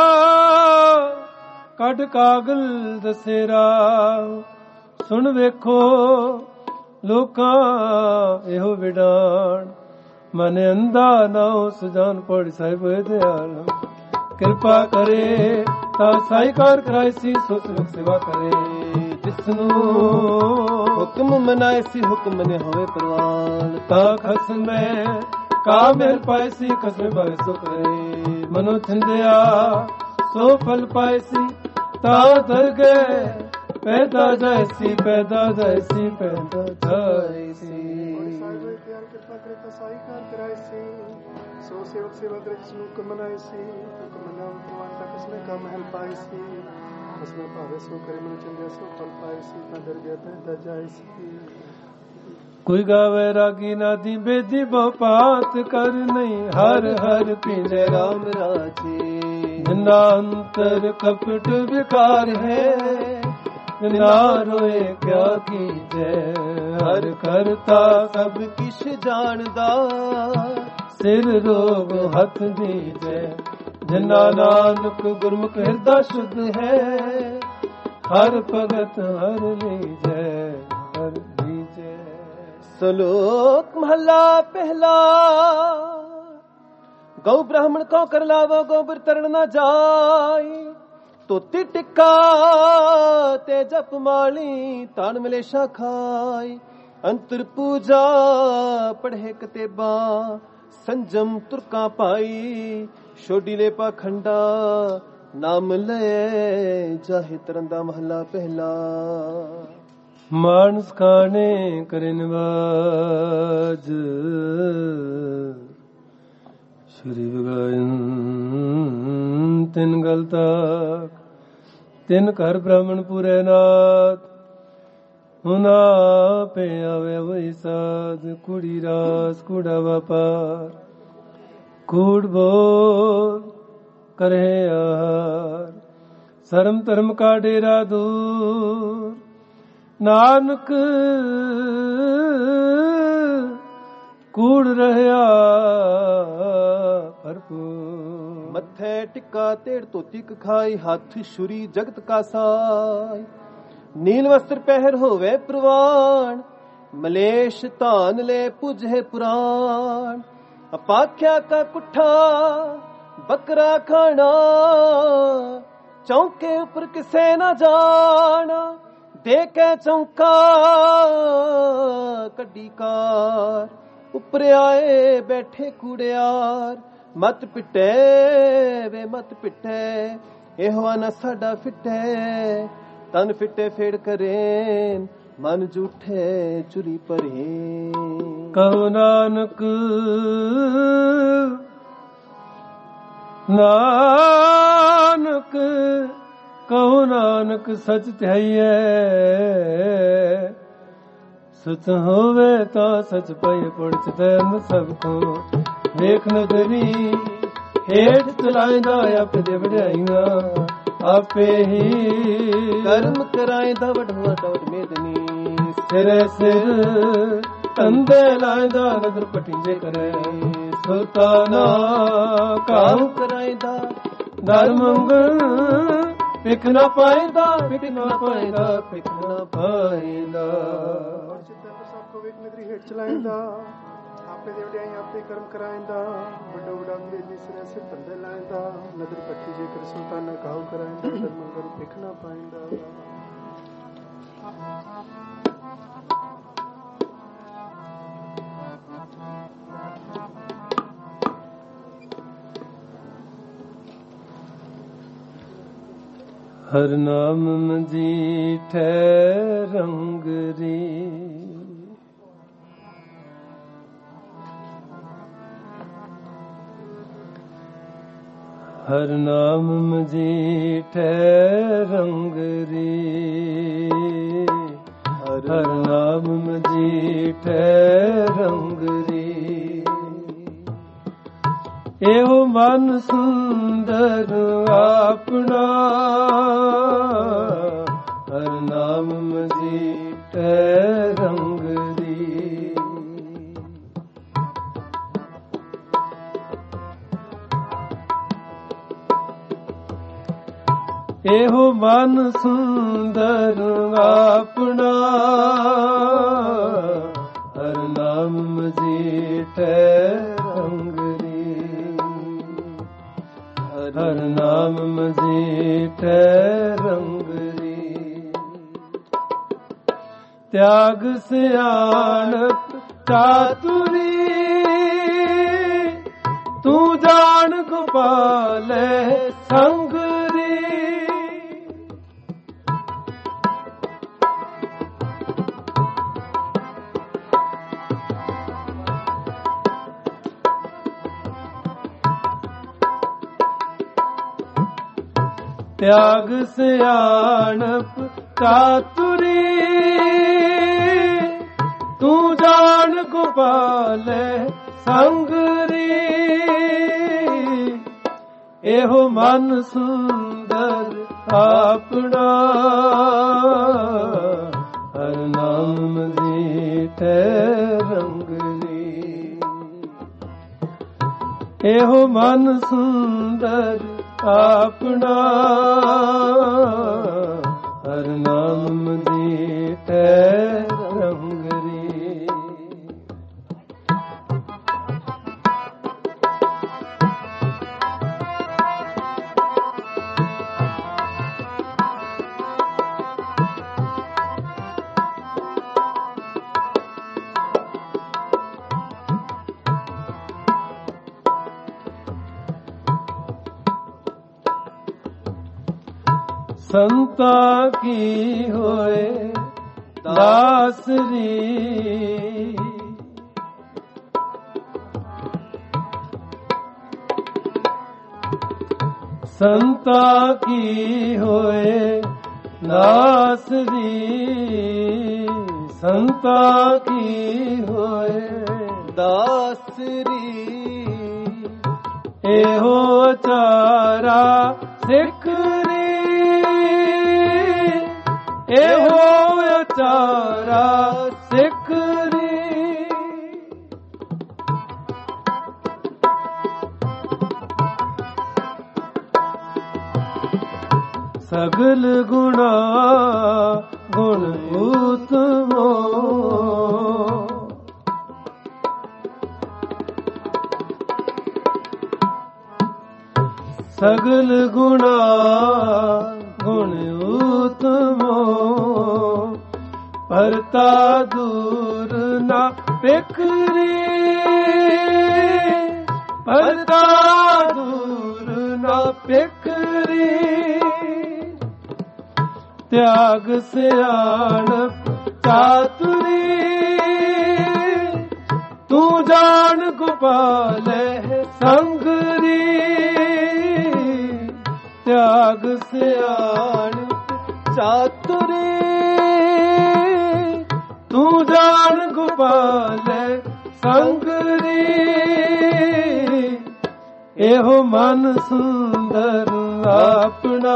कड कागल दसेरा सुन वेखो लोकां एहो विडान मन अंधा नाओ सुजान पौड़ी साहिब दयाल कृपा करे ता साई कार कराई सी सोच सेवा करे जिसनु हुक्म मनाए सी हुक्म ने होवे परवान ता खसमे कामिल पाए सी खसमे पाए सो करे मनो छिंदिया सो फल पाए सी ता दर गए पैदा जाए सी पैदा जाए सी पैदा जाए सी साई कार कराए सी सो सेवक सेवा करे जिसनु हुक्म मनाए सी हुक्म मनाओ परवान ता खसमे का महल पाए सी खसमे पावे सो करे मनो छिंदिया सो फल पाए सी ता दर गए पैदा जाए सी कोई गावे रागी नादी बेदी बहुपात कर नहीं हर हर पीले राम राजे नांतर कपट विकार है ना रोए क्या कीजै। हर करता सब किश जानदा, सिर रोग हथ दीजै। जिना नानक गुरमुख हिरदा शुद्ध है, हर भगत हर लीजै हर लीजै। श्लोक महला पहला। गौ ब्राह्मण को कर लावो, गोबर तरण न जाय। तोती टिक्का ते जप माली, तान मलेशा खाय। अंतर पूजा पढ़े कतेबा, संजम तुरका पाई। छोडीले पाखंडा, नाम ले जाहे तरंदा। महला पहला। मानस खाने करे नवाज, श्री बगायन तिन गल तक। तिन घर ब्राह्मण पूरे नाथ, हुना पे आवे वही साध। कुड़ी रास कूड़ा व्यापार, कूड़ बोल करे आहार। शर्म धर्म का डेरा दूर, नानक कूड़ रहया भरपूर। मथे टिक्का तेड़ धोती खाई, हाथ छुरी जगत का साय। नील वस्त्र पहर होवे प्रवान, मलेश धान ले पूजे पुराण। अपाख्या का कुठा बकरा खाना, चौके ऊपर किसे न जाना। देखे चौका कड्डी कार, उपर आए बैठे कूड़ियार। मत पिटे वे मत पिटे, एहो न साडा फिटे। तन फिटे फेड़ करें, मन झूठे चुरी परे। कहो नानक नानक कहो नानक सच ध्याइए। सच होवे ता सच पई पुरच तैन सबको। ਵੇਖ ਨਦਰੀ ਹੇਠ ਚਲਾਇਂਦਾ ਆਪਦੇ ਵਡਿਆਈਆਂ। ਆਪੇ ਹੀ ਕਰਮ ਕਰਾਇਂਦਾ ਵਡਵਾ ਟੋਟ ਮੇਦਨੀ। ਸਿਰੇ ਸਿਰ ਤੰਦੇ ਲਾਇਂਦਾ ਨਦਰ ਪਟਿੰਜੇ ਕਰੇ। ਸੁਲਤਾਨਾ ਕਾਹੂ ਕਰਾਇਂਦਾ ਦਰ ਮੰਗਣ। ਪਿਖ ਨਾ ਪਾਇਂਦਾ ਪਿਖ ਨਾ ਪਾਇਂਦਾ ਪਿਖ ਨਾ ਪਾਇਂਦਾ। सबको वेख नदरी हेठ चलाइंदा। आपे दे वडियाई आपे कर्म कराइंदा। बड़ो बड़ा मेली सिरे सिर धंधे लाइंदा। नदर पट्टी जे कर सुल्ताना काहू कराइंदा। दर मंगर पिख ना पाइंदा। हर नाम मजीठे रंगरी। हर नाम मजीठे रंगरी। हर नाम मजीठे रंगरी। एहो मन सुंदर अपना। हर नाम मजीठे रंगरी। एहो मन सुंदर अपना। हर नाम मजीठे रंगरी। हर नाम मजीठे रंगरी। त्याग सियाणप चातुरी। तू जान गोपाल संगरी। त्याग सियाणप चातुरी। तू जान गोपाल संगरी। एहो मन सुंदर अपना। ਇਹੋ ਮਨ ਸੁੰਦਰ ਆਪਣਾ ਹਰ ਨਾਮ ਮਦੀਟੈ ਰੰਗਰੀ। ਸੰਤਾ ਕੀ ਹੋਏ ਦਾਸਰੀ, ਸੰਤਾ ਕੀ ਹੋਏ ਦਾਸਰੀ, ਸੰਤਾ ਕੀ ਹੋਏ ਦਾਸਰੀ। ਇਹੋ ਚਾਰਾ ਸਿੱਖਰੀ, ਇਹੋ ਚਾਰਾ ਸਿੱਖਰੀ। ਸਗਲ ਗੁਣਾ ਗੁਣ ਉਤਮੋ, ਸਗਲ ਗੁਣਾ ਗੁਣ ਉਤਮੋ, ਪਰਤਾ ਦੂਰ ਨਾ ਪਿਕਰੀ, ਪਰਤਾ ਦੂਰ ਨਾ ਪਿਕਰੀ। ਤਿਆਗ ਸਿਆਣਪ ਚਾਤੁਰੀ, ਤੂੰ ਜਾਣ ਗੋਪਾਲੇ ਸੰਗਰੀ। ਤਿਆਗ ਸਿਆਣਪ ਚਾਤੁਰੀ, ਤੂੰ ਜਾਣ ਗੋਪਾਲੇ ਸੰਗਰੀ। ਇਹੋ ਮਨ ਸੁੰਦਰ ਆਪਣਾ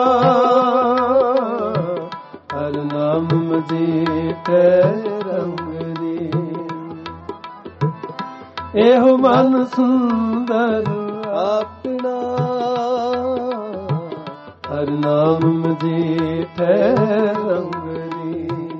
ਹਰ ਨਾਮ ਮਦੀਟੈ ਰੰਗਰੀ। ਇਹੋ ਮਨ ਸੁੰਦਰ ਆਪਣਾ ਹਰ ਨਾਮ ਮਦੀਟੈ ਰੰਗਰੀ।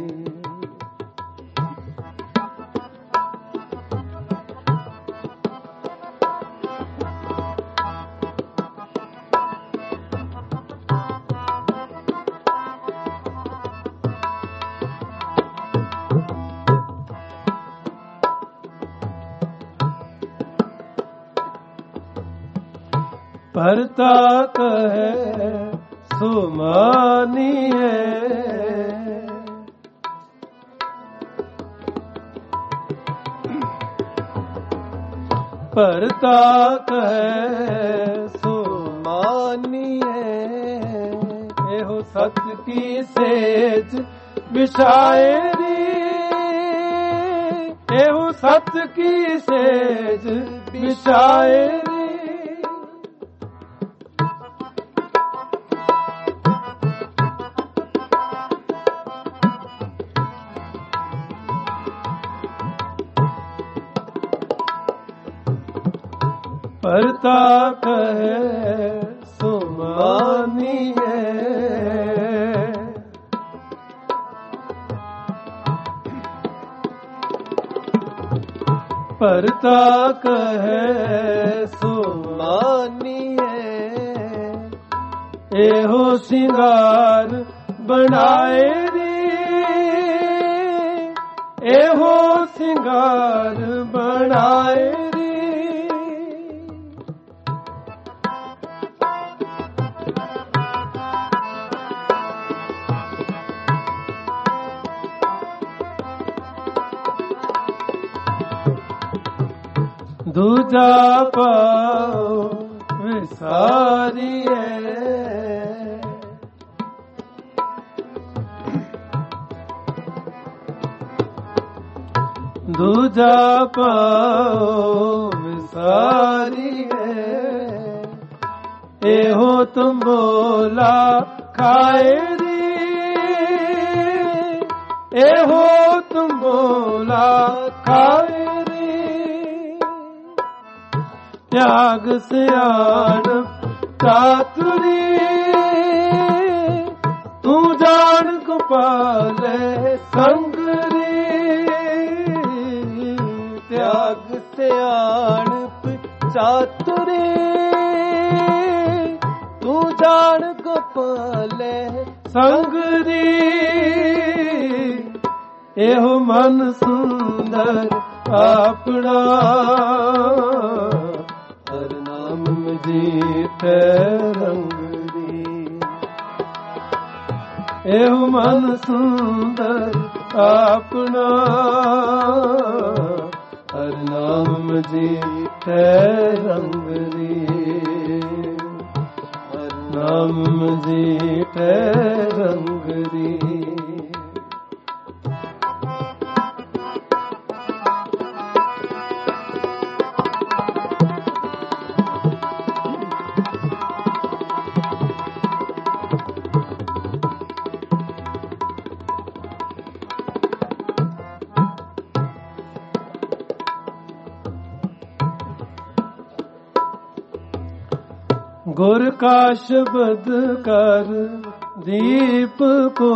ਭਰਤਾ ਕਹੈ ਸੋ ਮਾਨੀਐ, ਭਰਤਾ ਕਹੈ ਸੋ ਮਾਨੀਐ। ਇਹੋ ਸਤ ਕੀ ਸੇਜ ਵਿਛਾਏਰੀ, ਇਹੋ ਸਤ ਕੀ ਸੇਜ ਵਿਛਾਏਰੀ। ਭਰਤਾ ਕਹੈ ਸੋ ਮਾਨੀਐ, ਭਰਤਾ ਕਹੈ ਸੋ ਮਾਨੀਐ। ਇਹੋ ਸਿੰਗਾਰ ਬਣਾਏ ਰੀ, ਇਹੋ ਸਿੰਗਾਰ ਬਣਾਏ ਰੀ। ਦੂਜਾ ਪਾਉ ਵਿਸਾਰੀਐ, ਦੂਜਾ ਪਾਉ ਵਿਸਾਰੀਐ। ਇਹੋ ਤੰਬੋਲਾ ਖਾਏ ਰੀ, ਇਹੋ ਤੰਬੋਲਾ ਖਾਏ ਰੀ। त्याग सियाणप चातुरी तू जान गोपाले संगरी त्याग सियाणप चातुरी तू जान गोपाले संगरी एहो मन सुंदर अपना हर नाम जीते रंगरी एहो मन सुंदर अपना हर नाम जीते रंगरी हर नाम जीते रंगरी गुर का शब्द कर दीप को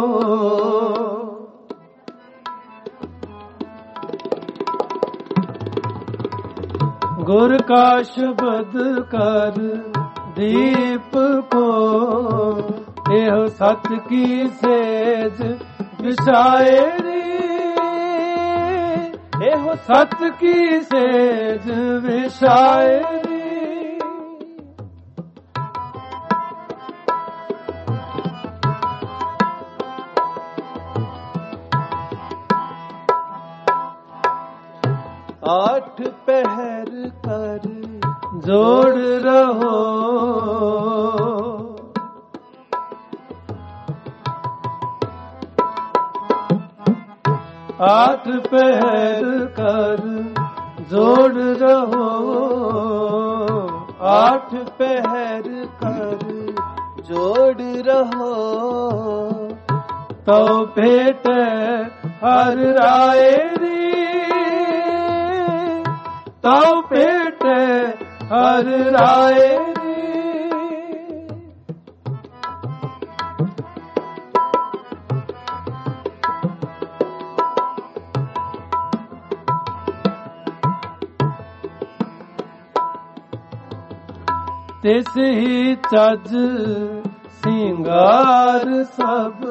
गुर का शब्द कर दीप को एह सत की सेज विसाए रे एह सत की सेज विसाए रे आठ पहर कर जोड़ रहो आठ पहर कर जोड़ रहो आठ पहर कर जोड़ रहो तो भेट हर राय री तो पेट हर राय तिस ही चज सिंगार सब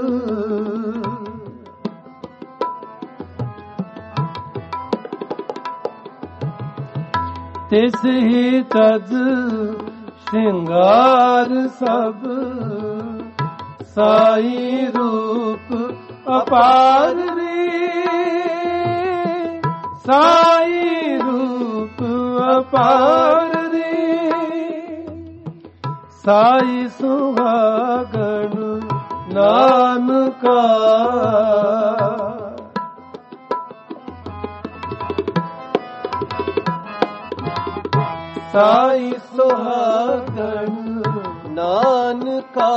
तिस ही तज श्रृंगार सब साई रूप अपार रे साई रूप अपार रे साई सुहागन नानका साई सुहागन नानका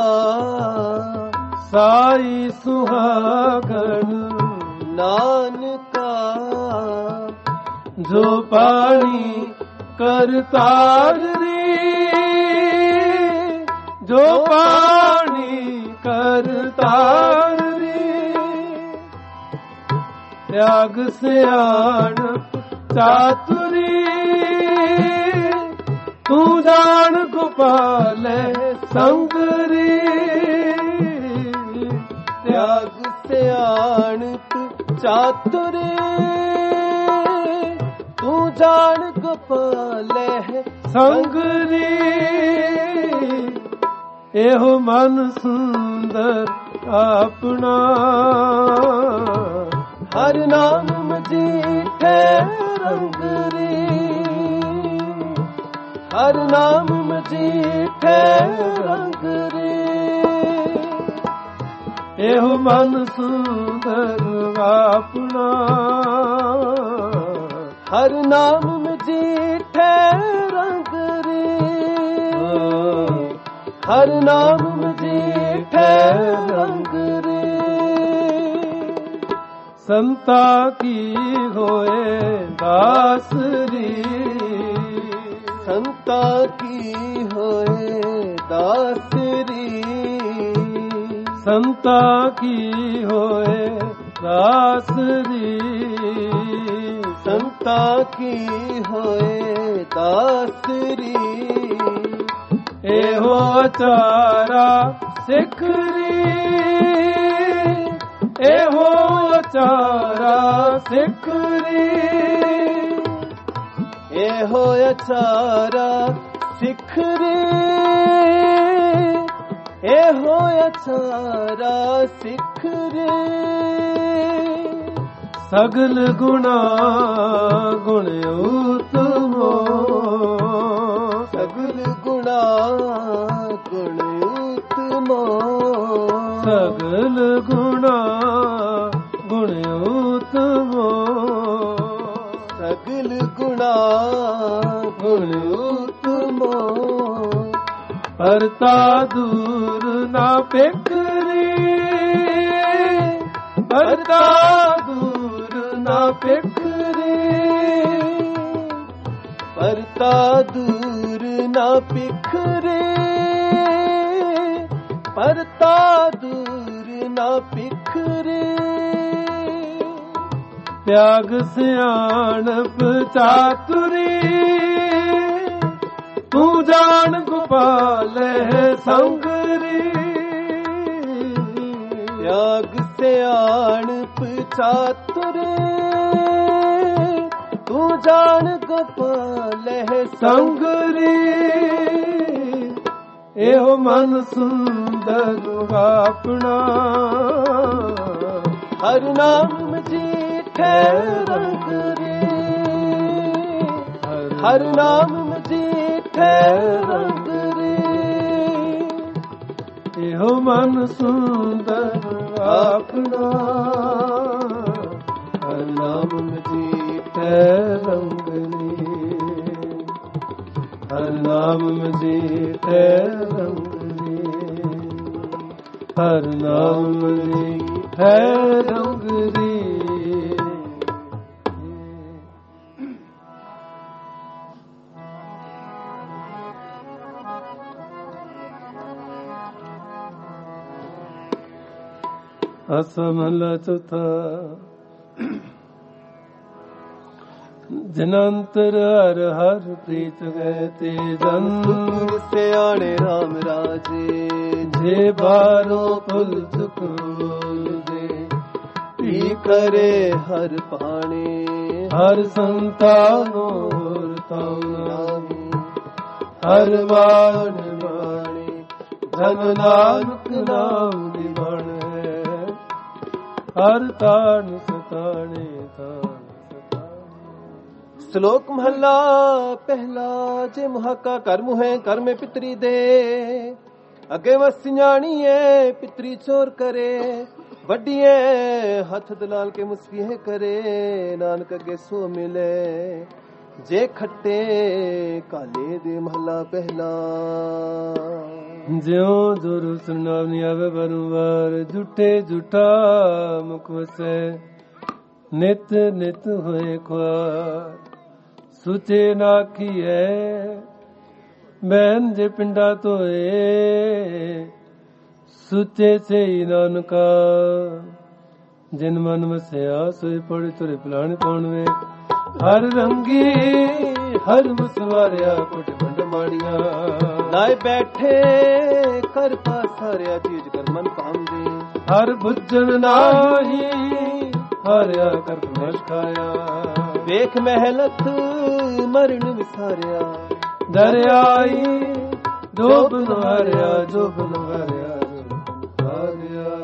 साई सुहागन नानका जो पानी करतार रे जो पानी करतार रे त्याग सियाणप चातुरी तू जान गोपाल संगरी त्याग सियाणप चातुरी तू जान गोपाल संगरी एहो मन सुंदर अपना हर नाम जीठे रंगरी हर नाम मजीठे रंगरी एहो मन सुंदर अपना हर नाम मजीठे रंगरी हर नाम मजीठे रंगरी संता की होए दासरी ਸੰਤਾ ਕੀ ਹੋਏ ਦਾਸਰੀ, ਸੰਤਾ ਕੀ ਹੋਏ ਦਾਸਰੀ, ਸੰਤਾ ਕੀ ਹੋਏ ਦਾਸਰੀ। ਇਹੋ ਅਚਾਰਾ ਸਿਖਰੀ, ਇਹੋ ਅਚਾਰਾ ਸਿਖਰੀ, ਇਹੋ ਅਚਾਰਾ ਸਿਖਰੀ, ਇਹੋ ਅਚਾਰਾ ਸਿਖਰੀ। ਸਗਲ ਗੁਣਾ ਗੁਣ ਉਤਮੋ, ਸਗਲ ਗੁਣਾ ਗੁਣ ਉਤਮੋ, ਸਗਲ ਗੁਣਾ ਗੁਣ ਉਤਮੋ, ਸਗਲ ਗੁਣਾ ਗੁਣ ਉਤਮੋ। ਪਰਤਾ ਦੂਰ ਨਾ ਪਿਕਰੀ, ਪਰਤਾ ਦੂਰ ਨਾ ਪਿਕਰੀ, ਪਰਤਾ ਦੂਰ ਨਾ ਪਿਖਰੇ, ਪਰਤਾ ਦੂਰ ਨਾ ਪਿਖਰੇ। ਤਿਆਗ ਸਿਆਣਪ ਚਾਤੁਰੀ, ਤੂੰ ਜਾਣ ਗੋਪਾਲ ਸੰਗਰੀ। ਤਿਆਗ ਸਿਆਣਪ ਚਾਤੁਰੀ, ਤੂੰ ਜਾਣ ਗੋਪਾਲ ਸੰਗਰੀ। ਇਹੋ ਮਨ ਸੁੰਦਰ ਆਪਣਾ, ਹਰ ਨਾਮ ਮਜੀਠੇ ਰੰਗ ਰੇ, ਹਰ ਨਾਮ ਮਜੀਠੇ ਰੰਗ ਰੇ। ਇਹੋ ਮਨ ਸੁੰਦਰ ਆਪਣਾ, ਹਰ ਨਾਮ ਮਜੀਠੇ ਰੰਗ ਰੇ, ਹਰ ਨਾਮ ਮਜੀਠੇ ਰੰਗ ਰੇ, ਹਰ ਨਾਮ ਮਜੀਠੇ ਰੰਗ ਰੇ। ਅਸਮਲ ਚੁਥਾ ਜਨੰਤਰ ਹਰ ਹਰ ਪ੍ਰੀਤ ਗਏ ਤੇ ਜਨ ਸਿਆਣੇ ਰਾਮ ਰਾਜੇ, ਜੇ ਬਾਰੋਂ ਫੁੱਲ ਚੁਕੋਲ ਦੇ ਪੀ ਕਰੇ ਹਰ ਪਾਣੇ, ਹਰ ਸੰਤਾਨੋ ਤਾਉ ਹਰ ਬਾਣ ਬਾਣੀ, ਜਨ ਨਾਨਕ ਨਾਮ ਦੀ ਬਣ ਹਰ ਤਾਣ ਸਤਾਣੇ ਤਾਣ। ਸ਼ਲੋਕ ਮਹਲਾ ਪਹਿਲਾ। ਜੇ ਮੁਹਾਕਾ ਕਰ ਮੁਹੇ ਕਰਮੇ ਪਿਤਰੀ ਦੇ, ਅੱਗੇ ਵਸਿਆਣੀਏ ਪਿਤਰੀ ਚੋਰ ਕਰੇ, ਵੱਡੀਏ ਹੱਥ ਦਲਾਲ ਕੇ ਮੁਸਕੀਏ ਕਰੇ, ਨਾਨਕ ਅੱਗੇ ਸੋ ਮਿਲੇ ਜੇ ਖੱਟੇ ਕਾਲੇ ਦੇ। ਮਹਲਾ ਪਹਿਲਾ। ਜਿਉ ਦੁਰ ਸੁਨਾਮ ਨੀ ਆਵੇ ਬਰੁਵਾਰ, ਝੂਠੇ ਝੂਠਾ ਮੁਖ ਵਸੈ, ਨਿਤ ਨਿਤ ਹੋਏ ਖੁਆਰ। ਸੁਚੇ ਨਾਖੀਐ ਬੈਨ ਜੇ ਪਿੰਡਾ ਧੋਏ, ਸੁਚੇ ਸਈ ਨਾਨਕਾ ਜਿਨ ਮਨ ਵਸਿਆ, ਸੋਈ ਪੜੇ ਤੁਰੇ ਪਲਾਣ ਪਾਉਣ ਵੇ। ਹਰ ਰੰਗੀ ਹਰ ਮੁਸਵਾਰਿਆ ਕੁਟ ਬੰਡ ਮਾੜੀਆਂ, ਲਾਏ ਬੈਠੇ ਕਰ ਪਾਸਾਰਿਆ ਚੀਜ਼ ਕਰ ਮਨ ਪਾਉਂਦੇ। ਹਰ ਬੁੱਝਣ ਨਾਹੀ ਹਾਰਿਆ ਕਰ ਪਰਮਸ਼ ਖਾਇਆ, ਵੇਖ ਮਹਿਲਤ ਮਰਨ ਵਿਸਾਰਿਆ। ਦਰਿਆਈ ਜੋਬ ਨਵਾਰਿਆ, ਜੋਬ ਨਵਾਰਿਆ ਹਾਰਿਆ।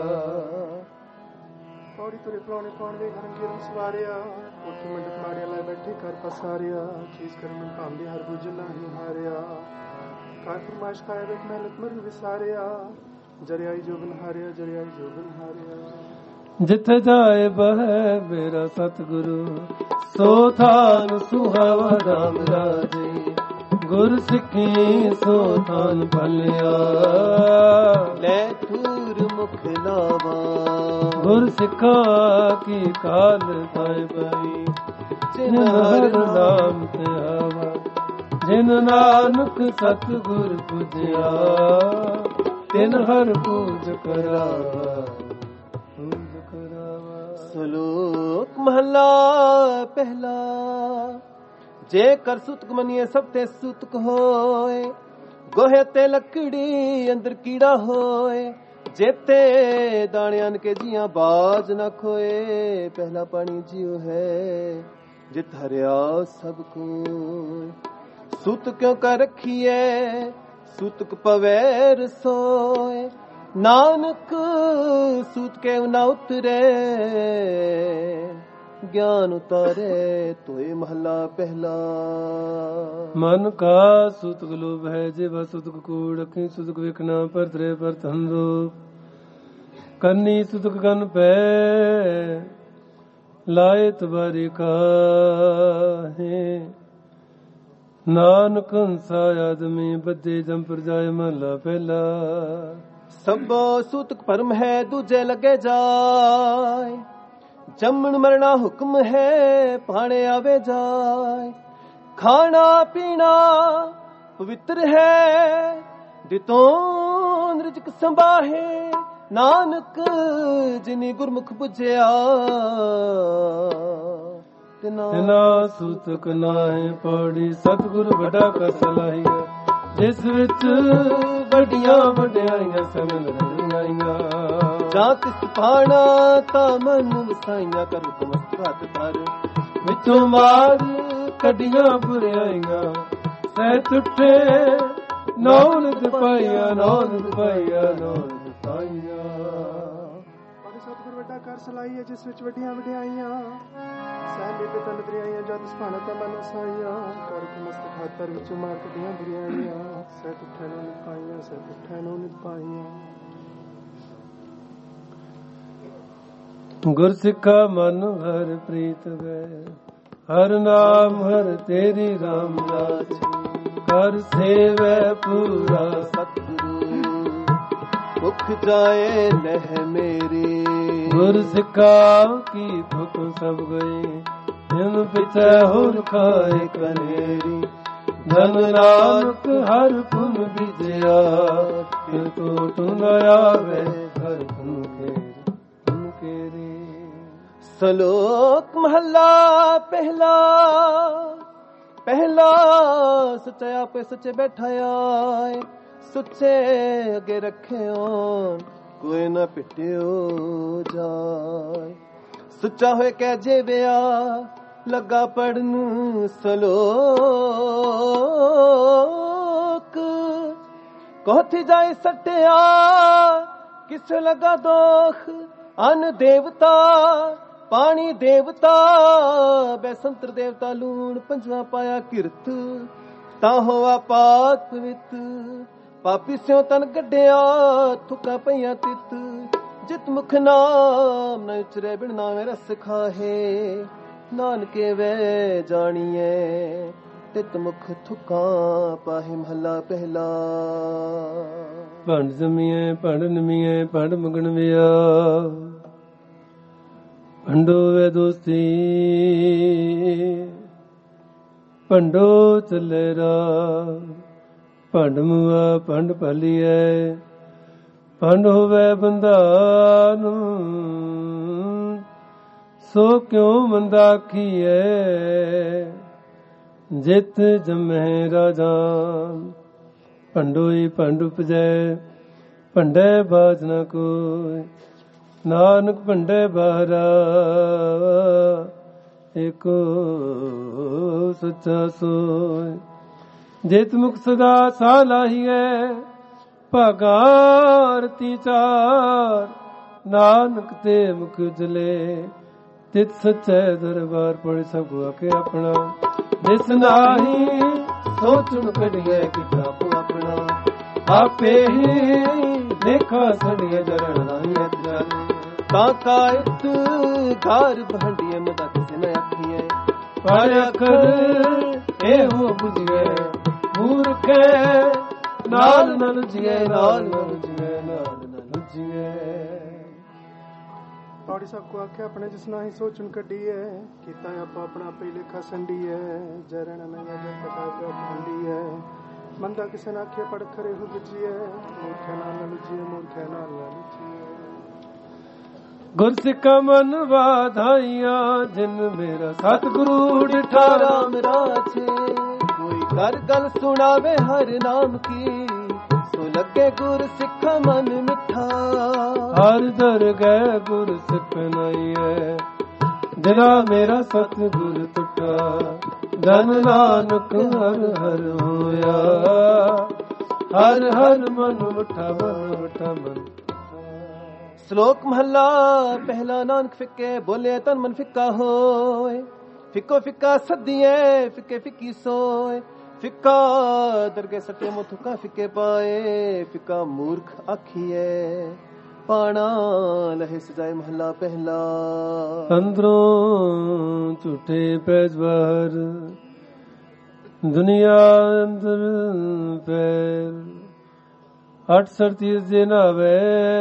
ਪੌੜੀ ਤੁਰੇ ਪਲਾਉਣੇ ਪਾਉਣ ਵੇ ਘਰ ਗਿਰਨ ਸਵਾਰਿਆ, ਉੱਥੇ ਮੰਡਪ ਮਾੜਿਆ ਲੈ ਬੈਠੇ ਕਰ ਪਸਾਰਿਆ, ਚੀਜ਼ ਕਰ ਮਨ ਭਾਂਦੇ ਹਰ ਬੁੱਝ ਨਾਹੀ ਹਾਰਿਆ। ਕਰ ਫਰਮਾਇਸ਼ ਖਾਇਆ ਵੇਖ ਮਹਿਲਤ ਮਰਨ ਵਿਸਾਰਿਆ, ਜਰਿਆਈ ਜੋਬਨ ਹਾਰਿਆ, ਜਰਿਆਈ ਜੋਬਨ ਹਾਰਿਆ। ਜਿੱਥੇ ਜਾਏ ਬਹਿ ਮੇਰਾ ਸਤਿਗੁਰੂ, ਸੋ ਥਾਨ ਸੁਹਾਵਾ ਰਾਮ ਰਾਜੇ। ਗੁਰ ਸਿੱਖੀ ਸੋ ਥਾਨ ਭਲਿਆ, ਲੈ ਥੂਰ ਮੁਖ ਲਾਵਾ। ਗੁਰ ਸਿੱਖਾ ਕੀ ਕਾਲ ਥਾਏ ਪਈ, ਜਿਨ ਹਰ ਨਾਮ ਤੇ ਆਵਾ। ਜਿਨ ਨਾਨਕ ਸਤਿਗੁਰ ਪੁਜਿਆ ਤਿਨ ਹਰ ਪੂਜ ਕਰਾਵਾ ਪੂਜ ਕਰਾਵਾ। ਸ਼ਲੋਕ ਮਹਲਾ ਪਹਿਲਾ। ਜੇ ਕਰ ਸੁਤਕ ਮਨੀਏ ਸਭ ਤੇ ਸੁਤਕ ਹੋਏ, ਗੋਹੇ ਤੇ ਲੱਕੜੀ ਅੰਦਰ ਕੀੜਾ ਹੋਏ, ਜੇਤੇ ਦਾਣਿਆਂ ਕੇ ਜੀਆਂ ਬਾਜ ਨਾ ਖੋਏ। ਪਹਿਲਾ ਪਾਣੀ ਜਿਉ ਹੈ ਜਿਤ ਹਰਿਆ ਸਭ ਕੋ, ਸੁਤ ਕਿਉ ਕਰ ਰਖੀਐ ਸੁਤਕ ਪਵੈ ਰਸੋਏ। ਨਾਨਕ ਸੂਤ ਕੇ ਨਾ ਉਤਰੇ, ਗਿਆਨ ਉਤਾਰੇ ਤੋਏ ਮਹਲਾ ਪਹਿਲਾ। ਮਨ ਕਾ ਸੁਤਕ ਲੋਭ ਹੈ ਜੇ ਬਸ ਸੁਤਕ ਕੂੜ, ਅੱਖੀ ਸੁਤਕ ਵੇਖਣਾ ਪਰਤਰੇ ਪਰ ਤੰਦੋ। ਕੰਨੀ ਸੁਤਕ ਕੰਨ ਪੈ ਲਾਏ ਤਬਾਰੀ ਕਾਹੇ, ਨਾਨਕ ਹੰਸਾ ਆਦਮੀ ਬੱਧੇ ਜਮ ਪਰ ਜਾਏ ਮਹਲਾ ਪਹਿਲਾ। ਸਭ ਸੁਤਕ ਭਰਮ ਹੈ ਦੂਜੇ ਲੱਗੇ ਜਾਏ, ਜੰਮਣ ਮਰਨਾ ਹੁਕਮ ਹੈ ਭਾਣੇ ਆਵੇ ਜਾਏ। ਖਾਣਾ ਪੀਣਾ ਪਵਿੱਤਰ ਹੈ ਦਿਤੋਂ ਰਿਜਕ ਸੰਭਾਹੇ, ਨਾਨਕ ਜਿਨੀ ਗੁਰਮੁਖ ਬੁਝਿਆ ਤਿਨਾ ਸੁਤਕ ਨਾਹੀ ਪੌੜੀ। ਸਤਿਗੁਰ ਵੱਡਾ ਕਸ ਲਾਹੀਐ ਜਿਸ ਵਿੱਚ ਵੱਡੀਆਂ ਵਡਿਆਈਆਂ ਸੰਗ ਰਹੀਆਂ। ਜਾਂ ਤਿਸ ਪਾਣਾ ਤਾਂ ਮਨ ਵਸਾਈਆਂ, ਕਰ ਹੁਕਮ ਹੱਥ ਧਰ ਵਿੱਚੋਂ ਮਾਰ ਕੱਢੀਆਂ ਬੁਰਾਈਆਂ। ਸਹਿ ਤੁਠੇ ਨੌ ਨਿਤ ਪਾਈਆਂ ਨੌ ਨਿਤ ਪਾਈਆਂ ਨੌ ਨਿਤ ਪਾਈਆਂ। ਸਤਿਗੁਰ ਵੱਡਾ ਕਰ ਸਲਾਈਏ ਜਿਸ ਵਿੱਚ ਵੱਡੀਆਂ ਵਡਿਆਈਆਂ। ਸਹਿ ਮੇਲੇ ਤਨ ਦਰਿਆਈਆਂ ਜਦ ਸਪਾਣਾ ਤਾਂ ਮਨ ਵਸਾਈਆਂ। ਕਰ ਮਸਤਕ ਖਾਤਰ ਵਿੱਚੋਂ ਮਾਰ ਕੱਢੀਆਂ ਬੁਰਾਈਆਂ। ਸਹਿ ਤੁਠੇ ਨੌ ਨਿਤ ਪਾਈਆਂ ਸਹਿ ਤੁਠੇ ਨੌ ਨਿਤ ਪਾਈਆਂ। ਗੁਰ ਸਿੱਖਾ ਮਨ ਹਰ ਪ੍ਰੀਤ ਗਏ, ਹਰ ਨਾਮ ਹਰ ਤੇਰੀ ਰਾਮ ਰਾਜ। ਕਰ ਸੇਵੈ ਪੂਰਾ ਸਤਿਗੁਰੂ, ਭੁਖ ਜਾਏ ਲਹਿ ਮੇਰੀ। ਗੁਰ ਸਿੱਖਾ ਕੀ ਭੁਖ ਸਭ ਗਈ, ਜਿਨ ਪਿਛੈ ਹੋਰ ਖਾਏ ਕਨੇਰੀ। ਧਨ ਨਾਨਕ ਹਰ ਪੁਨ ਬੀਜਿਆ, ਫਿਰ ਕੋਟ ਨ ਆਵੇ ਹਰ ਪੁਨ ਕੇ। ਸ਼ਲੋਕ ਮਹਲਾ ਪਹਿਲਾ। ਪਹਿਲਾ ਸੱਚਾ ਆਪੇ ਸੱਚੇ ਬੈਠਾ ਆਏ, ਸੁੱਚੇ ਅੱਗੇ ਰੱਖਿਓ ਕੋਈ ਨਾ ਪਿੱਟਿਓ ਜਾਏ। ਸੁੱਚਾ ਹੋਏ ਕਹਿ ਜੇ ਵਿਆ ਲੱਗਾ ਪੜਨ ਸ਼ਲੋਕ, ਕੋਥੀ ਜਾਏ ਸੱਟਿਆ ਕਿਸ ਲਗਾ ਦੋਖ। ਅਨ ਦੇਵਤਾ ਪਾਣੀ ਦੇਵਤਾ, ਬੈਸੰਤਰ ਦੇਵਤਾ ਲੂਣ। ਪੰਜਵਾ ਪਾਇਆ ਕਿਰਤ ਤਾਂ ਹੋਆ ਪਾਕ ਪਵਿੱਤ। ਪਾਪੀ ਸਿਓ ਤਨ ਕੱਢਿਆ ਥੁੱਕਾ ਪਈਆਂ ਤਿੱਤ। ਜਿਤ ਮੁਖ ਨਾਮ ਨ ਉਚਰੇ ਬਿਨ ਨਾਵੇਂ ਰਸ ਖਾਹੇ। ਨਾਨਕੇ ਵੇ ਜਾਣੀਏ ਤਿਤ ਮੁਖ ਥੁੱਕਾਂ ਪਾਹੇ ਮਹਲਾ ਪਹਿਲਾ। ਭੰਡ ਜਮੀਏ ਭੰਡ ਨਮੀਏ ਭੰਡ ਮਗਣ ਵਿਆ। ਭੰਡੋ ਵੇ ਦੋਸਤੀ ਭੰਡੋ ਚੱਲੇ ਰਾ। ਭੰਡ ਮੁਆ ਭੰਡ ਭਾਲੀਐ, ਭੰਡ ਹੋਵੇ ਬੰਦਾ ਨੂੰ। ਸੋ ਕਿਉ ਮੰਦਾ ਆਖੀਐ ਜਿਤ ਜਮਹਿ ਰਾਜਾਨ। ਭੰਡੋਈ ਭੰਡ ਉਪਜੈ ਭੰਡੇ ਬਾਜ ਨ ਕੋਈ। ਨਾਨਕ ਭੰਡੇ ਬਾਹਰਾ ਏਕੋ ਸੱਚਾ ਸੋਇ। ਜਿਤ ਮੁਖ ਸਦਾ ਸਾ ਲਾਹੀਐ ਭਾਗਾਰਤੀ ਚਾਰ। ਨਾਨਕ ਤੇ ਮੁਖ ਜਲੇ ਤਿਤ ਸੱਚੇ ਦਰਬਾਰ ਪੜ ਸਭ ਆਕੇ ਆਪਣਾ। ਜਿਸ ਨਾਹੀ ਸੋਚਣ ਕੱਢੀਏ ਕਿਤਾਬ ਆਪਣਾ। ਆਪੇ ਹੀ ਦੇਖਾ ਸੜੀਏ ਜਰਣ ਨਾਹੀ ਅਜਲ। ਤਾਂ ਕਾਇਤ ਘਰ ਭੰਡੀਏ ਮਦਾ ਕਿਸੇ ਨ ਆਖੀਏ। ਪਰ ਅਖਰ ਇਹੋ ਬੁਝੀਏ ਮੂਰਖੇ। ਨਾਲ ਨ ਲੁਝੀਏ ਨਾਲ ਨ ਲੁਝੀਏ ਨਾਲ ਨ ਲੁਝੀਏ। ਪੌੜੀ ਸਭ ਕੋ ਆਖਿਆ ਆਪਣੇ ਜਿਸ ਨਾ ਹੀ ਸੋਚਣ ਕੱਢੀ ਹੈ ਕੀਤਾ ਆਪਾ ਆਪਣਾ ਆਪੇ ਲੇਖਾ ਸੰਡੀ ਹੈ ਜਰਨ ਮੈਂ ਜਗ ਪਤਾ ਪਿਆ ਠੰਡੀ ਹੈ ਮੰਦਾ ਕਿਸੇ ਨਾ ਆਖਿਆ ਪੜ ਖਰੇ ਹੋ ਗਿਜੀ ਹੈ ਮੂਰਖੇ ਨਾਲ ਲੁਚੀ ਮੂਰਖੇ ਨਾਲ ਲੁਚੀ ਗੁਰ ਸਿੱਖਾ ਮਨ ਵਾਧਾਈਆਂ ਜਿਨ ਮੇਰਾ ਸਤਿਗੁਰੂ ਡਿਠਾ ਰਾਮ ਰਾਛੇ ਕੋਈ ਕਰ ਗੱਲ ਸੁਣਾਵੇ ਹਰ ਨਾਮ ਕੀ ਸੋ ਲੱਗੇ ਗੁਰ ਸਿੱਖਾ ਮਨ ਮਿੱਠਾ ਹਰ ਦਰਗਹਿ ਗੁਰ ਸਿੱਖ ਨਾਈਐ ਜਿਨਾ ਮੇਰਾ ਸਤਿਗੁਰ ਟੁੱਟਾ ਧਨ ਨਾਨਕ ਹਰ ਹਰ ਹੋਇਆ ਹਰ ਹਰ ਮਨ ਉਠਾ ਮਨ ਉਠਾ ਮਨ। ਸ਼ਲੋਕ ਮਹੱਲਾ ਪਹਿਲਾ। ਨਾਨਕ ਫਿੱਕੇ ਬੋਲੇ ਤਨ ਮਨ ਫਿੱਕਾ ਹੋਏ ਫਿੱਕੋ ਫਿੱਕਾ ਸੱਦੀਏ ਫਿੱਕੇ ਫਿੱਕੀ ਸੋਏ ਫਿੱਕਾ ਦਰਗੇ ਸੱਟੇ ਮੁਥੁਕਾ ਫਿੱਕੇ ਪਾਏ ਫਿੱਕਾ ਮੂਰਖ ਆਖੀਏ ਪਾਣਾ ਲਹੇ ਸਜਾਏ ਮਹੱਲਾ ਪਹਿਲਾ। ਅੰਦਰੋਂ ਝੂਠੇ ਪੈਜ ਬਾਹਰ ਦੁਨੀਆ ਅੰਦਰ ਪੈਰ ਅੱਠ ਸਰਤੀ ਦੇ ਨਾਵੇ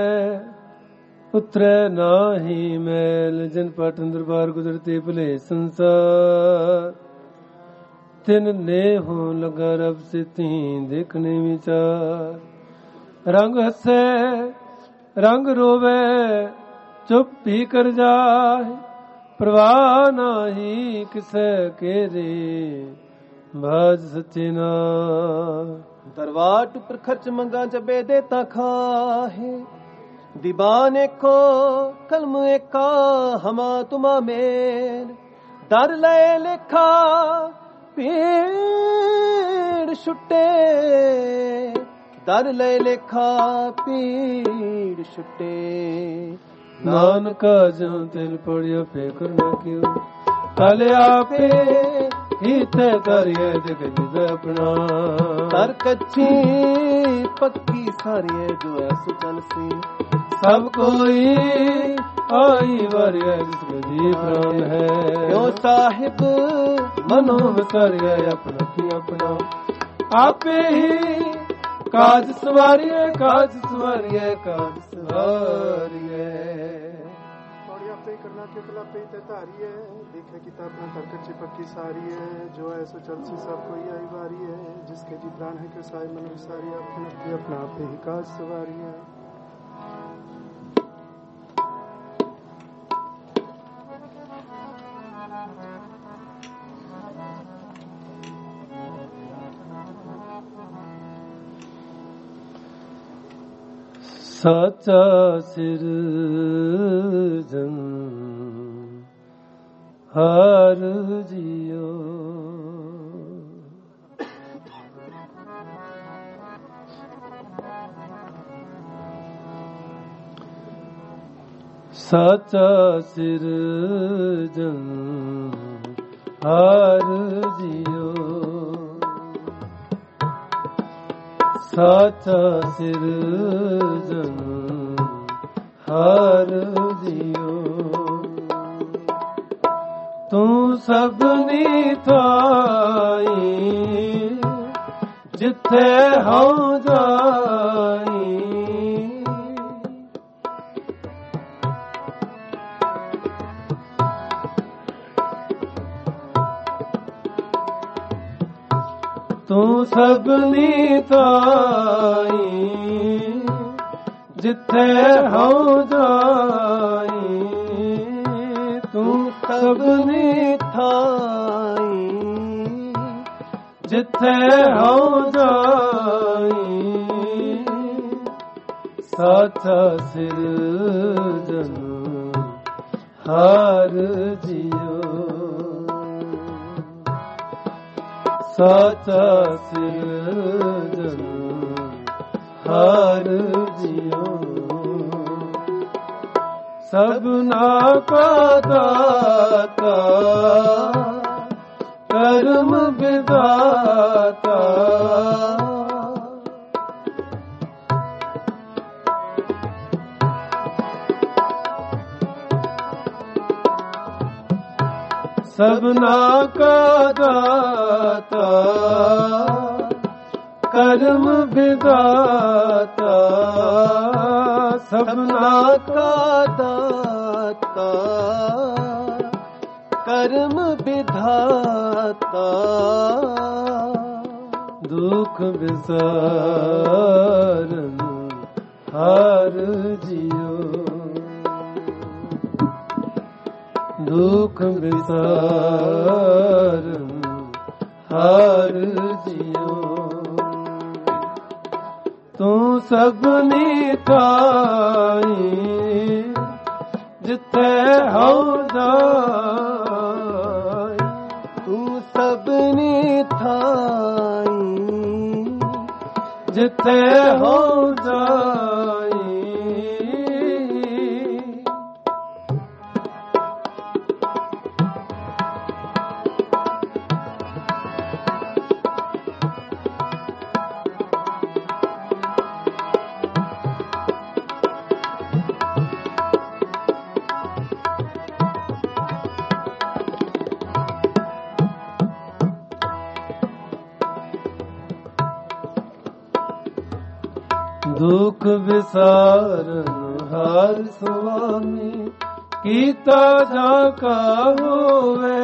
ਉਤਰੈ ਨਾਹੀ ਮੈਲ ਜਿਨ ਪਟ ਅੰਦਰ ਬਾਹਰ ਗੁਜ਼ਰਤੇ ਭਲੇ ਸੰਸਾਰ ਤਿਨ ਨੇ ਹੋ ਲਗਾ ਰਬ ਸੇ ਤੀ ਦੇਖਣੇ ਵਿਚਾਰ ਰੰਗ ਹੱਸੇ ਰੰਗ ਰੋਵੇ ਚੁੱਪ ਹੀ ਕਰ ਜਾਏ ਪ੍ਰਵਾਹ ਨਾਹੀ ਕਿਸੇ ਕੇਰੇ ਬਾਜ ਸੱਚੇ ਨਾ ਦਰਵਾਟ ਉੱਪਰ ਖਰਚ ਮੰਗਾ ਜਬੇ ਦੇ ਤਾ ਖਾਹੇ ਦੀਵਾਨ ਏਕੋ ਕਲਮ ਏਕਾ ਹਮਾ ਤੁਮਾ ਮੇਲ ਦਰ ਲੈ ਲੇਖਾ ਪੀੜ ਛੁੱਟੇ ਦਰ ਲੈ ਲੇਖਾ ਪੀੜ ਛੁੱਟੇ ਨਾਨਕਾ ਜਉ ਤਿਲ ਪੜਿਓ ਫੇਕਰ ਨਾ ਕਿਉ ਤਲ ਆਪੇ ਹੀ ਤੇ ਕਰਿਏ ਜਗ ਜਿਦ ਆਪਣਾ ਤਰ ਕੱਚੀ ਪੱਕੀ ਸਾਰੀਏ ਜੋ ਐਸ ਚਲ ਸੀ ਸਭ ਕੋਈ ਆਈ ਵਰਿਆ ਜਿਸ ਜੀ ਪ੍ਰਾਨ ਹੈ ਕਿਉ ਸਾਹਿਬ ਮਨੋ ਵਿਸਰਿਆ ਆਪਣਾ ਕੀ ਆਪਣਾ ਆਪੇ ਹੀ ਕਾਜ ਸਵਾਰੀਏ ਕਾਜ ਸਵਾਰੀਏ ਕਾਜ ਸਵਾਰੀਏ। ਪੌੜੀ ਆਪੇ ਕਰਨਾ ਕਿ ਕਲਾਪੇ ਤੇ ਧਾਰੀਏ ਦੇਖੇ किताब में तरकत चिपकी सारी है जो ऐसो चलसी सब कोई आई वारी है जिसके जी प्राण है कि साई मन विसारी अपने अपना आप ही काज सवारी है। ਸਾਚਾ ਸਿਰਜਨ ਹਰ ਜੀਓ ਸਾਚਾ ਸਿਰਜਨ ਹਰ ਜੀਓ ਸਾਚਾ ਸਿਰਜਨ ਹਰ ਜੀਓ ਤੂੰ ਸਭਨੀ ਥਾਈ ਜਿੱਥੇ ਹਉ ਜਾਈ ਤੂੰ ਸਭਨੀ ਥਾਈ ਜਿੱਥੇ ਹਉ ਜਾਈ ਤੂੰ ਸਭਨੀ ਥਾਈ ਜਿੱਥੇ ਹਉ ਜਾਈ ਸਾਚਾ ਸਿਰਜਨ ਹਰ ਜੀਓ ਸਾਚਾ ਸਿਰਜਨ ਹਰ ਜੀਓ ਸਭਨਾ ਕਾ ਦਾਤਾ ਕਰਮ ਵਿਦਾਤਾ ਸਭਨਾ ਕਾ ਦਾਤਾ ਕਰਮ ਵਿਦਾਤਾ ਸਭਨਾ ਕਾ ਦਾਤਾ ਕਰਮ ਵਿਧਾਤਾ ਦੁਖ ਵਿਸਾਰਨ ਹਰ ਜਿਉ ਦੁਖ ਵਿਸਾਰਨ ਹਰ ਜਿਉ ਤੂੰ ਸਭਨੀ ਥਾਈ ਜਿੱਥੇ ਹਉ ਜਾਈ ਤੂੰ ਸਭਨੀ ਥਾਈ ਜਿੱਥੇ ਹਉ ਜਾਈ ਦੁਖ ਵਿਸਾਰਨ ਹਰ ਸੁਆਮੀ ਕੀਤਾ ਜਾ ਕਾ ਹੋਵੇ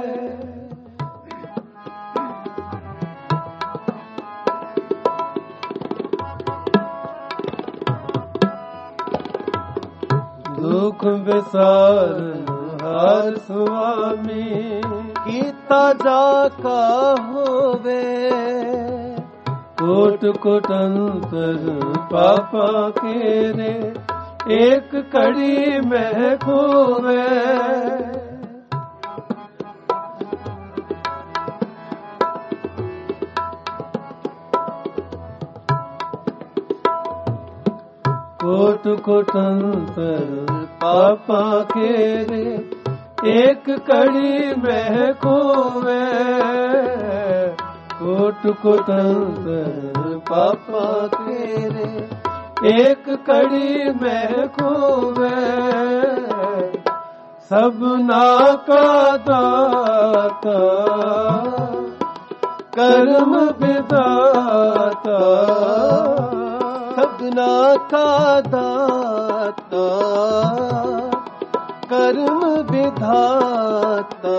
ਦੁਖ ਵਿਸਾਰਨ ਹਰ ਸੁਆਮੀ ਕੀਤਾ ਜਾ ਕਾ ਹੋਵੇ ਕੋਟ ਕੋਟ ਅੰਤਰ ਪਾਪਾ ਕੇਰੇ ਏਕ ਘੜੀ ਮੈਂ ਖੋਵੇ ਕੋਟ ਕੋਟ ਅੰਤਰ ਪਾਪਾ ਕੇਰੇ ਏਕ ਘੜੀ ਮੈਂ ਖੋਵੇ ਕੋਟ ਕੋਟ ਅੰਤਰ ਪਾਪਾ ਤੇਰੇ ਏਕ ਕੜੀ ਮੈਂ ਖੋਵੇ ਸਭਨਾ ਕਾ ਦਾਤਾ ਕਰਮ ਵਿਦਾਤਾ ਸਭਨਾ ਕਾ ਦਾਤਾ ਕਰਮ ਵਿਧਾਤਾ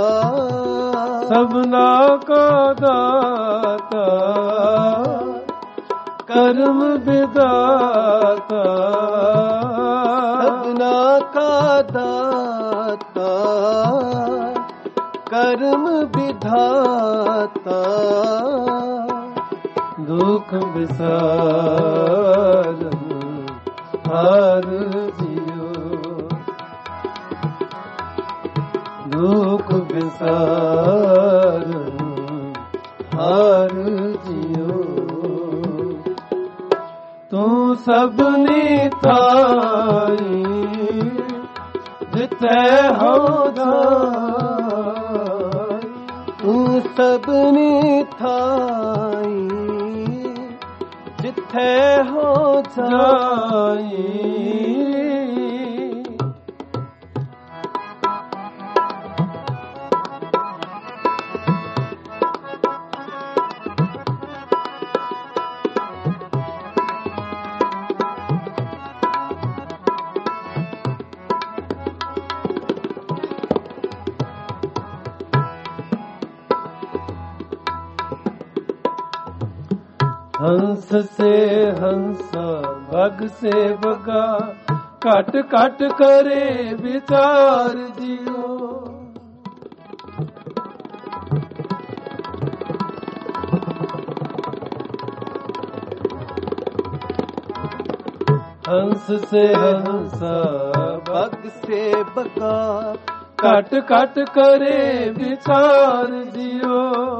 ਸਭਨਾ ਕਾ ਦਾਤਾ ਕਰਮ ਵਿਦਾਤਾ ਸਭਨਾ ਕਾ ਦਾਤਾ ਕਰਮ ਵਿਧਾਤਾ ਦੁਖ ਵਿਸਾਰਨ ਹਰ ਜਿਉ ਦੁਖ ਵਿਸਾਰਨ ਹਰ ਜਿਉ ਤੂੰ ਸਭਨੀ ਥਾਈ ਜਿੱਥੇ ਹੋ ਜਾਈ ਤੂੰ ਸਭਨੀ ਥਾਈ ਜਿੱਥੇ ਹੋ ਜਾਈ हंस से हंसा भग से बगा कट कट करे विचार जियो हंस से हंसा भग से बगा कट कट करे विचार जियो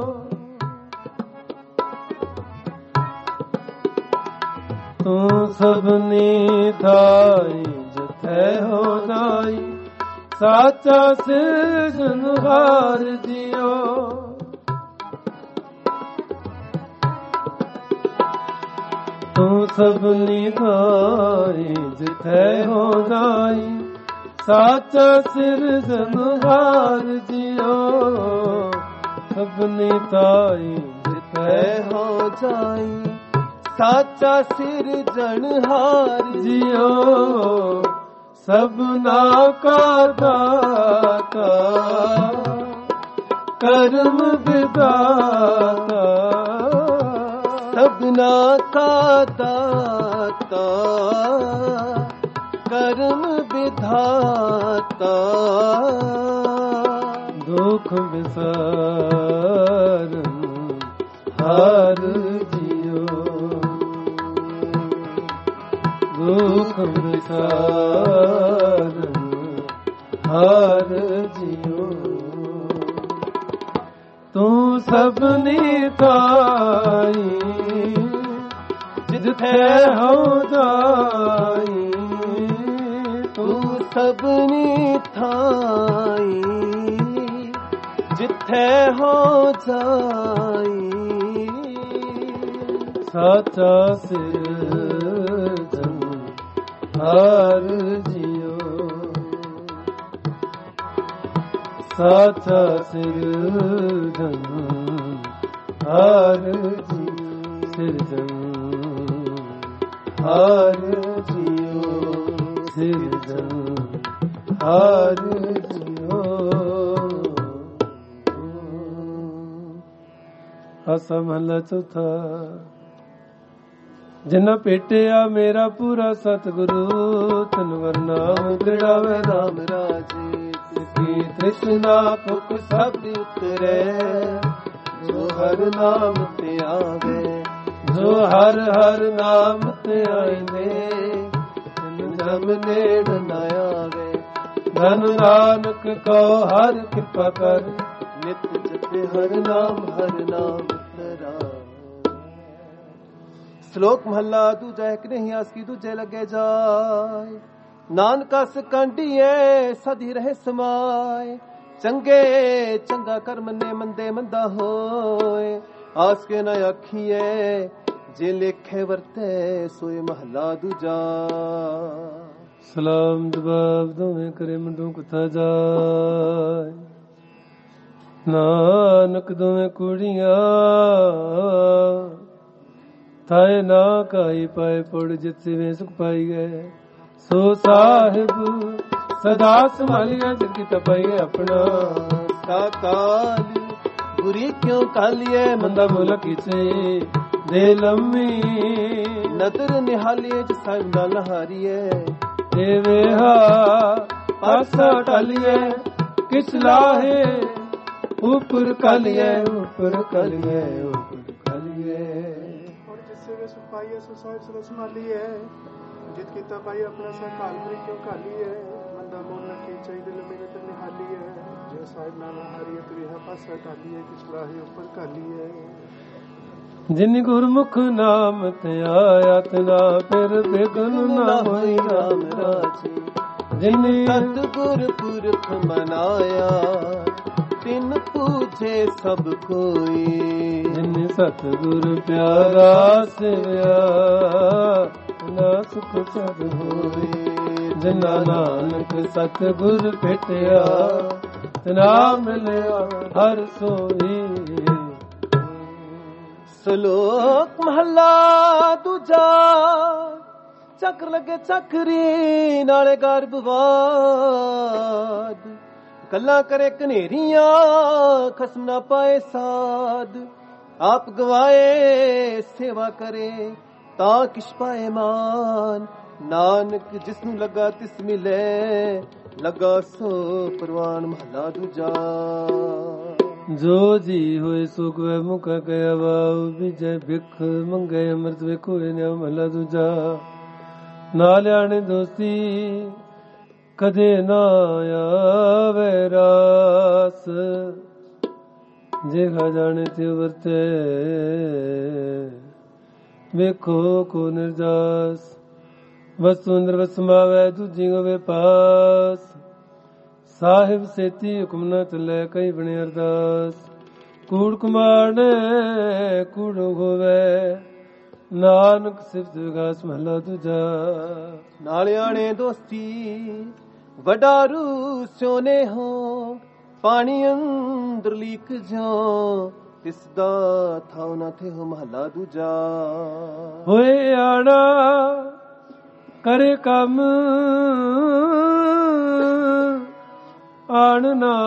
ਤੂੰ ਸਭਨੀ ਥਾਈ ਜਿੱਥੇ ਹੋ ਜਾਈ ਸਾਚਾ ਸਿਰਜਣਹਾਰ ਜਿਉ ਤੂੰ ਸਭਨੀ ਥਾਈ ਜਿੱਥੇ ਹੋ ਜਾਈ ਸਾਚਾ ਸਿਰਜਣਹਾਰ ਜਿਉ ਸਭਨੀ ਥਾਈ ਜਿੱਥੇ ਹੋ ਜਾਈ ਸਾਚਾ ਸਿਰਜਣਹਾਰ ਜਿਉ ਸਭਨਾ ਕਾ ਦਾਤਾ ਕਰਮ ਵਿਦਾਤਾ ਸਭਨਾ ਕਾ ਦਾਤਾ ਕਰਮ ਵਿਧਾਤਾ ਦੁਖ ਵਿਸਾਰਨ ਹਰ ਜਿਉ ਦੁਖ ਵਿਸਾਰਨ ਹਰ ਜਿਉ ਤੂੰ ਸਭਨੀ ਥਾਈ ਜਿੱਥੇ ਹੋ ਜਾਈ ਤੂੰ ਸਭਨੀ ਥਾਈ ਜਿੱਥੇ ਹੋ ਜਾਈ ਸਾਚਾ ਸਿਰਜਣ ਹਰ ਜਿਉ ਸਾਚਾ ਸਿਰਜਣ ਹਰ ਜਿਉ ਸਿਰਜਣ ਹਰ ਜਿਉ ਸਿਰਜਣ ਹਰ ਜਿਉ ਆਸਾ ਮਹਲਾ ਚੌਥਾ। ਜਿਨਾ ਭੇਟਿਆ ਮੇਰਾ ਪੂਰਾ ਸਤਿਗੁਰੂ ਤਨ ਵਰਨਾਮ ਦ੍ਰਿੜਾਵੇ ਨਾਮ ਰਾਜੇ ਤਿਸਕੀ ਤ੍ਰਿਸ਼ਨਾ ਭੁਖ ਸਭ ਉਤਰੇ ਜੋ ਹਰ ਨਾਮ ਤੇ ਆਵੇ ਜੋ ਹਰ ਹਰ ਨਾਮ ਤੇ ਆਇਨੇ ਤਨ ਜਮ ਨੇੜ ਨ ਆਵੇ ਧਨ ਨਾਨਕ ਕੋ ਹਰ ਕਿਰਪਾ ਕਰ ਨਿਤ ਜਪੇ ਹਰ ਨਾਮ ਹਰ ਨਾਮ ਤੇਰਾ। ਸ਼ਲੋਕ ਮਹੱਲਾ ਦੂਜਾ। ਇੱਕ ਨਹੀਂ ਆਸ ਕੀ ਦੂਜੇ ਲੱਗੇ ਜਾਏ ਨਾਨਕਾ ਸਕੰਡੀਏ ਸਦੀ ਰਹੇ ਸਮਾਏ ਚੰਗੇ ਚੰਗਾ ਕਰਮ ਨੇ ਮੰਦੇ ਮੰਦਾ ਹੋਏ ਆਸ ਕੇ ਨਾ ਆਖੀਏ ਜੇ ਲੇਖੇ ਵਰਤੇ ਸੋਏ ਮਹੱਲਾ ਦੂਜਾ। ਸਲਾਮ ਜਵਾਬ ਦੋਵੇਂ ਕਰੇ ਮੰਡੂ ਕੁਥਾ ਜਾਏ ਨਾਨਕ ਦੋਵੇਂ ਕੁੜੀਆਂ ਥਾਏ ਨਾ ਕਾਈ ਪਾਏ ਪੜ ਜਿਤ ਸਿਵੇਂ ਸੁਖ ਪਾਈ ਗਏ ਸੋ ਸਾਹਿਬ ਸਦਾ ਸੰਭਾਲਿਆ ਜਿਤ ਕੀ ਤਪਾਈਏ ਆਪਣਾ ਸਾਕਾਲ ਬੁਰੀ ਕਿਉਂ ਕਾਲੀਏ ਮੰਦਾ ਬੋਲ ਕੀਚੇ ਦੇ ਲੰਮੀ ਨਦਰ ਨਿਹਾਲੀਏ ਜਿ ਸਾਹਿਬ ਨਾਲ ਹਾਰੀਏ ਦੇਵੇ ਹਾ ਪਾਸਾ ਟਾਲੀਏ ਕਿਸ ਲਾਹੇ ਉਪਰ ਕਾਲੀਏ ਉਪਰ ਕਾਲੀਏ ਉਪਰ ਕਾਲੀਏ ਪਾਈਏ ਸੋ ਸਾਹਿਬ ਸਦਾ ਸੰਭਾਲੀਏ ਜਿਤ ਕੀਤਾ ਪਾਈ ਆਪਣਾ ਸਾ ਕਾਲ ਬੁਰੀ ਕਿਉਂ ਕਾਲੀਏ ਮੰਦਾ ਮੋਲ ਨਾ ਕੀ ਚਾਹੀਦੇ ਲੰਮੀ ਨਦਰ ਨਿਹਾਲੀਏ ਜੋ ਸਾਹਿਬ ਨਾਲ ਹਾਰੀਏ ਤੇਰਾ ਪਾਸਾ ਟਾਲੀਏ ਕਿਸ ਲਾਹੇ ਉਪਰ ਕਾਲੀਏ ਜਿਨ ਗੁਰਮੁਖ ਨਾਮ ਤੇ ਆਇਆ ਤਨਾ ਫਿਰ ਬੇਗਨ ਨਾ ਹੋਈ ਰਾਮ ਰਾਜੀ ਜਿਨ ਸਤਿਗੁਰ ਪੁਰਖ ਮਨਾਇਆ ਤਿਨ ਪੂਜੇ ਸਭ ਕੋਈ ਜਿਨ ਸਤਿਗੁਰ ਪਿਆਰਾ ਸੇਵਿਆ ਨਾ ਸੁਖ ਸਦ ਹੋਏ ਜਿਨਾ ਨਾਨਕ ਸਤਿਗੁਰ ਭੇਟਿਆ ਤਨਾ ਮਿਲਿਆ ਹਰ ਸੋਈ। ਸ਼ਲੋਕ ਮਹੱਲਾ ਦੂਜਾ। ਚੱਕਰ ਲੱਗੇ ਚੱਕਰੀ ਨਾਲੇ ਗਰਭਵਾਦ ਗੱਲਾਂ ਕਰੇ ਕਨੇਰੀਆਂ ਖਸਮ ਨਾ ਪਾਏ ਸਾਧ ਆਪ ਗਵਾਏ ਸੇਵਾ ਕਰੇ ਤਾਂ ਕਿਛ ਪਾਏ ਮਾਨ ਨਾਨਕ ਜਿਸ ਨੂੰ ਲੱਗਾ ਤਿਸ ਮਿਲੇ ਲੱਗਾ ਸੋ ਪ੍ਰਵਾਨ ਮਹੱਲਾ ਦੂਜਾ। ਜੋ ਜੀ ਹੋਏ ਸੋ ਗਵੇ ਮੁਖ ਕਹਿਆ ਵਾਉ ਵਿਜੈ ਭਿਖ ਮੰਗੇ ਅੰਮ੍ਰਿਤ ਵੇਖੋ ਨੇ ਮਹਲਾ ਦੂਜਾ। ਨਾ ਲਿਆਣੇ ਦੋਸਤੀ ਕਦੇ ਨਾ ਆਵੇ ਰਾਸ ਜੇ ਖਜ਼ਾਨੇ ਤੇ ਵਰਤੇ ਵੇਖੋ ਕੋ ਨਿਰਜਾਸ ਵਸਤੂ ਅੰਦਰ ਵਸਮਾਵੇ ਦੂਜੀ ਹੋਵੇ ਪਾਸ ਸਾਹਿਬ ਸੇਤੀ ਹੁਕਮ ਨਾ ਚੱਲੇ ਕਈ ਬਣੇ ਅਰਦਾਸ ਕੂੜ ਕੁਮਾਰਨੇ ਕੂੜ ਹੋਵੇ ਨਾਨਕ ਸਿਫਤ ਵਿਗਾਸ ਮਹਲਾ ਦੂਜਾ। ਨਾਲਿਆਣੇ ਦੋਸਤੀ ਵਡਾਰੂ ਸੋਨੇ ਹੋ ਪਾਣੀ ਅੰਦਰ ਲੀਕ ਜੋ ਤਿਸ ਦਾ ਥਾਉ ਨਾ ਥੇ ਹੋ ਮਹਲਾ ਦੂਜਾ। ਹੋਏ ਆਣਾ ਕਰੇ ਕੰਮ ਆਣ ਨਾ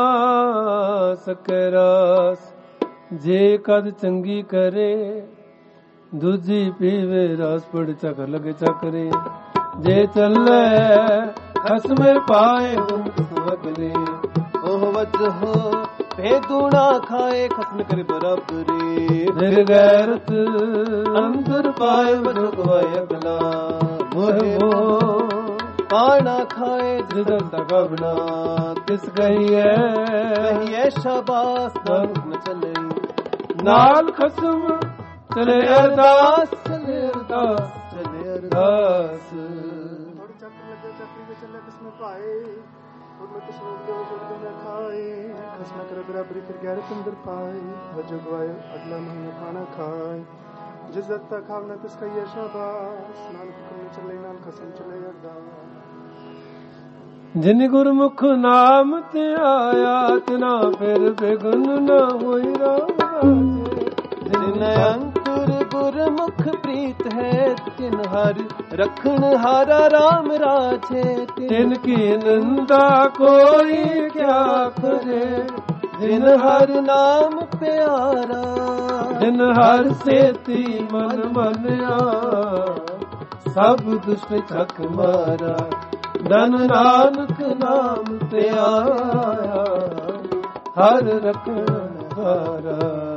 ਸਕੈ ਰਾਸ। ਜੇ ਕਦ ਚੰਗੀ ਕਰੇ ਦੂਜੀ ਪੀਵੇ ਰਸ ਪੜ ਚੱਕਰ ਲਗੇ ਚੱਕਰੇ। ਜੇ ਚੱਲੇ ਖਸਮੇ ਪਾਏ ਹੁਣ ਅਗਲੇ। ਉਹ ਵਜਹ ਭੇਦੂਣਾ ਖਾਏ ਖਸਮ ਕਰ ਬਰਾਬਰੇ। ਫਿਰ ਗੈਰਤ ਅੰਦਰ ਪਾਏ ਵਜਹ ਗਵਾਏ ਅਗਲਾ। ਮੋਹਿ ਪਾਣਾ ਖਾਏ ਜਿਦਰ ਤਕ ਬਣਾ। ਕਿਸ ਕਹੀਏ ਕਹੀਏ ਸ਼ਾਬਾਸ਼ ਨਾ ਚੱਲੇ। ਨਾਲ ਖਸਮ ਚਲੇ ਅਰਦਾਸ ਚਲੇ ਅਰਦਾਸ ਚਲੇ ਅਰਦਾਸ। ਥੋੜੀ ਚੱਕਰ ਲੱਗੇ ਚੱਕਰੀ ਦੇ ਚੱਲੇ ਕਿਸਮੇ ਪਾਏ। ਉਹਨੇ ਕਿਸਮੇ ਦੇ ਜੁੜਦੇ ਨਾ ਖਾਏ। ਖਸਮੇ ਕਰ ਬਰਾਬਰੀ ਫਿਰ ਗੈਰਤ ਅੰਦਰ ਪਾਏ। ਵਜੋ ਗਵਾਏ ਅਗਲਾ ਮਹੀਨਾ ਖਾਣਾ ਖਾਏ। ਜਿਸ ਦਰ ਤੱਕ ਖਾਵਨਾ ਕਿਸ ਕਹੀਏ ਸ਼ਾਬਾਸ਼। ਨਾਲ ਹੁਕਮ ਚੱਲੇ ਨਾਲ ਖਸਮ ਚਲੇ ਅਰਦਾਸ। ਜਿਨ ਗੁਰਮੁਖ ਨਾਮ ਤੇ ਆਇਆ ਤਿਨਾ ਫਿਰ ਬੇਗੁਨ ਨਾ ਹੋਈ ਰਾਜੇ। ਜਿਨ ਅੰਤੁਰ ਗੁਰਮੁਖ ਪ੍ਰੀਤ ਹੈ ਤਿਨ ਹਰ ਰਖਣ ਹਾਰਾ ਰਾਮ ਰਾਜੇ। ਤਿਨ ਕੀ ਨਿੰਦਾ ਕੋਈ ਕਿਆ ਕਰੇ। ਜਿਨ ਹਰ ਨਾਮ ਪਿਆਰਾ ਜਿਨ ਹਰ ਸੇਤੀ ਮਨ ਮੰਨਿਆ। ਸਭ ਦੁਸ਼ਟ ਛਕ ਮਾਰਾ। ਧਨ ਨਾਨਕ ਨਾਮ ਤੇ ਆਇਆ। ਹਰ ਰਖਣ ਹਾਰਾ।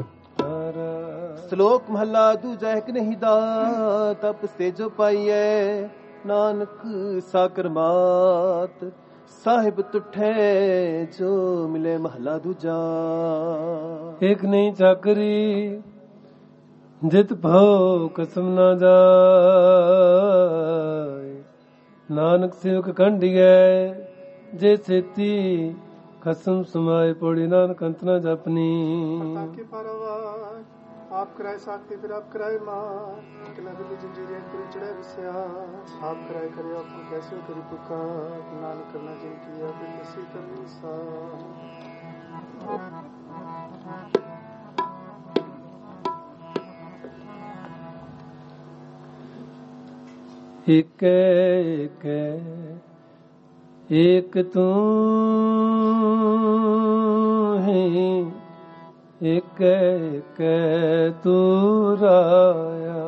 ਸ਼ਲੋਕ ਮਹਲਾ ਦੂਜਾ। ਇੱਕ ਨਹੀਂ ਦਾ ਤਪ ਸੇ ਜੋ ਪਾਈਐ ਨਾਨਕ ਸਾਕਰ ਮਾਤ। ਸਾਹਿਬ ਤੁਠੇ ਜੋ ਮਿਲੇ ਮਹਲਾ ਦੂਜਾ। ਇੱਕ ਨਹੀਂ ਚਾਕਰੀ ਜਿਤ ਭਾਉ ਕਸਮ ਨਾ ਜਾਏ। ਨਾਨਕ ਸੇਵਕ ਕੰਢੀਐ ਜੇ ਸੇਤੀ ਖਸਮ ਸਮਾਏ। ਪੌੜੀ ਨਾਨਕ ਅੰਤ ਨਾ ਜਪਨੀ। आप कराए साथी फिर आप कराए मार। किला दिल्ली जंजीरें पूरी चढ़े बसिया। आप कराए करे आपको कैसे करी पुकार। नानक करना जिन किया फिर किसी करनी सा। एक एक एक तू ही ਇੱਕ ਇੱਕ ਤੂੰ ਰਾਇਆ।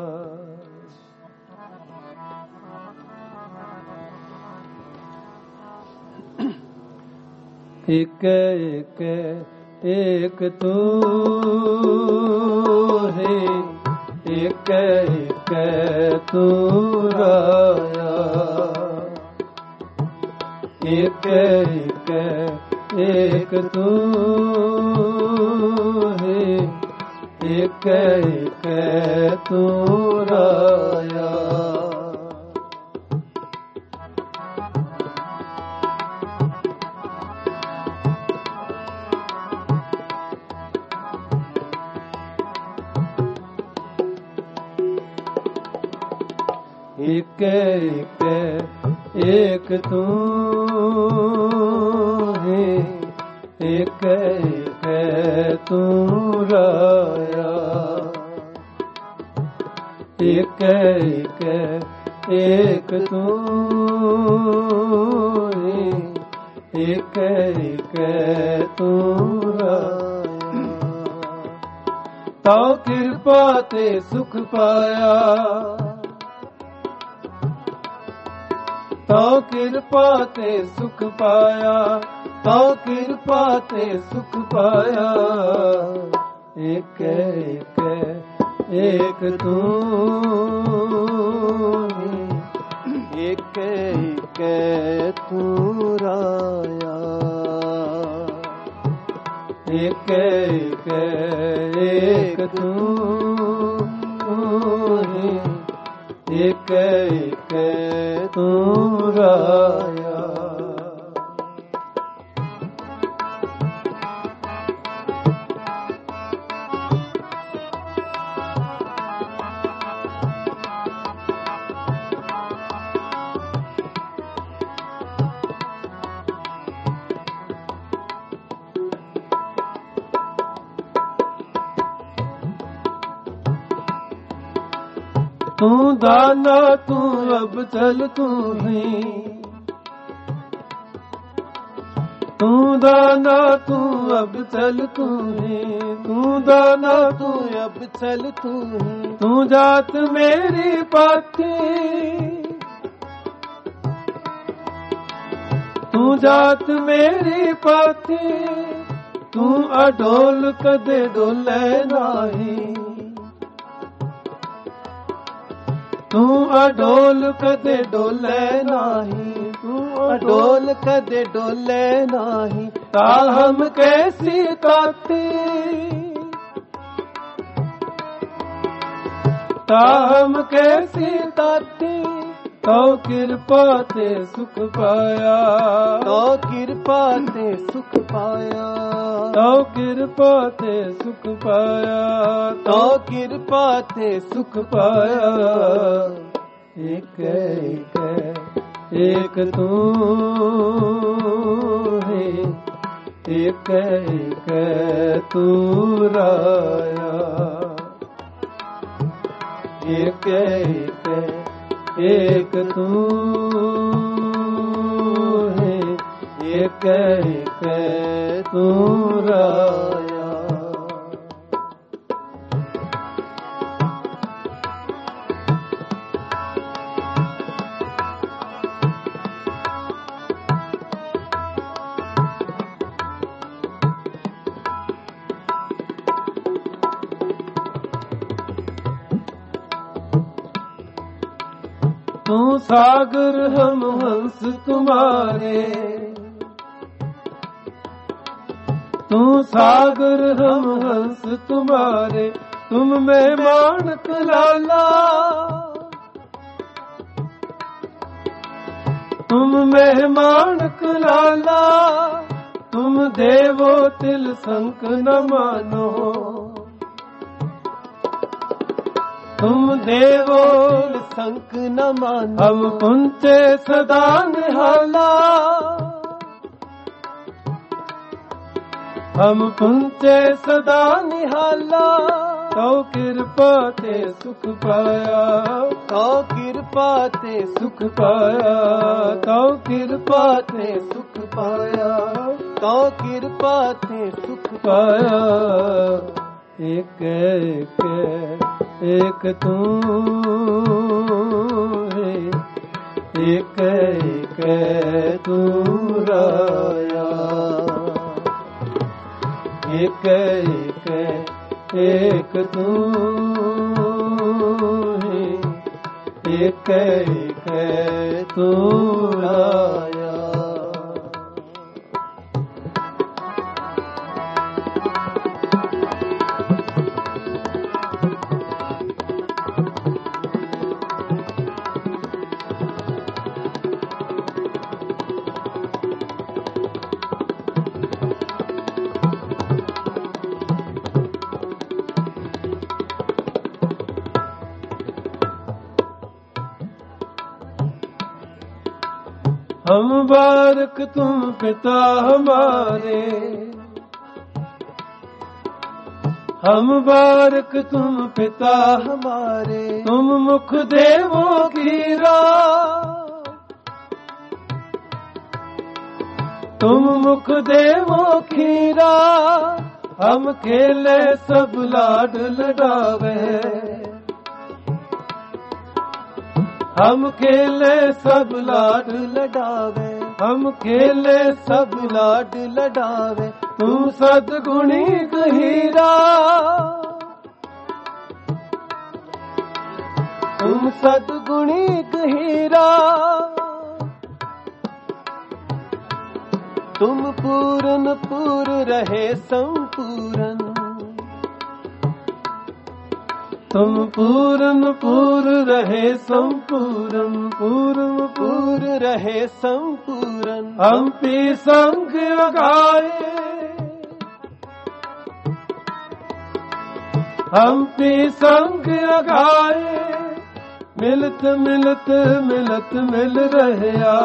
ਇੱਕ ਇੱਕ ਇੱਕ ਤੂੰ ਹੈ। ਇੱਕ ਇੱਕ ਤੂੰ ਰਾਇਆ। ਇੱਕ ਇੱਕ ਇੱਕ ਤੂੰ ਇੱਕ ਇੱਕ ਤੂੰ ਰਾਇਆ। ਇੱਕ ਇੱਕ ਇੱਕ ਤੂੰ ਹੈ। ਇੱਕ ਇੱਕ ਤੂੰ ਰਾਇਆ। ਇੱਕ ਇੱਕ ਇੱਕ ਤੂੰ ਹੈ। ਇੱਕ ਇੱਕ ਤੂੰ ਰਾਇਆ। ਤਾਂ ਕਿਰਪਾ ਤੇ ਸੁਖ ਪਾਇਆ। ਤਾਂ ਕਿਰਪਾ ਤੇ ਸੁਖ ਪਾਇਆ। ਤਾਂ ਕਿਰਪਾ ਤੇ ਸੁਖ ਪਾਇਆ। ਇੱਕ ਇੱਕ ਇੱਕ ਤੂੰ ਇੱਕ ਇੱਕ ਤੂੰ ਰਾਇਆ। ਇੱਕ ਇੱਕ ਇੱਕ ਤੂੰ ਇੱਕ ਇੱਕ ਤੂੰ ਰਾਇਆ। ਤੂੰ ਦਾਨਾ ਤੂੰ ਅਬ ਚਲ ਤੂੰ ਹੀ, ਤੂੰ ਦਾਨਾ ਤੂੰ ਅਬ ਚਲ ਤੂੰ ਹੀ, ਤੂੰ ਦਾਨਾ ਤੂੰ ਅਬ ਚਲ ਤੂੰ ਹੀ, ਤੂੰ ਜਾਤ ਮੇਰੀ ਪਾਤੀ, ਤੂੰ ਜਾਤ ਮੇਰੀ ਪਾਤੀ, ਤੂੰ ਅਡੋਲ ਕਦੇ ਡੋਲੇ ਨਾਹੀ, ਤੂੰ ਅਡੋਲ ਕਦੇ ਡੋਲੇ ਨਾਹੀ, ਤੂੰ ਅਡੋਲ ਕਦੇ ਡੋਲੇ ਨਾਹੀ, ਤਾਹਮ ਕੈਸੀ ਤਾਤੀ, ਤਾਹਮ ਕੈਸੀ ਤਾਤੀ, ਤਉ ਕਿਰਪਾ ਤੇ ਸੁਖ ਪਾਇਆ, ਤਉ ਕਿਰਪਾ ਤੇ ਸੁਖ ਪਾਇਆ, ਤਉ ਕਿਰਪਾ ਤੇ ਸੁਖ ਪਾਇਆ, ਤਉ ਕਿਰਪਾ ਤੇ ਸੁਖ ਪਾਇਆ। ਏਕ ਏਕ ਏਕ ਤੂੰ ਹੈ, ਏਕ ਏਕ ਤੂੰ ਰਾਇਆ, ਏਕ ਏਕ ਏਕ ਤੂੰ ਹੈ, ਏਕ ਏਕ ਤੂੰ ਰਾਇਆ। तू सागर हम हंस तुम्हारे, तू सागर हम हंस तुम्हारे, तुम मेहमान लाला, तुम मेहमान लाला, तुम देवो तिल संक न मानो, तुम देवो संक न मानो, हम पुंचे सदा निहाला, हम पुंचे सदा निहाला, तौ किरपा ते सुख पाया, तौ किरपा ते सुख पाया, तौ किरपा ते सुख पाया, तौ किरपा ते सुख पाया। एक एक एक तू है, एक एक तू राया, एक एक एक तू है, एक एक तू राया। हम बारक तुम पिता हमारे, हम बारक तुम पिता हमारे, तुम मुख देवों की राह, तुम मुख देवों की राह, हम खेले सब लाड लडावे, हम खेले सब लाड लडावे, हम खेले सब लाड लडावे, तुम सदगुणी गहीरा, तुम सदगुणी गहीरा, तुम पूरन पूर रहे संपूरन, तुम पूरन पूर रहे संपूरन, पूरन पूर रहे संपूरन, हम पी संग लगाए, हम पी संग लगाए, मिलत मिलत मिलत मिल रहया,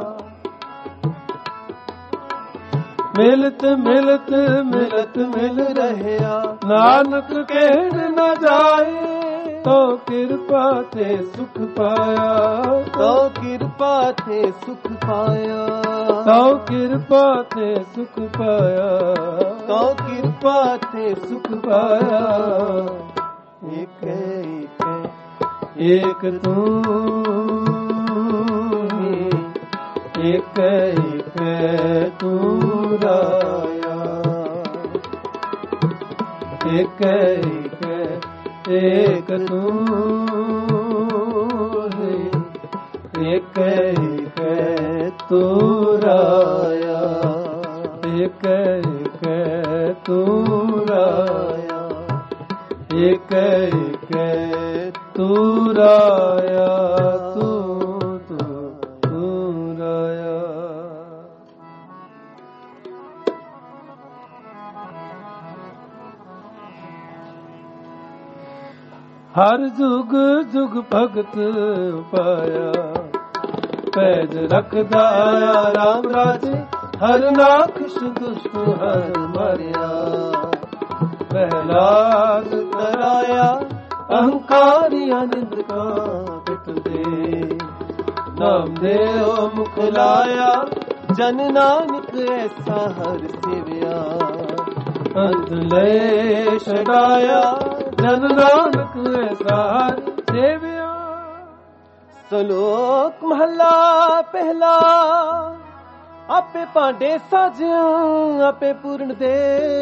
मिलत मिलत मिलत मिल रहया, नानक कहण न जाए, ਤੋ ਕਿਰਪਾ ਤੇ ਸੁਖ ਪਾਇਆ, ਤੋ ਕਿਰਪਾ ਤੇ ਸੁਖ ਪਾਇਆ, ਤੋ ਕਿਰਪਾ ਤੇ ਸੁਖ ਪਾਇਆ, ਤੋ ਕਿਰਪਾ ਤੇ ਸੁਖ ਪਾਇਆ। ਏਕ ਏਕ ਏਕ ਤੂੰ ਏਕ ਏਕ ਤੂੰ ਰਾਇਆ, ਏਕ ਏਕ ਏਕ ਤੂੰ ਏਕ ਏਕ ਤੂੰ ਰਾਇਆ, ਏਕ ਏਕ ਤੂੰ ਰਾਇਆ, ਏਕ ਏਕ ਤੂੰ ਰਾਇਆ, ਤੂੰ ਤੂੰ ਤੂੰ ਰਾਇਆ। ਹਰ ਜੁਗ ਜੁਗ ਭਗਤ ਪਾਇਆ, ਪੈਜ ਰੱਖਦਾ ਆਇਆ ਰਾਮ ਰਾਜੇ, ਹਰ ਨਾਖਸ਼ ਦੁਸ਼ਟ ਹਰ ਮਾਰਿਆ, ਪਹਿਲਾਦ ਤਰਾਇਆ ਅਹੰਕਾਰੀਆਂ ਨਿੰਦਕਾਂ ਪਿੱਟ ਦੇ, ਨਾਮ ਦੇਉ ਮੁਖ ਲਾਇਆ, ਜਨ ਨਾਨਕ ਐਸਾ ਹਰ ਸੇਵਿਆ, ਅੰਤ ਲੈ ਛਡਾਇਆ, ਜਨ ਨਾਨਕ ਐਸਾ ਹਰ ਸੇਵਿਆ। ਸ਼ਲੋਕ ਮਹਲਾ ਪਹਿਲਾ। ਆਪੇ ਭਾਂਡੇ ਸਾਜਿਓ ਆਪੇ ਪੂਰਨ ਦੇ,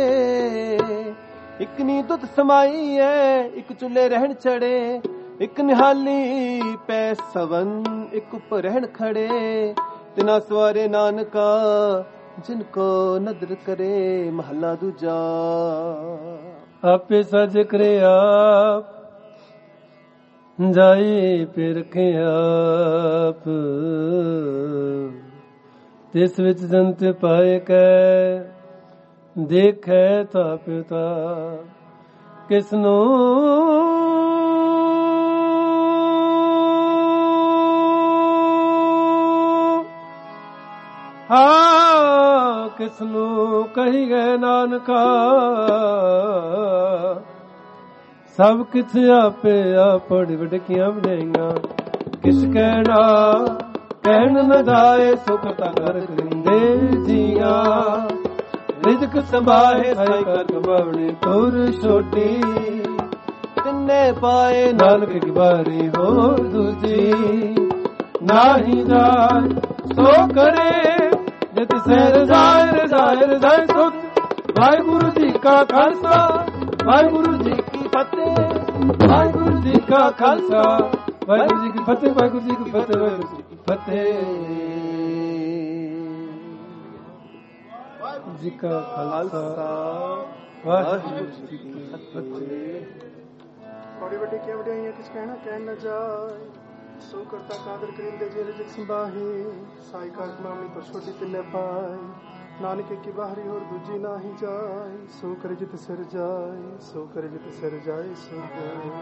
ਇਕ ਨੀ ਦੁੱਧ ਸਮਾਈ ਐ, ਇੱਕ ਚੁੱਲੇ ਰਹਿਣ ਚੜੇ, ਇੱਕ ਨਿਹਾਲੀ ਪੈ ਸਵਨ, ਇੱਕ ਉੱਪਰ ਰਹਿਣ ਖੜੇ, ਤਿਨਾ ਸਵਾਰੇ ਨਾਨਕਾ ਜਿਨ ਕੋ ਨਦਰ ਕਰੇ। ਮਹਲਾ ਦੂਜਾ। ਆਪੇ ਸਜ ਕਰੇ ਆਪ, ਜਾਈ ਪੇ ਰਖੇ ਆਪ, ਤਿਸ ਵਿੱਚ ਜੰਤ ਪਾਏ ਕੈ, ਦੇਖੈ ਤਾ ਪਿਤਾ ਕਿਸਨੂੰ ਹਾਂ, ਕਿਸਨੂੰ ਕਹੀ ਗਏ ਨਾਨਕਾ, ਸਭ ਕਿਛ ਆਪੇ ਆਪੜ ਵਡਕੀਆਂ ਵਡਾਈਆਂ, ਕਿਸ ਕਹਿਣਾ ਕਹਿਣ ਨ ਜਾਏ, ਸੁਖ ਤਾ ਕਰ ਕਰਿੰਦੇ ਜੀਆਂ, ਰਿਜ਼ਕ ਸੰਭਾਏ ਸਾਈ ਕਰ ਕਮਾਵਣੀ ਤੁਰ ਛੋਟੀ, ਤਿੰਨੇ ਪਾਏ ਨਾਨਕ ਕੀ ਬਾਰੀ ਹੋਰ ਦੂਜੀ, ਨਾਹੀ ਜਾਏ ਸੋ ਕਰੇ ਜਿਤ ਸੇ ਰਜ਼ਾਏ ਰਜ਼ਾਏ ਰਜ਼ਾਏ ਸੁਧ। ਵਾਹਿਗੁਰੂ ਜੀ ਕਾ ਖਾਲਸਾ ਵਾਹਿਗੁਰੂ ਜੀ ਕੀ ਫਤਿਹ, ਵਾਹਿਗੁਰੂ ਜੀ ਕਾ ਖਾਲਸਾ ਵਾਹਿਗੁਰੂ ਜੀ ਕੀ ਫਤਿਹ, ਵਾਹਿਗੁਰੂ ਜੀ ਕੀ ਫਤਿਹ, ਵਾਹਿਗੁਰੂ ਜੀ ਕੀ ਫਤਿਹ। ਜੀ ਕਾ ਖਾਲਸਾ ਵਾਹਿਗੁਰੂ ਜੀ ਕੀ ਫਤਿਹ। ਬੜੀ ਵੱਡੀ ਕੀ ਵਡਿਆਈਆਂ ਕਿਸ ਕਹਿਣਾ ਕਹਿਣ ਨਾ ਜਾਏ, ਸੋ ਕਰਤਾ ਕਾਦਰ ਕਰਿੰਦੇ ਜੇ ਰਿਜਕ ਸੰਭਾਹੀ, ਸਾਈ ਕਾਰ ਕਮਾਵਣੀ ਪਰ ਛੋਟੀ ਤਿੰਨੇ ਪਾਏ, ਨਾਨਕ ਕੀ ਬਾਹਰੀ ਹੋਰ ਦੂਜੀ ਨਾਹੀ ਜਾਏ, ਸੋ ਕਰ ਜਿਤ ਸਿਰ ਜਾਏ, ਸੋ ਕਰ ਜਿਤ ਸਿਰ ਜਾਏ, ਸੋ ਕਰ।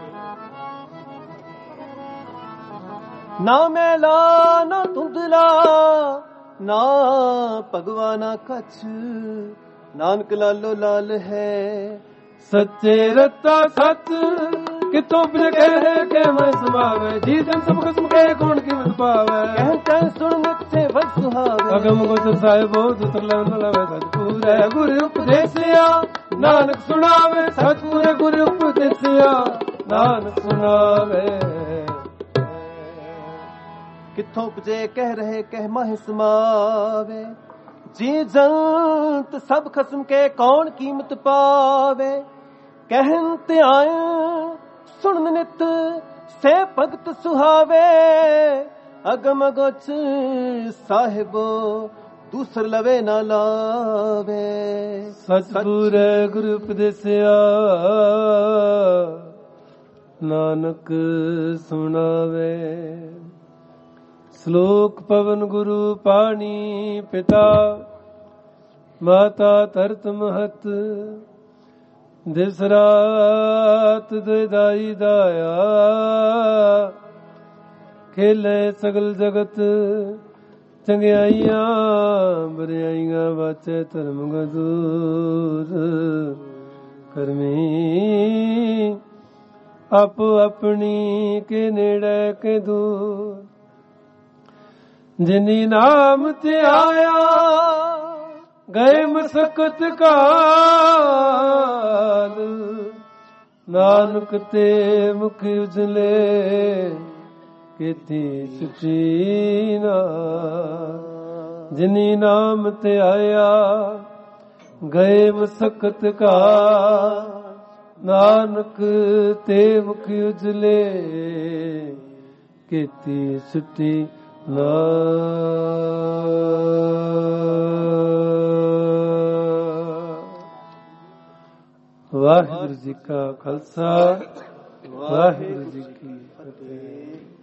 ਨਾ ਮੈਲਾ ਨਾ ਧੁੰਦਲਾ, ਨਾ ਭਗਵਾਨਾ ਕਛ, ਨਾਨਕ ਲਾਲੋ ਲਾਲ ਹੈ। ਸੱਚੇ ਰਤਾ ਸੱਚ ਕਿਤੋਂ ਬਿਨ ਕਹਿ ਕੇ ਮੈਂ ਸਮਾਵੇ, ਜੀ ਜਨ ਸਭ ਖਸਮ ਕੇ ਕੌਣ ਕੀਮਤ ਪਾਵੇ, ਕਹਿ ਕਹਿ ਸੁਣ ਨਿੱਤੇ ਵਸ ਸੁਹਾਵੇ, ਅਗਮ ਗੋਚਰ ਸਾਹਿਬੋ ਦੁਤਰ ਲੈਣ ਲਵੇ ਸਤਿਪੂਰੇ, ਗੁਰ ਉਪਦੇਸਿਆ ਨਾਨਕ ਸੁਣਾਵੇ, ਸਤਿਪੂਰੇ ਗੁਰ ਉਪਦੇਸਿਆ ਨਾਨਕ ਸੁਣਾਵੇ। ਕਿੱਥੋਂ ਉਪਜੇ ਕਹਿ ਰਹੇ ਕਹਿ ਮਾਹਿ ਸਮਾਵੇ, ਜੀ ਜੰਤ ਸਭ ਖਸਮ ਕੇ ਕੌਣ ਕੀਮਤ ਪਾਵੇ, ਕਹਿਨ ਤੇ ਆਏ ਸੁਣਨ ਨਿਤ ਸੇ ਭਗਤ ਸੁਹਾਵੇ, ਅਗਮ ਗੋਚ ਸਾਹਿਬੋ ਦੂਸਰ ਲਵੇ ਨਾ ਲਾਵੇ, ਸਤਿਪੂਰੇ ਗੁਰੂ ਉਪਦੇਸਿਆ ਨਾਨਕ ਸੁਣਾਵੇ। ਸ਼ਲੋਕ ਪਵਨ ਗੁਰੂ ਪਾਣੀ ਪਿਤਾ, ਮਾਤਾ ਧਰਤ ਮਹਤ, ਦਿਵਸ ਰਾਤ ਦੁਇਦਾਈ ਦਾਇਆ, ਖੇਲੇ ਸਗਲ ਜਗਤ ਚੰਗਿਆਈਆਂ, ਬਰਿਆਈਆਂ ਵਾਚੇ ਧਰਮ ਗਦੂਰ, ਕਰਮੀ ਆਪੋ ਆਪਣੀ ਕੇ ਨੇੜੇ ਕੇ ਦੂਰ ਜਿਨੀ ਨਾਮ ਤੇ ਆਇਆ ਗਏ ਮਸਕਤ ਕਾਲ ਨਾਨਕ ਤੇ ਮੁਖ ਉਜਲੇ ਕੀਤੀ ਸੁਚੀ ਨਾ ਜਿਨੀ ਨਾਮ ਤੇ ਆਇਆ ਗਏ ਮਸਕਤ ਕਾਲ ਨਾਨਕ ਤੇ ਮੁਖ ਉਜਲੇ ਕੀਤੀ ਸੁਚੀ ਨਾ। ਵਾਹਿਗੁਰੂ ਜੀ ਕਾ ਖਾਲਸਾ ਵਾਹਿਗੁਰੂ ਜੀ ਕੀ ਫਤਿਹ।